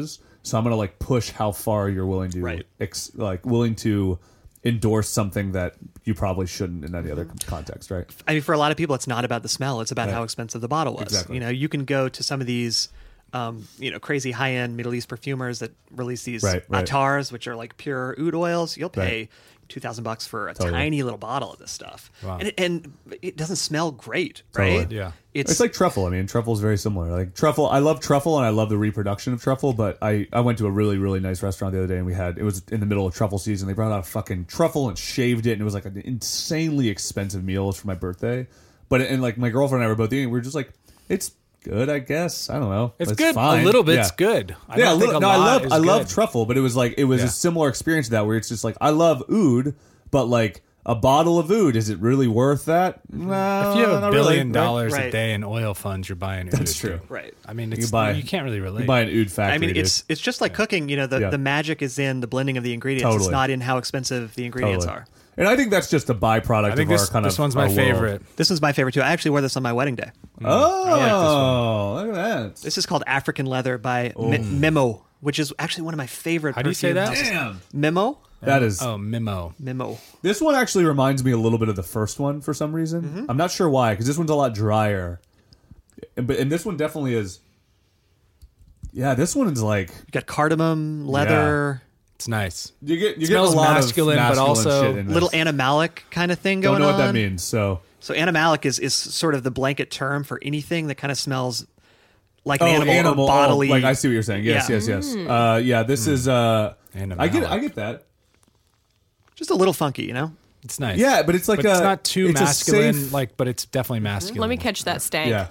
Speaker 5: So I'm gonna like push how far you're willing to,
Speaker 7: Right.
Speaker 5: ex, like willing to endorse something that you probably shouldn't in any other context, right?
Speaker 7: I mean, for a lot of people, it's not about the smell; it's about
Speaker 5: Right.
Speaker 7: how expensive the bottle was.
Speaker 5: Exactly.
Speaker 7: You know, you can go to some of these, um, you know, crazy high-end Middle East perfumers that release these
Speaker 5: Right, right.
Speaker 7: attars, which are like pure oud oils. You'll pay
Speaker 5: Right.
Speaker 7: two thousand bucks for a
Speaker 5: Totally.
Speaker 7: tiny little bottle of this stuff,
Speaker 6: Wow.
Speaker 7: and it, and it doesn't smell great,
Speaker 5: Totally.
Speaker 7: right?
Speaker 6: Yeah.
Speaker 7: it's,
Speaker 5: It's like truffle. I mean, truffle is very similar. Like truffle, I love truffle and I love the reproduction of truffle. But I, I went to a really really nice restaurant the other day and we had it was in the middle of truffle season. They brought out a fucking truffle and shaved it and it was like an insanely expensive meal. It was for my birthday. But and like my girlfriend and I were both eating. We were just like, it's good, I guess. I don't know.
Speaker 6: It's good.
Speaker 5: Fine.
Speaker 6: A little bit's
Speaker 5: Yeah.
Speaker 6: good. I
Speaker 5: yeah,
Speaker 6: don't
Speaker 5: a
Speaker 6: think
Speaker 5: little,
Speaker 6: a
Speaker 5: no, I
Speaker 6: lot
Speaker 5: love
Speaker 6: is
Speaker 5: I love
Speaker 6: good.
Speaker 5: truffle, but it was like it was
Speaker 6: Yeah.
Speaker 5: a similar experience to that where it's just like I love oud, but like a bottle of oud, is it really worth that? No,
Speaker 6: If you have a
Speaker 5: not
Speaker 6: billion
Speaker 5: really, right?
Speaker 6: dollars
Speaker 7: Right.
Speaker 6: a day in oil funds, you're buying.
Speaker 5: That's
Speaker 6: oud,
Speaker 5: true.
Speaker 6: too.
Speaker 7: right.
Speaker 6: I mean,
Speaker 5: You
Speaker 6: it's,
Speaker 5: buy-
Speaker 6: you can't really relate.
Speaker 5: You buy an oud factory.
Speaker 7: I mean,
Speaker 5: dude.
Speaker 7: it's it's just like cooking. You know, the,
Speaker 5: Yeah.
Speaker 7: the magic is in the blending of the ingredients.
Speaker 5: Totally.
Speaker 7: It's not in how expensive the ingredients
Speaker 5: Totally.
Speaker 7: are.
Speaker 5: And I think that's just a byproduct
Speaker 6: I think
Speaker 5: of
Speaker 6: this,
Speaker 5: our kind
Speaker 6: this
Speaker 5: of
Speaker 6: one's my
Speaker 5: our world.
Speaker 6: favorite.
Speaker 7: This one's my favorite too. I actually wore this on my wedding day.
Speaker 5: Oh, look at that.
Speaker 7: This is called African Leather by Mi- Memo, which is actually one of my favorite.
Speaker 6: How do you say
Speaker 7: perfume
Speaker 6: that?
Speaker 7: houses.
Speaker 5: Damn.
Speaker 7: Memo,
Speaker 5: That is.
Speaker 6: Oh, Memo.
Speaker 7: Memo.
Speaker 5: This one actually reminds me a little bit of the first one for some reason.
Speaker 7: Mm-hmm.
Speaker 5: I'm not sure why, because this one's a lot drier. And- But and this one definitely is. Yeah, this one is like
Speaker 7: You got cardamom, leather,
Speaker 6: It's nice.
Speaker 5: you get you
Speaker 6: Smells
Speaker 5: get a lot
Speaker 6: masculine,
Speaker 5: of
Speaker 6: but
Speaker 5: masculine
Speaker 6: also
Speaker 5: shit in this.
Speaker 7: little animalic kind of thing
Speaker 5: Don't
Speaker 7: going
Speaker 5: know
Speaker 7: on.
Speaker 5: what that means. So
Speaker 7: So animalic is is sort of the blanket term for anything that kind of smells like
Speaker 5: oh,
Speaker 7: an animal, or
Speaker 5: oh,
Speaker 7: bodily.
Speaker 5: like I see what you're saying. Yes,
Speaker 7: Yeah.
Speaker 5: yes, yes. Uh, yeah, this is. Uh,
Speaker 6: Animalic.
Speaker 5: I get I get that.
Speaker 7: Just a little funky, you know.
Speaker 6: It's nice.
Speaker 5: Yeah, but it's like
Speaker 6: but
Speaker 5: a,
Speaker 6: it's not too
Speaker 5: it's a
Speaker 6: masculine.
Speaker 5: safe-
Speaker 6: Like, but it's definitely masculine.
Speaker 3: Let me catch that stank.
Speaker 5: Yeah.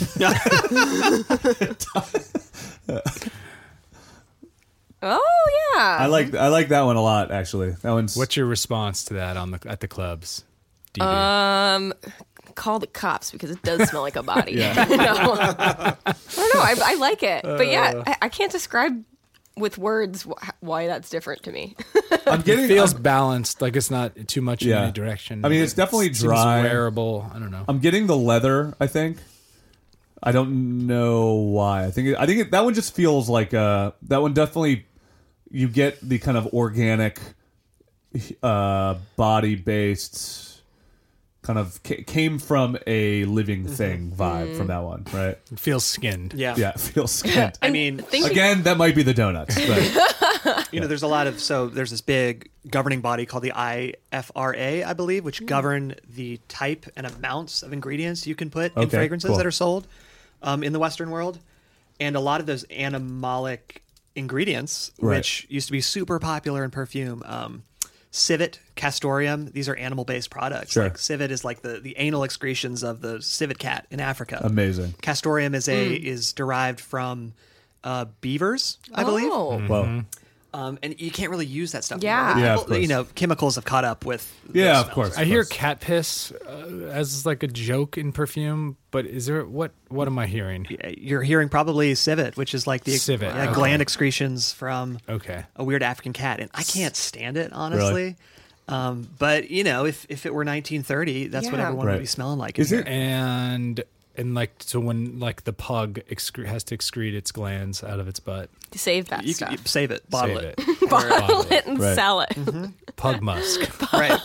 Speaker 3: Oh yeah.
Speaker 5: I like I like that one a lot. Actually, that one's.
Speaker 6: What's your response to that on the at the clubs? D D?
Speaker 3: Um, call the cops because it does smell like a body.
Speaker 5: Yeah.
Speaker 3: I don't know. I, don't know. I, I like it, but yeah, I, I can't describe with words wh- why that's different to me.
Speaker 5: I'm getting
Speaker 6: it feels
Speaker 5: I'm,
Speaker 6: balanced. Like it's not too much in
Speaker 5: Yeah.
Speaker 6: any direction.
Speaker 5: I mean, it's definitely
Speaker 6: Seems
Speaker 5: dry.
Speaker 6: wearable. I don't know.
Speaker 5: I'm getting the leather. I think. I don't know why. I think it, I think it, that one just feels like uh that one definitely. You get the kind of organic, uh, body based, kind of ca- came from a living thing vibe from that one, right?
Speaker 6: It feels skinned.
Speaker 7: Yeah.
Speaker 5: Yeah, it feels skint.
Speaker 7: I mean,
Speaker 3: Think-
Speaker 5: Again, that might be the donuts, but
Speaker 7: you know, there's a lot of so there's this big governing body called the I F R A, I believe, which govern the type and amounts of ingredients you can put in
Speaker 5: Okay,
Speaker 7: fragrances
Speaker 5: cool.
Speaker 7: that are sold um, in the Western world, and a lot of those animalic ingredients,
Speaker 5: Right.
Speaker 7: which used to be super popular in perfume. Um, civet, castoreum, these are animal-based products.
Speaker 5: Sure.
Speaker 7: Like civet is like the, the anal excretions of the civet cat in Africa.
Speaker 5: amazing.
Speaker 7: Castoreum is a is derived from uh, beavers, I believe.
Speaker 3: Oh.
Speaker 5: Well,
Speaker 7: Um, and you can't really use that stuff.
Speaker 3: Yeah.
Speaker 7: anymore.
Speaker 5: Yeah, of
Speaker 7: People-
Speaker 5: course.
Speaker 7: you know, chemicals have caught up with. those
Speaker 5: yeah, of
Speaker 7: smells.
Speaker 5: course.
Speaker 6: I
Speaker 5: of
Speaker 6: hear
Speaker 5: course.
Speaker 6: cat piss uh, as like a joke in perfume, but is there what? What am I hearing?
Speaker 7: You're hearing probably civet, which is like the
Speaker 6: Civet,
Speaker 7: yeah,
Speaker 6: okay.
Speaker 7: gland excretions from
Speaker 6: Okay.
Speaker 7: a weird African cat, and I can't stand it honestly. Um, but you know, if if it were nineteen thirty, that's what
Speaker 3: Yeah.
Speaker 7: everyone
Speaker 5: Right.
Speaker 7: would be smelling like.
Speaker 5: Is
Speaker 7: in
Speaker 5: it-
Speaker 7: here.
Speaker 6: And and like so when like the pug excre- has to excrete its glands out of its butt,
Speaker 3: Save that
Speaker 7: You
Speaker 3: stuff.
Speaker 7: can you save it, bottle
Speaker 6: save
Speaker 7: it.
Speaker 6: it.
Speaker 3: Bottle it and
Speaker 5: Right.
Speaker 3: sell it.
Speaker 6: Pug musk.
Speaker 7: Right.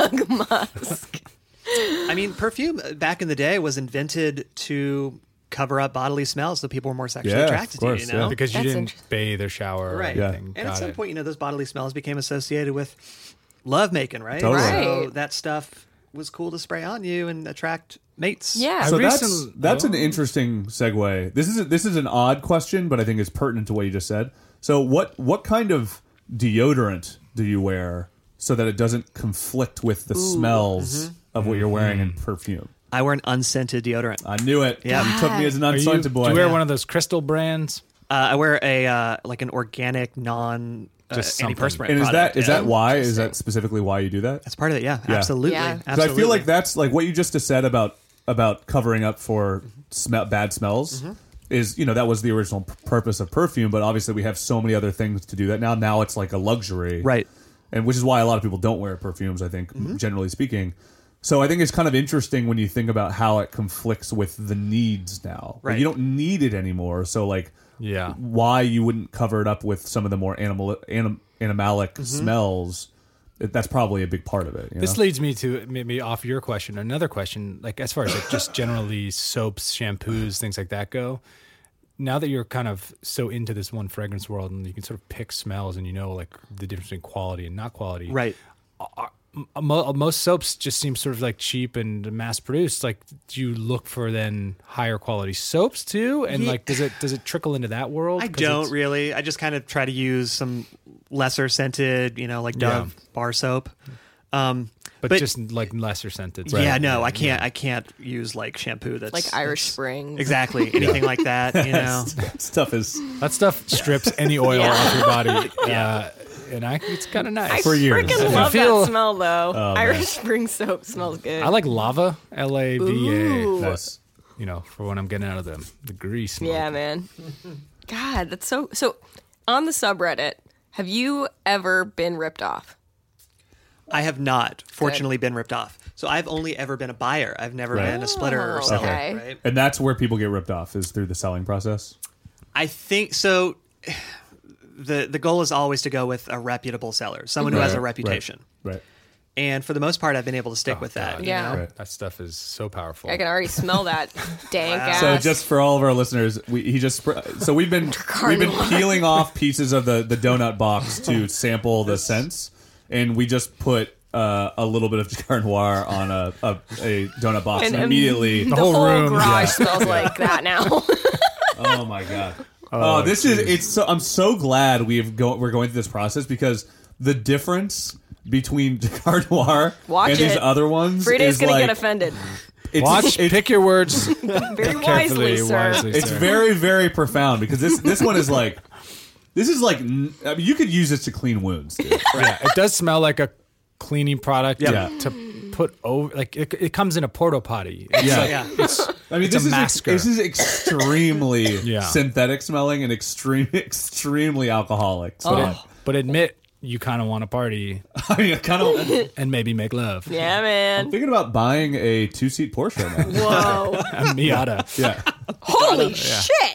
Speaker 7: I mean, perfume uh, back in the day was invented to cover up bodily smells so people were more sexually
Speaker 5: Yeah, of
Speaker 7: attracted
Speaker 5: course,
Speaker 7: to you. You know,
Speaker 5: yeah.
Speaker 6: Because you
Speaker 3: That's
Speaker 6: didn't
Speaker 3: interesting.
Speaker 6: bathe or shower or
Speaker 7: right?
Speaker 6: anything.
Speaker 7: And at
Speaker 6: Got
Speaker 7: some
Speaker 6: it.
Speaker 7: point, you know, those bodily smells became associated with love making, right?
Speaker 5: Totally.
Speaker 7: So
Speaker 3: Right.
Speaker 7: that stuff was cool to spray on you and attract mates.
Speaker 3: Yeah.
Speaker 5: So
Speaker 6: I
Speaker 5: that's
Speaker 6: recent-
Speaker 5: that's an
Speaker 6: oh.
Speaker 5: interesting segue. This is a, this is an odd question, but I think it's pertinent to what you just said. So what what kind of deodorant do you wear so that it doesn't conflict with the smells
Speaker 7: Mm-hmm.
Speaker 5: of what you're wearing in perfume?
Speaker 7: I wear an unscented deodorant.
Speaker 5: I knew it.
Speaker 7: Yeah.
Speaker 5: You took me as an
Speaker 6: Are you,
Speaker 5: unscented boy.
Speaker 6: do you wear
Speaker 7: Yeah.
Speaker 6: one of those crystal brands?
Speaker 7: Uh, I wear a uh, like an organic, non uh,
Speaker 6: Just something.
Speaker 7: antiperspirant.
Speaker 5: and is
Speaker 7: product,
Speaker 5: that is
Speaker 7: yeah.
Speaker 5: that why? Is that specifically why you do that?
Speaker 7: That's part of it. Yeah,
Speaker 5: Yeah.
Speaker 7: absolutely.
Speaker 3: Yeah. 'Cause
Speaker 5: Because
Speaker 7: absolutely.
Speaker 5: I feel like that's like what you just said about about covering up for smell, bad smells.
Speaker 7: Mm-hmm.
Speaker 5: Is you know that was the original p- purpose of perfume, but obviously we have so many other things to do that now. Now it's like a luxury,
Speaker 7: Right.
Speaker 5: And which is why a lot of people don't wear perfumes. I think
Speaker 7: Mm-hmm.
Speaker 5: generally speaking. So I think it's kind of interesting when you think about how it conflicts with the needs now. Like,
Speaker 7: Right.
Speaker 5: you don't need it anymore. So like,
Speaker 6: Yeah.
Speaker 5: why you wouldn't cover it up with some of the more animal anim, animalic
Speaker 7: Mm-hmm.
Speaker 5: smells? it- That's probably a big part of it. You
Speaker 6: This
Speaker 5: know?
Speaker 6: leads me to maybe off your question, another question, like as far as like just generally soaps, shampoos, things like that go. Now that you're kind of so into this one fragrance world and you can sort of pick smells and you know like the difference between quality and not quality.
Speaker 7: Right.
Speaker 6: Mo- most soaps just seem sort of like cheap and mass produced. Like, do you look for then higher quality soaps too? And
Speaker 7: Ye-
Speaker 6: like, does it does it trickle into that world?
Speaker 7: I
Speaker 6: 'Cause
Speaker 7: don't
Speaker 6: it's-
Speaker 7: really. I just kind of try to use some lesser scented, you know, like Dove bar soap. Um,
Speaker 6: but, just like lesser scented.
Speaker 7: yeah, no, I can't. I can't use like shampoo that's
Speaker 3: Like Irish Spring.
Speaker 7: exactly anything like that. You know,
Speaker 5: Stuff is
Speaker 6: That stuff strips any oil
Speaker 3: Yeah.
Speaker 6: off your body. Yeah, and I, it's kind of nice.
Speaker 3: I
Speaker 5: For years.
Speaker 3: freaking
Speaker 6: If you
Speaker 3: love
Speaker 6: feel-
Speaker 3: that smell though.
Speaker 5: Oh,
Speaker 3: Irish
Speaker 5: man.
Speaker 3: Spring soap smells good.
Speaker 6: I like lava, L A V A.
Speaker 3: Ooh.
Speaker 5: nice.
Speaker 6: You know, for when I'm getting out of the the grease. smoke.
Speaker 3: Yeah, man. God, that's so. So, on the subreddit, have you ever been ripped off?
Speaker 7: I have not, fortunately, been ripped off. So I've only ever been a buyer. I've never
Speaker 5: Right.
Speaker 7: been a splitter or
Speaker 3: Oh,
Speaker 7: seller.
Speaker 3: okay.
Speaker 7: Right?
Speaker 5: And that's where people get ripped off, is through the selling process.
Speaker 7: I think so. The the goal is always to go with a reputable seller, someone who has a
Speaker 5: Right,
Speaker 7: reputation.
Speaker 5: Right. right.
Speaker 7: And for the most part, I've been able to stick
Speaker 6: Oh,
Speaker 7: with that.
Speaker 6: God.
Speaker 7: you
Speaker 3: Yeah.
Speaker 7: know?
Speaker 5: Right.
Speaker 6: That stuff is so powerful.
Speaker 3: I can already smell that dank ass.
Speaker 5: So just for all of our listeners, we he just spr- so we've been we've been peeling off pieces of the the donut box to sample the scents, and we just put uh, a little bit of Jacquard Noir on a, a a donut box, and,
Speaker 3: And, um,
Speaker 5: immediately,
Speaker 3: the
Speaker 6: whole
Speaker 3: whole,
Speaker 6: room,
Speaker 3: garage
Speaker 5: yeah.
Speaker 3: smells like that now.
Speaker 5: oh my god, oh, this is it's so I'm so glad we've go we're going through this process, because the difference between Jacquard Noir
Speaker 3: Watch
Speaker 5: and these
Speaker 3: it.
Speaker 5: other ones
Speaker 3: Frida's
Speaker 5: is
Speaker 3: gonna
Speaker 5: like
Speaker 3: get offended.
Speaker 5: it's,
Speaker 6: Watch,
Speaker 5: it's,
Speaker 6: pick your words
Speaker 3: Very wisely,
Speaker 6: carefully,
Speaker 3: sir.
Speaker 6: wisely.
Speaker 5: It's
Speaker 6: sir.
Speaker 5: very, very profound, because this this one is like, this is like, n- I mean, you could use this to clean wounds, dude.
Speaker 6: Yeah, it does smell like a cleaning product
Speaker 5: Yeah.
Speaker 6: to put over. Like it, it comes in a porta potty. It's
Speaker 5: Yeah.
Speaker 6: like-
Speaker 7: Yeah.
Speaker 6: it's
Speaker 5: I mean,
Speaker 6: It's
Speaker 5: this
Speaker 6: a
Speaker 5: is ex-
Speaker 6: masker.
Speaker 5: this is extremely
Speaker 6: Yeah.
Speaker 5: synthetic smelling and extreme, extremely alcoholic. So,
Speaker 6: but, but admit you kind of want to party
Speaker 5: I mean, I kind of
Speaker 6: and maybe make love.
Speaker 3: Yeah, man.
Speaker 5: thinking about buying a two seat Porsche now.
Speaker 3: Whoa.
Speaker 6: A Miata.
Speaker 5: Yeah,
Speaker 3: Holy shit.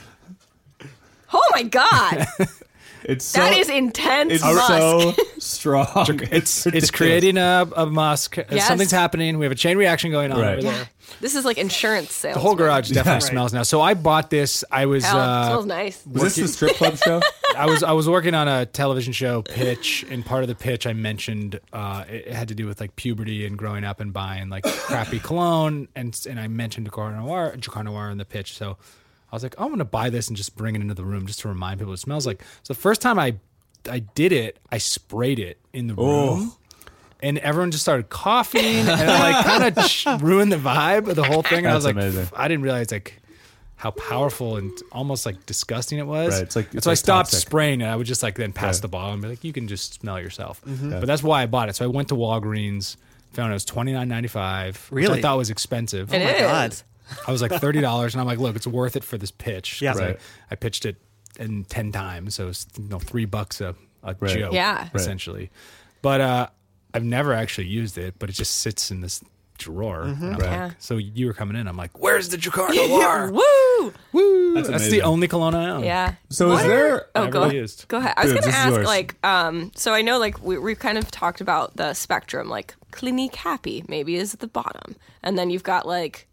Speaker 3: Oh my god.
Speaker 5: it's so,
Speaker 3: That is intense
Speaker 5: it's
Speaker 3: musk.
Speaker 5: so strong. It's
Speaker 6: It's
Speaker 5: ridiculous.
Speaker 6: creating a, a musk.
Speaker 3: Yes.
Speaker 6: Something's happening. We have a chain reaction going on
Speaker 5: Right.
Speaker 6: over
Speaker 3: Yeah.
Speaker 6: there.
Speaker 3: This is like insurance sales.
Speaker 6: The whole garage definitely
Speaker 5: Yeah.
Speaker 6: smells now. So I bought this. I was
Speaker 3: Hell,
Speaker 6: uh,
Speaker 3: smells nice.
Speaker 5: Was this the strip club show?
Speaker 6: I was I was working on a television show pitch, and part of the pitch I mentioned uh, it, it had to do with like puberty and growing up and buying like crappy cologne, and and I mentioned Jacquard Noir, Jacquard Noir in the pitch. So I was like, oh, I'm gonna buy this and just bring it into the room just to remind people what it smells like. So the first time I I did it, I sprayed it in the room.
Speaker 5: Oh.
Speaker 6: And everyone just started coughing, and it like kind of ch- ruined the vibe of the whole thing. And I was
Speaker 5: That's
Speaker 6: like,
Speaker 5: amazing.
Speaker 6: I didn't realize like how powerful and almost like disgusting it was.
Speaker 5: Right, it's like-
Speaker 6: And
Speaker 5: it's
Speaker 6: so I
Speaker 5: like
Speaker 6: stopped
Speaker 5: toxic.
Speaker 6: spraying it. I would just like then pass
Speaker 5: Right.
Speaker 6: the ball and be like, you can just smell it yourself.
Speaker 5: Mm-hmm.
Speaker 6: But that's why I bought it. So I went to Walgreens, found it was twenty nine ninety five. Which
Speaker 7: Really?
Speaker 6: I thought was expensive.
Speaker 3: It
Speaker 7: my
Speaker 3: is.
Speaker 7: God.
Speaker 6: I was like thirty dollars, and I'm like, look, it's worth it for this pitch.
Speaker 7: Yeah.
Speaker 6: 'Cause
Speaker 5: Right.
Speaker 6: I, I pitched it in ten times, so it's you know three bucks a, a
Speaker 5: Right.
Speaker 6: joke,
Speaker 3: Yeah. Right.
Speaker 6: essentially. But uh, I've never actually used it, but it just sits in this drawer. And I'm
Speaker 5: Right.
Speaker 6: like-
Speaker 3: Yeah.
Speaker 6: So you were coming in, I'm like, where's the Jacquard Noir?
Speaker 3: Woo!
Speaker 6: Woo!
Speaker 5: That's
Speaker 6: That's,
Speaker 5: amazing.
Speaker 6: the only cologne I own.
Speaker 3: Yeah.
Speaker 5: So
Speaker 3: What
Speaker 5: is
Speaker 3: are-
Speaker 5: there?
Speaker 3: Oh,
Speaker 6: Never
Speaker 3: go ahead.
Speaker 6: used.
Speaker 3: Go ahead. I was
Speaker 5: Dude,
Speaker 3: going
Speaker 5: this
Speaker 3: to
Speaker 5: is
Speaker 3: ask,
Speaker 5: yours.
Speaker 3: like, um, so I know, like, we, we've kind of talked about the spectrum, like, Clinique Happy maybe is at the bottom. And then you've got, like,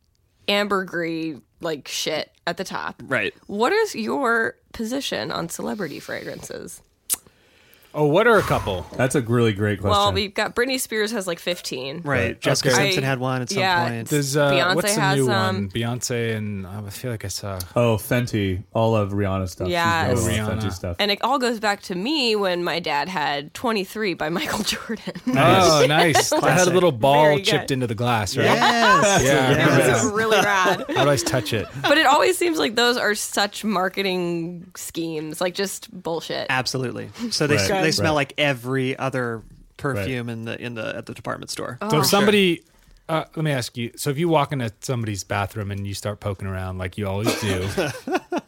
Speaker 3: ambergris, like, shit at the top.
Speaker 7: Right.
Speaker 3: What is your position on celebrity fragrances?
Speaker 6: Oh, what are a couple?
Speaker 5: That's a really great question.
Speaker 3: Well, we've got Britney Spears has, like, fifteen.
Speaker 7: Right. Jessica
Speaker 6: Okay.
Speaker 7: Simpson
Speaker 3: I-
Speaker 7: had one at some
Speaker 3: yeah,
Speaker 7: point.
Speaker 6: There's uh,
Speaker 3: Beyonce
Speaker 6: what's the
Speaker 3: has
Speaker 6: new
Speaker 3: some.
Speaker 6: one? Beyonce and uh, I feel like I saw.
Speaker 5: oh, Fenty, all of Rihanna's stuff.
Speaker 3: Yes.
Speaker 5: She's known
Speaker 6: Oh,
Speaker 5: for
Speaker 6: Rihanna.
Speaker 5: Fenty stuff.
Speaker 3: And it all goes back to me when my dad had twenty-three by Michael Jordan.
Speaker 6: Oh, nice! I had a little ball
Speaker 3: Very good.
Speaker 6: chipped into the glass, right?
Speaker 7: Yes.
Speaker 6: Yeah, I
Speaker 3: It
Speaker 6: remember
Speaker 3: was
Speaker 6: that.
Speaker 3: really rad.
Speaker 6: I always touch it.
Speaker 3: But it always seems like those are such marketing schemes, like just bullshit.
Speaker 7: Absolutely. So they
Speaker 5: Right.
Speaker 7: they smell
Speaker 5: Right.
Speaker 7: like every other perfume in the in the at the department store.
Speaker 3: Oh.
Speaker 6: So if somebody, uh, let me ask you. So if you walk into somebody's bathroom and you start poking around like you always do,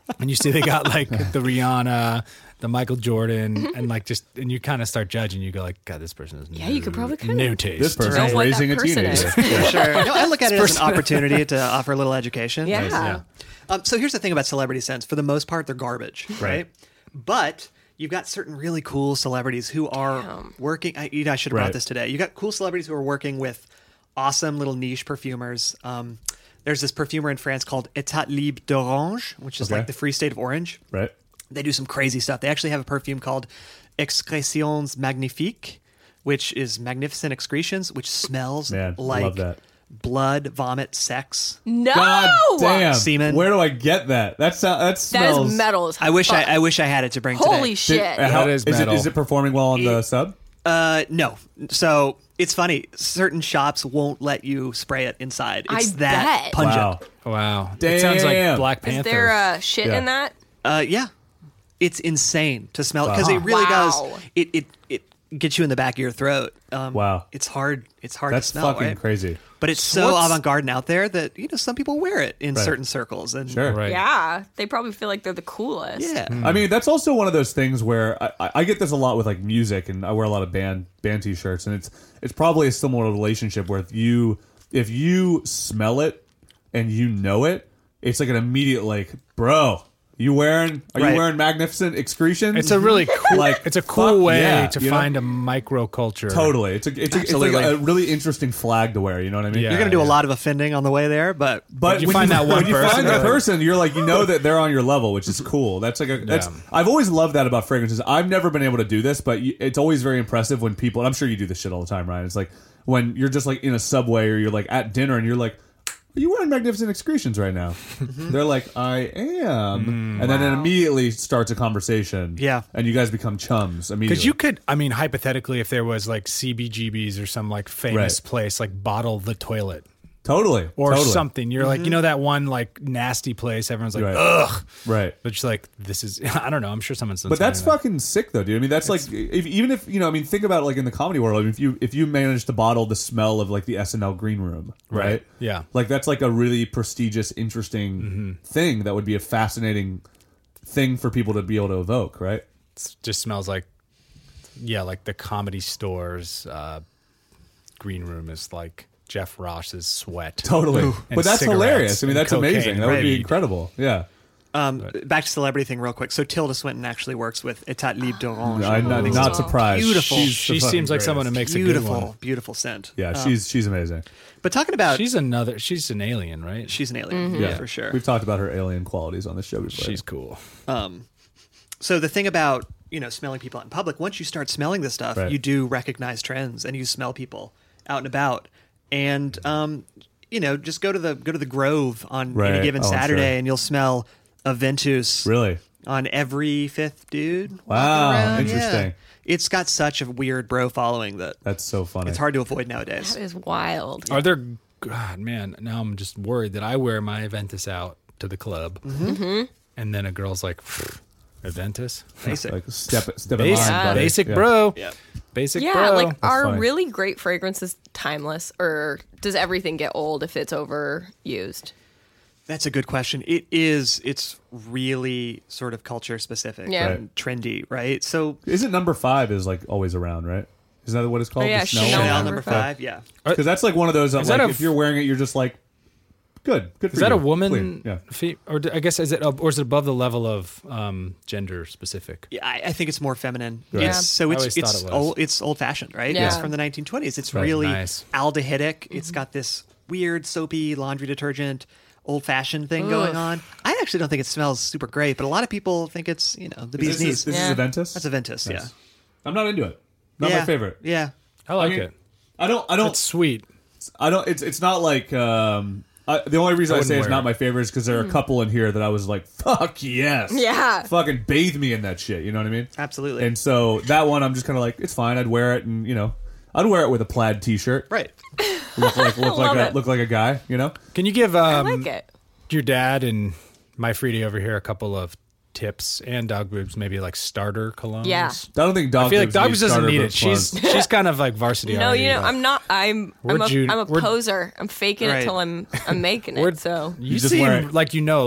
Speaker 6: and you see they got like the Rihanna, the Michael Jordan, and like just and you kind of start judging. You go like, God, this person is
Speaker 3: Yeah,
Speaker 6: no,
Speaker 3: you could probably kinda-
Speaker 6: no taste.
Speaker 5: This
Speaker 3: know
Speaker 5: person's
Speaker 3: what that
Speaker 5: raising a
Speaker 3: person is.
Speaker 5: teenager.
Speaker 7: Sure. No, I look at it as an opportunity to offer a little education.
Speaker 3: Yeah.
Speaker 6: Yeah.
Speaker 7: Um, so here's the thing about celebrity sense. For the most part, they're garbage, right?
Speaker 5: Right.
Speaker 7: But you've got certain really cool celebrities who are
Speaker 3: Damn.
Speaker 7: working. I, you know, I should have brought
Speaker 5: Right.
Speaker 7: this today. You got cool celebrities who are working with awesome little niche perfumers. Um, there's this perfumer in France called Etat Libre d'Orange, which is
Speaker 5: Okay.
Speaker 7: like the Free State of Orange.
Speaker 5: Right.
Speaker 7: They do some crazy stuff. They actually have a perfume called Excrétions Magnifiques, which is magnificent excretions, which smells
Speaker 5: Man, I
Speaker 7: like
Speaker 5: love that.
Speaker 7: blood, vomit, sex.
Speaker 3: No,
Speaker 5: God damn.
Speaker 7: Semen.
Speaker 5: Where do I get that? That's uh, that
Speaker 3: that
Speaker 5: smells.
Speaker 3: is metal as
Speaker 7: I wish
Speaker 3: fuck.
Speaker 7: I, I wish I had it to bring
Speaker 3: Holy
Speaker 7: today.
Speaker 3: shit!
Speaker 5: Did- uh, how-
Speaker 6: That is
Speaker 5: is it
Speaker 6: metal.
Speaker 5: is it performing well on the
Speaker 7: It-
Speaker 5: sub?
Speaker 7: Uh, no. So it's funny. Certain shops won't let you spray it inside. It's
Speaker 3: I
Speaker 7: that
Speaker 3: bet.
Speaker 7: pungent.
Speaker 5: Wow.
Speaker 6: Wow, it sounds like
Speaker 5: Damn.
Speaker 6: Black
Speaker 3: Is
Speaker 6: Panther.
Speaker 3: there uh, shit
Speaker 5: Yeah.
Speaker 3: in that?
Speaker 7: Uh, yeah. It's insane to smell because
Speaker 5: Wow.
Speaker 7: it really
Speaker 3: Wow.
Speaker 7: does. It, it it gets you in the back of your throat. Um,
Speaker 5: Wow.
Speaker 7: It's hard. It's hard
Speaker 5: That's
Speaker 7: to smell.
Speaker 5: fucking
Speaker 7: right?
Speaker 5: crazy.
Speaker 7: But it's
Speaker 6: So
Speaker 7: so
Speaker 6: what's-
Speaker 7: avant-garde and out there that you know some people wear it in
Speaker 5: Right.
Speaker 7: certain circles. And
Speaker 5: Sure.
Speaker 6: Right.
Speaker 3: Yeah, they probably feel like they're the coolest.
Speaker 7: yeah.
Speaker 5: I mean, that's also one of those things where I, I- I get this a lot with like music, and I wear a lot of band band t-shirts, and it's it's probably a similar relationship where if you if you smell it and you know it, it's like an immediate like, bro, you wearing are
Speaker 7: Right.
Speaker 5: you wearing magnificent excretions?
Speaker 6: It's a really cool.
Speaker 5: Like,
Speaker 6: it's a cool
Speaker 5: fuck
Speaker 6: way
Speaker 5: yeah,
Speaker 6: to
Speaker 5: you know?
Speaker 6: find a microculture.
Speaker 5: Totally, it's a it's, a, it's like
Speaker 7: Absolutely.
Speaker 5: a really interesting flag to wear. You know what I mean?
Speaker 6: Yeah.
Speaker 7: You're gonna do a
Speaker 6: yeah.
Speaker 7: lot of offending on the way there, but
Speaker 5: But
Speaker 6: you
Speaker 5: when
Speaker 6: find that one
Speaker 5: when you
Speaker 6: person,
Speaker 5: find that
Speaker 6: you're like-
Speaker 5: person, you're like, you know that they're on your level, which is cool. That's like a that's.
Speaker 6: Yeah.
Speaker 5: I've always loved that about fragrances. I've never been able to do this, but you, it's always very impressive when people. And I'm sure you do this shit all the time, Ryan. It's like when you're just like in a subway or you're like at dinner and you're like, "Are you wearing magnificent excretions right now?" They're like, "I am," and then it
Speaker 3: Wow.
Speaker 5: immediately starts a conversation.
Speaker 7: Yeah.
Speaker 5: and you guys become chums immediately.
Speaker 6: Because you could, I mean, hypothetically, if there was like C B G B's or some like famous
Speaker 5: Right.
Speaker 6: place, like bottle the toilet
Speaker 5: totally
Speaker 6: or
Speaker 5: totally.
Speaker 6: something, you're like, you know, that one like nasty place, everyone's like,
Speaker 5: Right.
Speaker 6: ugh.
Speaker 5: right?
Speaker 6: But just like, this is, I don't know, I'm sure someone's done
Speaker 5: But that's
Speaker 6: something like
Speaker 5: fucking sick, though, dude. I mean, that's like, if, even if you know, I mean, think about it, like in the comedy world. I mean, if you if you manage to bottle the smell of like the S N L green room, right?
Speaker 6: Right. Yeah.
Speaker 5: like that's like a really prestigious, interesting thing. That would be a fascinating thing for people to be able to evoke, right?
Speaker 6: It just smells like, yeah, like the Comedy Store's uh, green room is like Jeff Ross's sweat.
Speaker 5: Totally.
Speaker 6: And
Speaker 5: But that's
Speaker 6: cigarettes
Speaker 5: hilarious. I mean,
Speaker 6: and
Speaker 5: that's
Speaker 6: cocaine
Speaker 5: amazing.
Speaker 6: and
Speaker 5: That would be
Speaker 6: weed.
Speaker 5: incredible. Yeah.
Speaker 7: um, back to celebrity thing real quick. So Tilda Swinton actually works with Etat Libre d'Orange.
Speaker 5: I'm not, not
Speaker 3: Oh.
Speaker 5: surprised.
Speaker 7: Beautiful.
Speaker 5: She's the
Speaker 6: She
Speaker 5: fucking
Speaker 6: seems like someone who
Speaker 5: greatest.
Speaker 6: makes a good
Speaker 7: beautiful,
Speaker 6: one.
Speaker 7: beautiful scent.
Speaker 5: Yeah,
Speaker 7: Um,
Speaker 5: she's she's amazing.
Speaker 7: But talking about
Speaker 6: She's another, she's an alien, right?
Speaker 7: she's an alien,
Speaker 3: Mm-hmm.
Speaker 7: yeah, for sure.
Speaker 5: We've talked about her alien qualities on the show before.
Speaker 6: She's cool.
Speaker 7: Um, so the thing about you know smelling people out in public, once you start smelling this stuff,
Speaker 5: Right.
Speaker 7: you do recognize trends and you smell people out and about, and um, you know just go to the go to the Grove on
Speaker 5: Right.
Speaker 7: any given
Speaker 5: Oh, I'm
Speaker 7: Saturday,
Speaker 5: sure.
Speaker 7: and you'll smell Aventus
Speaker 5: really
Speaker 7: on every fifth dude. walking
Speaker 5: Wow,
Speaker 7: around.
Speaker 5: interesting.
Speaker 7: Yeah. It's got such a weird bro following that
Speaker 5: that's so funny.
Speaker 7: it's hard to avoid nowadays.
Speaker 3: That is wild.
Speaker 6: Are there, God, man, now I'm just worried that I wear my Aventus out to the club.
Speaker 3: Mm-hmm.
Speaker 6: And then a girl's like, Aventus?
Speaker 7: Basic.
Speaker 5: Like step step in
Speaker 6: Basic,
Speaker 5: line, buddy.
Speaker 6: basic
Speaker 5: Yeah.
Speaker 6: bro.
Speaker 7: Yeah.
Speaker 6: Basic
Speaker 3: Yeah,
Speaker 6: bro.
Speaker 3: like are
Speaker 5: funny.
Speaker 3: really great fragrances timeless, or does everything get old if it's overused?
Speaker 7: That's a good question. It is. It's really sort of culture specific
Speaker 3: Yeah.
Speaker 7: and trendy, right? So
Speaker 5: Isn't number five is like always around, right? Isn't that what it's called?
Speaker 3: Oh, yeah,
Speaker 5: The Chanel
Speaker 3: Chanel
Speaker 5: one?
Speaker 7: Chanel
Speaker 3: number
Speaker 7: number
Speaker 3: five.
Speaker 7: five, yeah.
Speaker 5: Because that's like one of those that,
Speaker 6: Is
Speaker 5: like,
Speaker 6: that a
Speaker 5: if you're wearing it, you're just like, good, good for
Speaker 6: Is that
Speaker 5: you.
Speaker 6: a woman?
Speaker 5: Clean. Yeah.
Speaker 6: Fe- or d- I guess is it, ab- or is it above the level of um, gender specific?
Speaker 7: Yeah, I, I think it's more feminine.
Speaker 5: Right.
Speaker 7: It's, so
Speaker 6: I
Speaker 7: it's
Speaker 6: always
Speaker 7: it's
Speaker 6: thought it was.
Speaker 7: old it's old fashioned, right?
Speaker 3: Yeah.
Speaker 7: It's from the nineteen twenties. It's
Speaker 5: Right.
Speaker 7: really
Speaker 6: Nice.
Speaker 7: aldehydic. It's got this weird soapy laundry detergent old fashioned thing going on. I actually don't think it smells super great, but a lot of people think it's you know the
Speaker 5: Is
Speaker 7: bee's
Speaker 5: this,
Speaker 7: knees.
Speaker 5: this
Speaker 3: Yeah.
Speaker 5: is Aventus?
Speaker 7: That's Aventus, yeah.
Speaker 5: Nice. I'm not into it. Not
Speaker 7: yeah.
Speaker 5: my favorite.
Speaker 7: Yeah.
Speaker 6: I like
Speaker 5: I mean,
Speaker 6: it.
Speaker 5: I don't. I don't.
Speaker 6: It's sweet.
Speaker 5: I don't. It's. It's not like. Um, I, the only reason
Speaker 6: I
Speaker 5: I,
Speaker 6: wouldn't
Speaker 5: say it's
Speaker 6: wear
Speaker 5: not
Speaker 6: it.
Speaker 5: my favorite is because there are a couple in here that I was like, "Fuck yes,
Speaker 3: Yeah.
Speaker 5: fucking bathe me in that shit." You know what I mean?
Speaker 7: Absolutely.
Speaker 5: And so that one, I'm just kind of like, it's fine. I'd wear it, and you know, I'd wear it with a plaid T-shirt.
Speaker 7: right.
Speaker 5: Look like look like
Speaker 3: Love
Speaker 5: a
Speaker 3: it.
Speaker 5: look like a guy. You know?
Speaker 6: Can you give
Speaker 3: I
Speaker 6: um,
Speaker 3: like it.
Speaker 6: your dad and my Freedy over here a couple of tips and Dog Boobs, maybe like starter colognes?
Speaker 3: Yeah.
Speaker 5: I don't think dog.
Speaker 6: I feel like
Speaker 5: Boobs
Speaker 6: Dog
Speaker 5: need
Speaker 6: Boobs doesn't
Speaker 5: starter
Speaker 6: need it.
Speaker 5: boobs
Speaker 6: She's
Speaker 5: clones.
Speaker 6: she's kind of like varsity.
Speaker 3: No,
Speaker 6: already,
Speaker 3: you know,
Speaker 6: but-
Speaker 3: I'm not. I'm.
Speaker 6: We're
Speaker 3: I'm a,
Speaker 6: Jude-
Speaker 3: I'm a
Speaker 6: we're-
Speaker 3: poser. I'm faking
Speaker 7: Right.
Speaker 3: it till I'm. I'm making
Speaker 6: We're-
Speaker 3: it. So
Speaker 6: You
Speaker 5: just
Speaker 6: seem
Speaker 5: wear it.
Speaker 6: like you know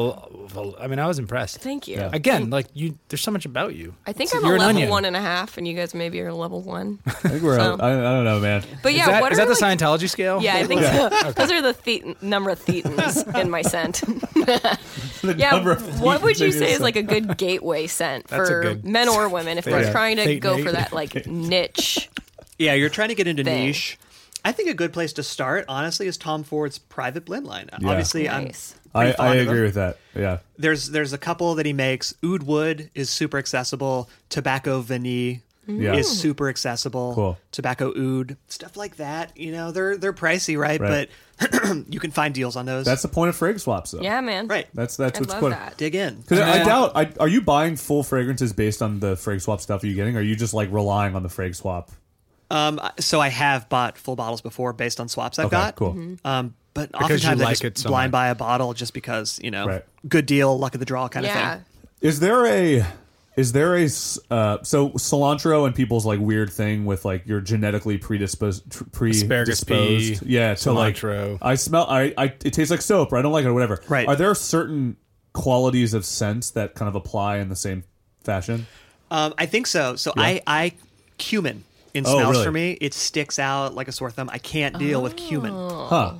Speaker 6: well, I mean, I was impressed.
Speaker 3: Thank you.
Speaker 5: Yeah.
Speaker 6: Again, like you, there's so much about you.
Speaker 3: I think
Speaker 6: It's-
Speaker 3: I'm a
Speaker 6: you're an
Speaker 3: level
Speaker 6: onion.
Speaker 3: one and a half, and you guys maybe are level one.
Speaker 5: I think we're.
Speaker 3: So-
Speaker 5: I, I don't know, man.
Speaker 3: But yeah,
Speaker 6: is that,
Speaker 3: what
Speaker 6: is
Speaker 3: are
Speaker 6: that the
Speaker 3: like,
Speaker 6: Scientology scale?
Speaker 3: Yeah, I think so. Those are the, the number of thetans in my scent.
Speaker 5: The
Speaker 3: Yeah,
Speaker 5: number of
Speaker 3: what would you
Speaker 5: things
Speaker 3: say is
Speaker 5: that-
Speaker 3: like a good gateway scent
Speaker 6: That's a
Speaker 3: for
Speaker 6: good-
Speaker 3: men or women if we're
Speaker 6: Yeah.
Speaker 3: trying to
Speaker 6: Fate
Speaker 3: go
Speaker 6: mate.
Speaker 3: for that like niche?
Speaker 7: Yeah, you're trying to get into
Speaker 3: Thing.
Speaker 7: niche. I think a good place to start, honestly, is Tom Ford's private blend line.
Speaker 5: Yeah.
Speaker 7: Obviously,
Speaker 3: Nice.
Speaker 7: I'm
Speaker 5: I,
Speaker 7: pretty
Speaker 5: I
Speaker 7: fond of
Speaker 5: agree
Speaker 7: them.
Speaker 5: with that. Yeah.
Speaker 7: There's there's a couple that he makes. Oud Wood is super accessible. Tobacco Vanille
Speaker 5: Yeah.
Speaker 7: is super accessible.
Speaker 5: Cool.
Speaker 7: Tobacco Oud, stuff like that. You know, they're they're pricey, right?
Speaker 5: Right.
Speaker 7: But you can find deals on those.
Speaker 5: That's the point of frag swaps, though.
Speaker 3: Yeah, man.
Speaker 7: right.
Speaker 5: That's that's
Speaker 3: I
Speaker 5: what's
Speaker 3: love
Speaker 5: cool.
Speaker 3: that.
Speaker 7: Dig in.
Speaker 5: Because I
Speaker 6: Yeah.
Speaker 5: doubt. I, are you buying full fragrances based on the frag swap stuff you're getting? Or are you just like relying on the frag swap?
Speaker 7: Um, so I have bought full bottles before based on swaps I've
Speaker 5: Okay,
Speaker 7: got.
Speaker 5: cool.
Speaker 3: Mm-hmm.
Speaker 7: Um, but
Speaker 6: Because you
Speaker 7: oftentimes I
Speaker 6: like
Speaker 7: just
Speaker 6: it so
Speaker 7: blind
Speaker 6: much.
Speaker 7: buy a bottle just because you know,
Speaker 5: Right.
Speaker 7: good deal, luck of the draw kind
Speaker 3: Yeah.
Speaker 7: of thing.
Speaker 5: Is there a is there a s- uh, so cilantro and people's like weird thing with like you're genetically predisposed tr-
Speaker 6: Asparagus
Speaker 5: predisposed
Speaker 6: pea,
Speaker 5: yeah to like
Speaker 6: cilantro.
Speaker 5: I smell I, I it tastes like soap or I don't like it or whatever.
Speaker 7: Right.
Speaker 5: Are there certain qualities of scents that kind of apply in the same fashion?
Speaker 7: Um, I think so. So I, I cumin in
Speaker 5: Oh,
Speaker 7: smells
Speaker 5: really?
Speaker 7: for me. It sticks out like a sore thumb. I can't deal with cumin.
Speaker 5: Huh.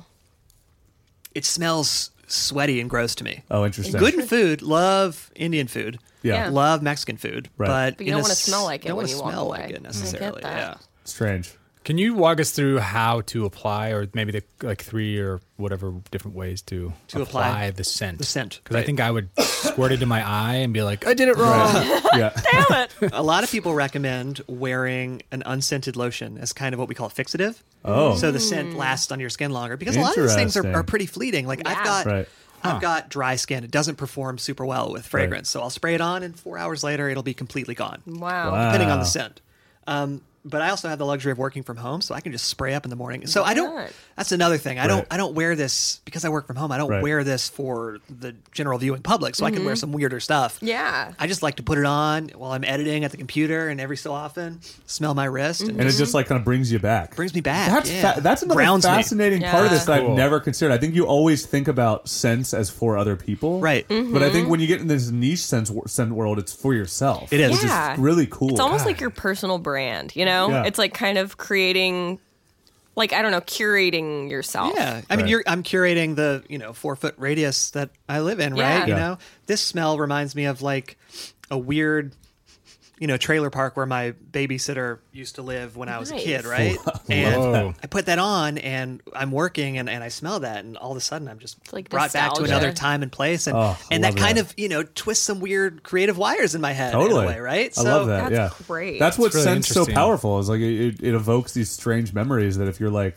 Speaker 7: It smells sweaty and gross to me.
Speaker 5: Oh, interesting.
Speaker 7: Good in food. Love Indian food.
Speaker 5: Yeah.
Speaker 3: Yeah.
Speaker 7: Love Mexican food.
Speaker 5: Right.
Speaker 7: But,
Speaker 3: But you
Speaker 7: in
Speaker 3: don't
Speaker 7: a
Speaker 3: wanna
Speaker 7: s-
Speaker 3: smell like it
Speaker 7: don't
Speaker 3: when
Speaker 7: wanna
Speaker 3: you walk
Speaker 7: smell
Speaker 3: away.
Speaker 7: like
Speaker 3: I
Speaker 7: it
Speaker 3: get
Speaker 7: necessarily.
Speaker 3: that.
Speaker 7: Yeah.
Speaker 5: Strange.
Speaker 6: Can you walk us through how to apply, or maybe the like three or whatever different ways to,
Speaker 7: To apply
Speaker 6: the scent?
Speaker 7: the scent,
Speaker 6: Because I
Speaker 7: right.
Speaker 6: think I would squirt it in my eye and be like, I did it wrong.
Speaker 5: Yeah.
Speaker 7: A lot of people recommend wearing an unscented lotion as kind of what we call a fixative.
Speaker 5: Oh.
Speaker 7: So the scent lasts on your skin longer because a lot of these things are,
Speaker 5: Interesting.
Speaker 7: are pretty fleeting. Like I've
Speaker 3: Yeah.
Speaker 7: got
Speaker 5: Right.
Speaker 7: I've got dry skin. It doesn't perform super well with fragrance. So I'll spray it on and four hours later it'll be completely gone.
Speaker 3: Wow.
Speaker 5: Wow.
Speaker 7: Depending on
Speaker 5: Wow.
Speaker 7: the scent. Um, but I also have the luxury of working from home, so I can just spray up in the morning. So I don't.
Speaker 3: Right.
Speaker 7: That's another thing. I
Speaker 5: Right.
Speaker 7: don't. I don't wear this because I work from home. I don't
Speaker 5: Right.
Speaker 7: wear this for the general viewing public, so I can wear some weirder stuff.
Speaker 3: Yeah.
Speaker 7: I just like to put it on while I'm editing at the computer, and every so often smell my wrist, and,
Speaker 5: And it just like kind of brings you back.
Speaker 7: brings me back.
Speaker 5: That's
Speaker 7: yeah.
Speaker 5: fa- that's another
Speaker 7: Grounds me.
Speaker 5: fascinating part of
Speaker 3: Yeah.
Speaker 5: this that
Speaker 6: Cool.
Speaker 5: I've never considered. I think you always think about scents as for other people,
Speaker 7: Right.
Speaker 5: But I think when you get in this niche sense scent world, it's for yourself.
Speaker 7: It is.
Speaker 5: which
Speaker 3: Yeah.
Speaker 5: is really cool.
Speaker 3: It's almost like your personal brand, you know?
Speaker 5: Yeah.
Speaker 3: It's like kind of creating, like, I don't know, curating yourself.
Speaker 7: Yeah, I mean,
Speaker 5: Right.
Speaker 7: you're I'm curating the you know four foot radius that I live in,
Speaker 3: Yeah.
Speaker 7: right? You
Speaker 5: Yeah.
Speaker 7: know, this smell reminds me of like a weird, you know, trailer park where my babysitter used to live when I was
Speaker 3: Nice.
Speaker 7: a kid, right? And
Speaker 6: Whoa.
Speaker 7: I put that on, and I'm working, and, and I smell that, and all of a sudden I'm just
Speaker 3: like
Speaker 7: brought back to
Speaker 3: nostalgia.
Speaker 7: another time and place, and
Speaker 5: Oh, I
Speaker 7: and that
Speaker 5: love
Speaker 7: kind
Speaker 5: that.
Speaker 7: of you know twists some weird creative wires in my head,
Speaker 5: Totally,
Speaker 7: in a way, right?
Speaker 5: I love that.
Speaker 3: That's
Speaker 5: yeah,
Speaker 3: great.
Speaker 5: That's what's
Speaker 6: really
Speaker 5: scent's so
Speaker 6: interesting.
Speaker 5: powerful. Is like it, it, it evokes these strange memories that if you're like,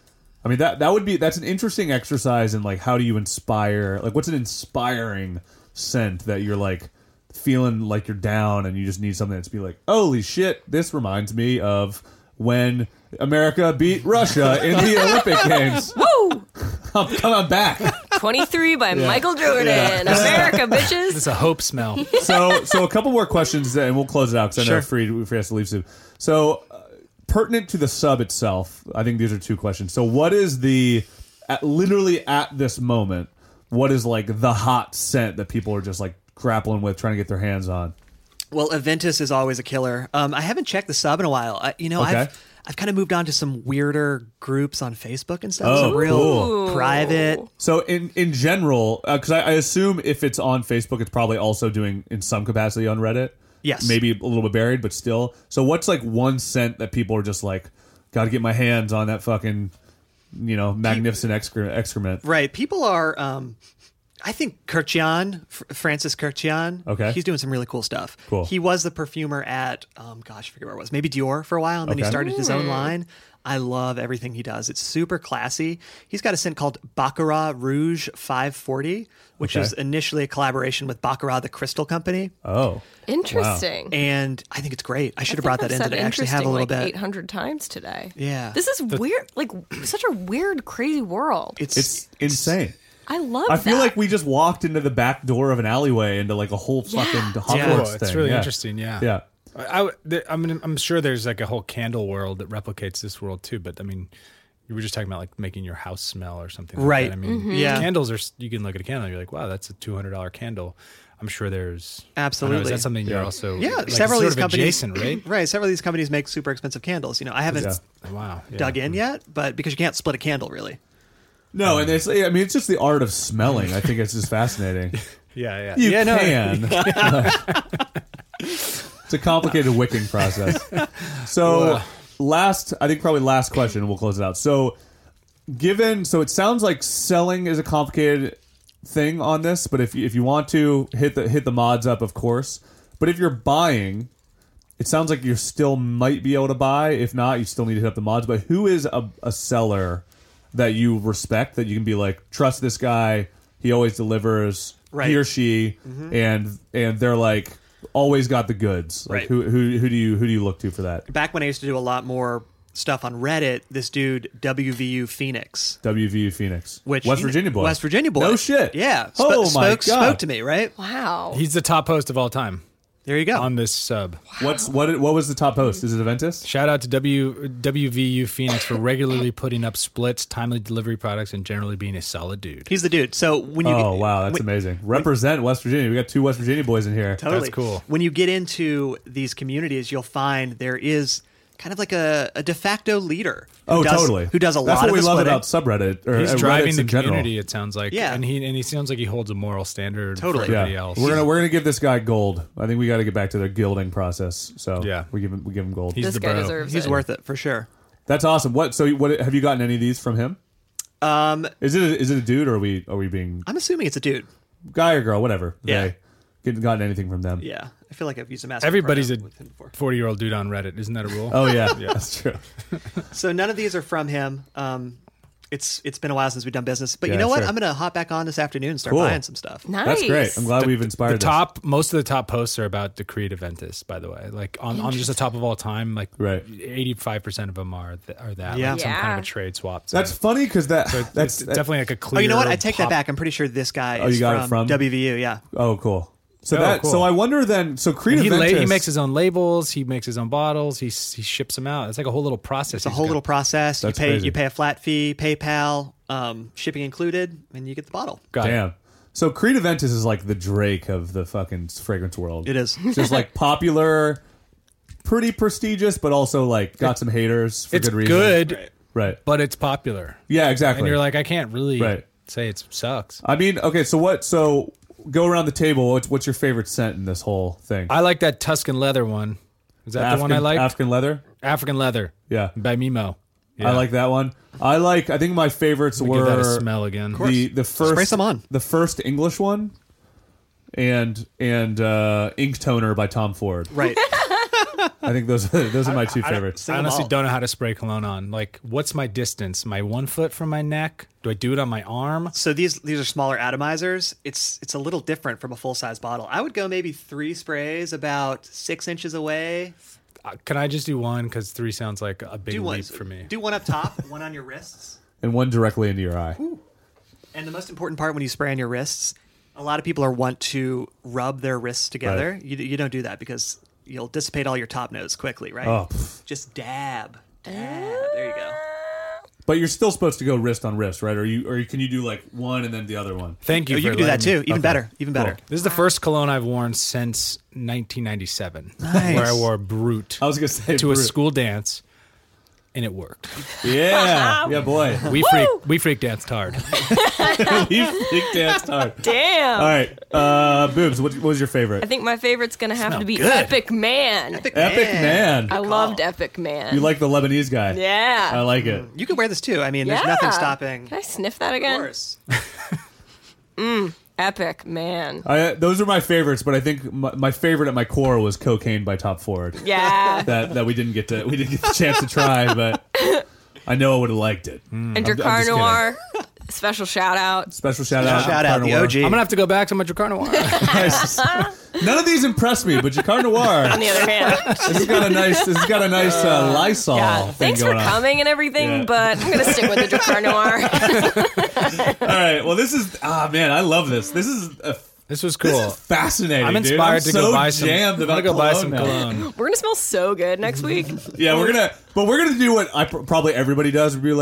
Speaker 5: I mean that that would be that's an interesting exercise in like how do you inspire? Like what's an inspiring scent that you're like feeling like you're down and you just need something that's be like, holy shit, this reminds me of when America beat Russia in the Olympic Games.
Speaker 3: Woo!
Speaker 5: I'm coming back.
Speaker 3: twenty-three by Michael Jordan. America, bitches.
Speaker 6: It's a hope smell.
Speaker 5: So, so a couple more questions, and we'll close it out because I know
Speaker 7: Sure.
Speaker 5: Freed, Freed has to leave soon. So, uh, pertinent to the sub itself, I think these are two questions. So, what is the, at, literally at this moment, what is like the hot scent that people are just like grappling with, trying to get their hands on?
Speaker 7: Well, Aventus is always a killer. Um, I haven't checked the sub in a while. I, you know,
Speaker 5: Okay.
Speaker 7: I've I've kind of moved on to some weirder groups on Facebook and stuff.
Speaker 5: Oh,
Speaker 7: some real
Speaker 5: cool.
Speaker 7: private.
Speaker 5: So, in in general, because I, I assume if it's on Facebook, it's probably also doing in some capacity on Reddit.
Speaker 7: Yes.
Speaker 5: Maybe a little bit buried, but still. So, what's like one scent that people are just like, got to get my hands on that fucking, you know, magnificent excre- excrement?
Speaker 7: Right. People are. Um, I think Kirchian, F- Francis Kirchian.
Speaker 5: Okay.
Speaker 7: He's doing some really cool stuff.
Speaker 5: Cool.
Speaker 7: He was the perfumer at, um, gosh, I forget where it was. Maybe Dior for a while, and then he
Speaker 5: Okay.
Speaker 7: started his own line. I love everything he does. It's super classy. He's got a scent called Baccarat Rouge five forty, which
Speaker 5: Okay.
Speaker 7: was initially a collaboration with Baccarat, the Crystal Company.
Speaker 5: Oh,
Speaker 3: Interesting.
Speaker 7: And I think it's great. I should have
Speaker 3: I
Speaker 7: brought
Speaker 3: think
Speaker 7: that
Speaker 3: I've
Speaker 7: in
Speaker 3: said
Speaker 7: today. I actually have a little
Speaker 3: interesting, like
Speaker 7: bit.
Speaker 3: eight hundred times today.
Speaker 7: Yeah.
Speaker 3: This is weird. Like, such a weird, crazy world.
Speaker 7: It's,
Speaker 5: it's insane.
Speaker 3: I love
Speaker 5: I feel
Speaker 3: that.
Speaker 5: like we just walked into the back door of an alleyway into like a whole fucking
Speaker 3: Yeah.
Speaker 5: Hogwarts
Speaker 6: Yeah,
Speaker 5: thing.
Speaker 6: it's really
Speaker 5: Yeah.
Speaker 6: interesting. Yeah,
Speaker 5: Yeah.
Speaker 6: I, I, there- I mean, I'm sure there's like a whole candle world that replicates this world too. But I mean, You were just talking about like making your house smell or something.
Speaker 7: Right.
Speaker 6: Like that. I mean,
Speaker 7: Yeah.
Speaker 6: candles are. You can look at a candle and you're like, wow, that's a two hundred dollar candle. I'm sure there's I don't know,
Speaker 7: Absolutely.
Speaker 6: is that something you're also
Speaker 7: Yeah,
Speaker 6: like,
Speaker 7: several of
Speaker 6: sort
Speaker 7: these companies,
Speaker 6: adjacent, right?
Speaker 7: right? Several of these companies make super expensive candles. You know, I haven't
Speaker 5: Yeah.
Speaker 6: Wow. Yeah.
Speaker 7: dug in yet, but because you can't split a candle, really.
Speaker 5: No, and it's I mean it's just the art of smelling. I think it's just fascinating.
Speaker 6: Yeah, yeah.
Speaker 5: You
Speaker 6: yeah, no,
Speaker 5: can. It's a complicated wicking process. So last, I think probably last question, and we'll close it out. So given, so it sounds like selling is a complicated thing on this, but if you, if you want to hit the hit the mods up, of course. But if you're buying, it sounds like you still might be able to buy. If not, you still need to hit up the mods. But who is a, a seller that you respect, that you can be like, trust this guy, he always delivers,
Speaker 7: Right.
Speaker 5: he or she, and and they're like always got the goods. Like
Speaker 7: Right.
Speaker 5: who who who do you who do you look to for that?
Speaker 7: Back when I used to do a lot more stuff on Reddit, this dude W V U Phoenix,
Speaker 5: W V U Phoenix,
Speaker 7: which
Speaker 5: West
Speaker 7: you know-
Speaker 5: Virginia boy,
Speaker 7: West Virginia boy,
Speaker 5: no shit,
Speaker 7: yeah.
Speaker 5: Oh
Speaker 7: Sp-
Speaker 5: my
Speaker 7: spoke,
Speaker 5: god,
Speaker 7: spoke to me, right?
Speaker 3: Wow.
Speaker 6: He's the top host of all time
Speaker 7: There you go.
Speaker 6: on this sub.
Speaker 5: What's what? What was the top post? Is it Aventus?
Speaker 6: Shout out to W WVU Phoenix for regularly putting up splits, timely delivery products, and generally being a solid dude.
Speaker 7: He's the dude. So when you
Speaker 5: Oh wow, that's
Speaker 7: when-
Speaker 5: amazing. Represent West Virginia. We got two West Virginia boys in here.
Speaker 7: Totally.
Speaker 6: That's cool.
Speaker 7: When you get into these communities, you'll find there is kind of like a, a de facto leader. who
Speaker 5: Oh,
Speaker 7: does-
Speaker 5: totally.
Speaker 7: Who does a
Speaker 5: That's
Speaker 7: lot
Speaker 5: what
Speaker 7: of
Speaker 5: we
Speaker 7: the
Speaker 5: love
Speaker 7: splitting.
Speaker 5: about subreddit. Or
Speaker 6: He's
Speaker 5: uh,
Speaker 6: driving
Speaker 5: Reddits
Speaker 6: the
Speaker 5: in general.
Speaker 6: community. It sounds like,
Speaker 7: Yeah.
Speaker 6: and he and he sounds like he holds a moral standard
Speaker 7: Totally.
Speaker 6: for everybody
Speaker 5: Yeah,
Speaker 6: else.
Speaker 5: we're gonna we're gonna give this guy gold. I think we got to get back to the gilding process. So
Speaker 6: Yeah.
Speaker 5: we give him we give him gold.
Speaker 6: He's
Speaker 3: This
Speaker 6: the
Speaker 3: guy
Speaker 6: bro.
Speaker 3: deserves
Speaker 7: He's
Speaker 3: it.
Speaker 7: worth it for sure.
Speaker 5: That's awesome. What? So what? Have you gotten any of these from him?
Speaker 7: Um,
Speaker 5: Is it a, is it a dude or are we are we being
Speaker 7: I'm assuming it's a dude.
Speaker 5: guy or girl? Whatever.
Speaker 7: Yeah.
Speaker 5: They, get, gotten anything from them?
Speaker 7: Yeah, I feel like I've used a masculine
Speaker 6: Everybody's a
Speaker 7: pronoun with him before.
Speaker 6: forty year old dude on Reddit. Isn't that a rule?
Speaker 5: Oh yeah, that's true.
Speaker 7: So none of these are from him. Um, it's it's been a while since we've done business, but
Speaker 5: Yeah,
Speaker 7: you know what?
Speaker 5: sure.
Speaker 7: I'm gonna hop back on this afternoon and start
Speaker 5: Cool.
Speaker 7: buying some stuff.
Speaker 3: Nice.
Speaker 5: That's great. I'm glad we've
Speaker 6: The
Speaker 5: inspired this.
Speaker 6: top, most of the top posts are about the Creed Aventus, by the way. Like on, on just the top of all time, like
Speaker 5: Right.
Speaker 6: eighty-five percent of them are th- are that.
Speaker 7: Yeah.
Speaker 6: Like some kind
Speaker 3: Yeah.
Speaker 6: of a trade swap.
Speaker 5: That's funny because that
Speaker 6: So
Speaker 5: that's
Speaker 6: it's definitely like a clear.
Speaker 7: Oh, you know what? I take that
Speaker 6: pop-
Speaker 7: back. I'm pretty sure this guy
Speaker 5: Oh,
Speaker 7: is
Speaker 5: you got it
Speaker 7: from,
Speaker 5: from?
Speaker 7: W V U. Yeah.
Speaker 5: oh cool. So
Speaker 6: Oh,
Speaker 5: that
Speaker 6: cool.
Speaker 5: so I wonder then. So Creed
Speaker 6: And he, la-
Speaker 5: Aventus,
Speaker 6: he makes his own labels. He makes his own bottles. He s- he ships them out. It's like a whole little process.
Speaker 7: It's a whole little process. You
Speaker 5: That's
Speaker 7: pay
Speaker 5: crazy.
Speaker 7: you pay a flat fee, PayPal, um, shipping included, and you get the bottle.
Speaker 6: Got it.
Speaker 5: Damn. So Creed Aventus is like the Drake of the fucking fragrance world.
Speaker 7: It is.
Speaker 5: Just like popular, pretty prestigious, but also like got some haters for
Speaker 6: It's
Speaker 5: good reason.
Speaker 6: good,
Speaker 5: Right.
Speaker 6: but it's popular.
Speaker 5: Yeah, exactly.
Speaker 6: And you're like, I can't really
Speaker 5: Right.
Speaker 6: say it sucks.
Speaker 5: I mean, okay, so what so go around the table. What's what's your favorite scent in this whole thing?
Speaker 6: I like that Tuscan leather one. Is that
Speaker 5: African,
Speaker 6: the one I like?
Speaker 5: African leather?
Speaker 6: African leather
Speaker 5: Yeah.
Speaker 6: by Mimo. Yeah.
Speaker 5: I like that one. I like I think my favorites
Speaker 6: Give
Speaker 5: were
Speaker 6: that a smell again.
Speaker 5: the the first
Speaker 7: Spray some on.
Speaker 5: the first English one and and uh, Ink Toner by Tom Ford.
Speaker 7: Right.
Speaker 5: I think those are, those are my two favorites.
Speaker 6: I
Speaker 7: them
Speaker 6: honestly
Speaker 7: all.
Speaker 6: don't know how to spray cologne on. Like, what's my distance? My one foot from my neck? Do I do it on my arm?
Speaker 7: So these these are smaller atomizers. It's it's a little different from a full size bottle. I would go maybe three sprays about six inches away.
Speaker 6: Uh, Can I just do one? Because three sounds like a big
Speaker 7: Do one
Speaker 6: leap for me.
Speaker 7: Do one up top, one on your wrists.
Speaker 5: And one directly into your eye.
Speaker 7: And the most important part when you spray on your wrists, a lot of people are want to rub their wrists together.
Speaker 5: Right.
Speaker 7: You you don't do that because you'll dissipate all your top notes quickly, right?
Speaker 5: Oh, pff.
Speaker 7: Just dab. Dab. There you go.
Speaker 5: But you're still supposed to go wrist on wrist, right? Or you or can you do like one and then the other one?
Speaker 6: Thank you.
Speaker 7: Oh,
Speaker 6: for
Speaker 7: you can do that
Speaker 6: letting me-
Speaker 7: too. Even
Speaker 5: Okay.
Speaker 7: better. Even better.
Speaker 5: Cool.
Speaker 6: This is the first cologne I've worn since nineteen ninety-seven,
Speaker 7: Nice.
Speaker 6: where I wore Brute
Speaker 5: I was gonna say
Speaker 6: to a
Speaker 5: Brute.
Speaker 6: school dance, and it worked.
Speaker 5: Yeah, yeah, boy.
Speaker 6: We freak, we freak danced hard.
Speaker 5: you freak danced hard.
Speaker 3: Damn.
Speaker 5: All right, uh, Boobs. What, what was your favorite?
Speaker 3: I think my favorite's gonna have to be
Speaker 7: good.
Speaker 3: Epic Man.
Speaker 7: Epic,
Speaker 5: Epic Man.
Speaker 3: I loved Epic Man.
Speaker 5: You like the Lebanese guy?
Speaker 3: Yeah.
Speaker 5: I like it.
Speaker 7: You can wear this too. I mean,
Speaker 3: yeah.
Speaker 7: there's nothing stopping.
Speaker 3: Can I sniff that
Speaker 7: Of
Speaker 3: again?
Speaker 7: course.
Speaker 3: Epic Man.
Speaker 5: I, those are my favorites, but I think my, my favorite at my core was Cocaine by Top Ford.
Speaker 3: Yeah.
Speaker 5: That that we didn't get to we didn't get the chance to try, but I know I would have liked it.
Speaker 3: and
Speaker 5: I'm
Speaker 3: Dracar
Speaker 5: just kidding.
Speaker 3: Noir. Special shout out.
Speaker 5: Special shout out,
Speaker 7: Shout out the
Speaker 5: Drakkar
Speaker 7: O G.
Speaker 6: I'm gonna have to go back to my Drakkar Noir.
Speaker 5: Noir. None of these impress me, but Drakkar Noir.
Speaker 3: On the other hand.
Speaker 5: This has got a nice. This has got a nice uh, Lysol
Speaker 3: Yeah.
Speaker 5: thing
Speaker 3: Thanks for
Speaker 5: going on.
Speaker 3: coming and everything,
Speaker 5: Yeah.
Speaker 3: but I'm gonna stick with the Dracar Noir.
Speaker 5: All right. Well, this is ah man, I love this. This is a,
Speaker 6: This was
Speaker 5: this
Speaker 6: cool.
Speaker 5: is fascinating.
Speaker 6: I'm
Speaker 5: dude.
Speaker 6: inspired
Speaker 5: I'm
Speaker 6: to
Speaker 5: so
Speaker 6: go buy some.
Speaker 5: jammed
Speaker 6: I'm gonna
Speaker 5: about
Speaker 6: go buy some
Speaker 5: now.
Speaker 6: cologne.
Speaker 3: We're gonna smell so good next week.
Speaker 5: Yeah, we're gonna, but we're gonna do what I pr- probably everybody does. We'd be like,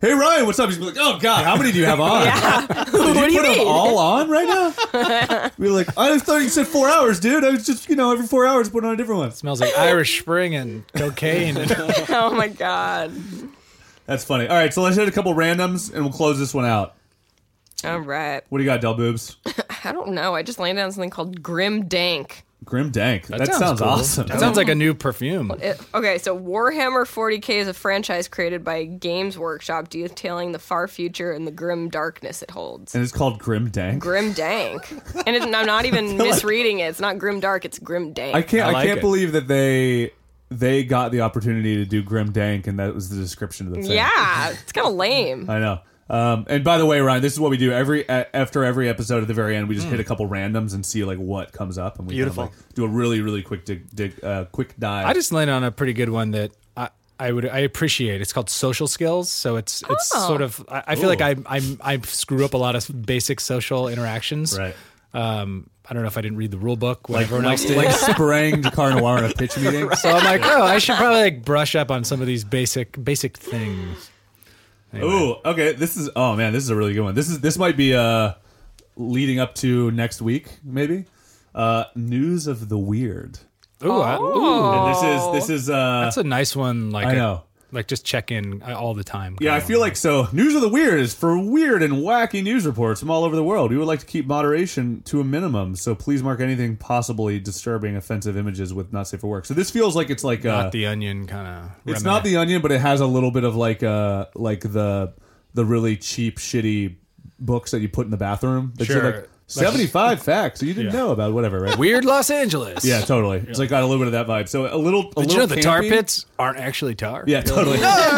Speaker 5: hey Ryan, what's up? He's like, oh god, how many do you have on?
Speaker 3: Yeah.
Speaker 5: Did
Speaker 3: What do
Speaker 5: you
Speaker 3: you
Speaker 5: put them
Speaker 3: mean?
Speaker 5: all on right now? We were like, I thought you said four hours, dude. I was just, you know, every four hours putting on a different one.
Speaker 6: Smells like Irish Spring and cocaine. And
Speaker 3: Oh my god.
Speaker 5: That's funny. All right, so let's hit a couple randoms and we'll close this one out.
Speaker 3: All right.
Speaker 5: What do you got, Del Boobs?
Speaker 3: I don't know. I just landed on something called Grim Dank.
Speaker 5: Grim Dank. That,
Speaker 6: sounds
Speaker 5: sounds
Speaker 6: cool.
Speaker 5: awesome.
Speaker 6: That sounds like a new perfume.
Speaker 3: It, okay, so Warhammer forty K is a franchise created by Games Workshop detailing the far future and the grim darkness it holds.
Speaker 5: And it's called Grim Dank.
Speaker 3: Grim Dank. And it, I'm not even misreading it. It's not Grim Dark, it's Grim Dank.
Speaker 5: I can't.
Speaker 6: I
Speaker 5: I,
Speaker 6: like
Speaker 5: can't
Speaker 6: it.
Speaker 5: believe that they they got the opportunity to do Grim Dank, and that was the description of the thing.
Speaker 3: Yeah, it's kind of lame.
Speaker 5: I know. Um, and by the way, Ryan, this is what we do every a, after every episode. At the very end, we just hit a couple randoms and see like what comes up, and we
Speaker 7: Beautiful.
Speaker 5: Kind of, like, do a really, really quick dig, dig uh, quick dive.
Speaker 6: I just landed on a pretty good one that I, I would I appreciate. It's called Social Skills. So it's it's
Speaker 3: Oh.
Speaker 6: sort of I, I feel
Speaker 5: Ooh.
Speaker 6: like I I I screw up a lot of basic social interactions.
Speaker 5: right.
Speaker 6: Um, I don't know if I didn't read the rule book when
Speaker 5: Like,
Speaker 6: everyone
Speaker 5: like,
Speaker 6: else did.
Speaker 5: like spraying Jakar Noir in a pitch meeting.
Speaker 6: So I'm like, oh, I should probably like brush up on some of these basic basic things. Anyway.
Speaker 5: Ooh, okay. This is oh man, this is a really good one. This is this might be uh leading up to next week, maybe. Uh news of the weird.
Speaker 6: Ooh, I-
Speaker 3: Oh.
Speaker 5: And this is this is uh
Speaker 6: that's a nice one. Like
Speaker 5: I
Speaker 6: a-
Speaker 5: know.
Speaker 6: like just check in all the time.
Speaker 5: Yeah, I
Speaker 6: kind of
Speaker 5: feel
Speaker 6: one.
Speaker 5: like so. News of the Weird is for weird and wacky news reports from all over the world. We would like to keep moderation to a minimum, so please mark anything possibly disturbing, offensive images with not safe for work. So this feels like it's like uh,
Speaker 6: not the Onion kind of.
Speaker 5: it's not the Onion, but it has a little bit of like uh like the the really cheap, shitty books that you put in the bathroom. That
Speaker 6: Sure.
Speaker 5: you're like seventy-five facts you didn't
Speaker 6: Yeah.
Speaker 5: know about, whatever, right?
Speaker 6: Weird Los Angeles.
Speaker 5: Yeah, totally. It's like got a little bit of that vibe. So a little. A
Speaker 6: Did
Speaker 5: little
Speaker 6: you know the tar
Speaker 5: campy.
Speaker 6: pits aren't actually tar?
Speaker 5: Yeah, totally.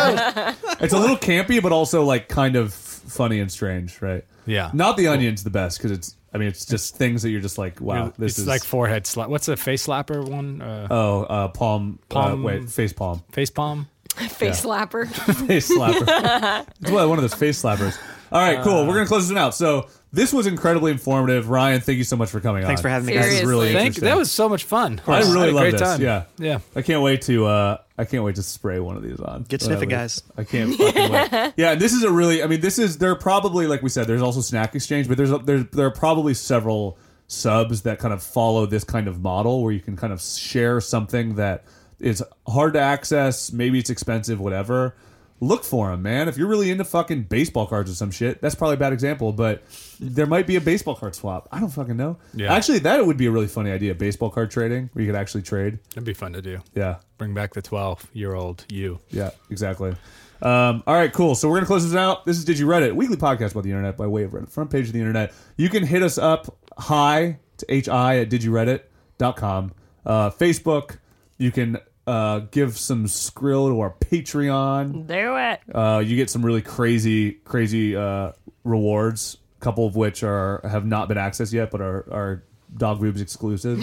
Speaker 5: It's a little campy, but also like kind of funny and strange, right?
Speaker 6: Yeah.
Speaker 5: Not the Onion's the best because it's. I mean, it's just things that you're just like, wow, this
Speaker 6: it's
Speaker 5: is
Speaker 6: like forehead slap. What's the face slapper one? Uh,
Speaker 5: oh, uh, palm,
Speaker 6: Palm-
Speaker 5: Uh, wait, face palm,
Speaker 6: face palm.
Speaker 3: Face slapper.
Speaker 5: face slapper. It's one one of those face slappers. All right, cool. We're gonna close this one out. So this was incredibly informative. Ryan, thank you so much for coming on.
Speaker 7: Thanks for having me, guys.
Speaker 5: This is really
Speaker 3: Seriously.
Speaker 6: Thank.
Speaker 5: interesting.
Speaker 6: That was so much fun.
Speaker 5: I really
Speaker 6: had a
Speaker 5: love
Speaker 6: great
Speaker 5: this.
Speaker 6: time.
Speaker 5: Yeah,
Speaker 6: Yeah.
Speaker 5: I can't wait to. Uh, I can't wait to spray one of these on.
Speaker 7: Get
Speaker 5: When I
Speaker 7: sniffing,
Speaker 5: leave.
Speaker 7: guys.
Speaker 5: I can't fucking wait. Yeah, and this is a really. I mean, this is. There are probably, like we said, there's also Snack Exchange, but there's a, there's there are probably several subs that kind of follow this kind of model where you can kind of share something that is hard to access. Maybe it's expensive, whatever. Look for them, man. If you're really into fucking baseball cards or some shit, that's probably a bad example, but there might be a baseball card swap. I don't fucking know.
Speaker 6: Yeah.
Speaker 5: Actually, that would be a really funny idea. Baseball card trading, where you could actually trade.
Speaker 6: That'd be fun to do.
Speaker 5: Yeah.
Speaker 6: Bring back the twelve-year-old you.
Speaker 5: Yeah, exactly. Um, all right, cool. So we're going to close this out. This is Did You Reddit, a weekly podcast about the internet by way of Reddit, front page of the internet. You can hit us up, hi, to hi at did you reddit dot com. Uh, Facebook, you can uh, give some skrill to our Patreon.
Speaker 3: Do it.
Speaker 5: Uh, you get some really crazy, crazy uh, rewards, a couple of which are have not been accessed yet, but are, are Dog Boobs exclusives.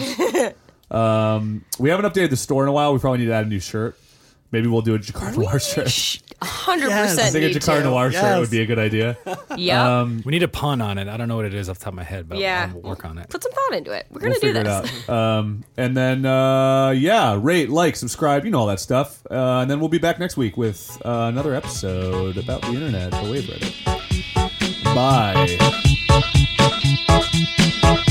Speaker 5: um, we haven't updated the store in a while. We probably need to add a new shirt. Maybe we'll do a Jakar Noir shirt.
Speaker 3: one hundred
Speaker 7: Yes.
Speaker 3: percent
Speaker 5: I think a
Speaker 3: need
Speaker 5: Jakar
Speaker 3: to.
Speaker 5: Noir shirt
Speaker 7: Yes.
Speaker 5: would be a good idea.
Speaker 3: Yep.
Speaker 5: Um,
Speaker 6: We need a pun on it. I don't know what it is off the top of my head, but
Speaker 3: Yeah.
Speaker 6: we'll work on it.
Speaker 3: Put some thought into it. We're going
Speaker 5: we'll
Speaker 3: to do
Speaker 5: figure
Speaker 3: this.
Speaker 5: it out. Um, and then, uh, yeah, rate, like, subscribe, you know all that stuff. Uh, and then we'll be back next week with uh, another episode about the internet, the Wave Reddit. Bye.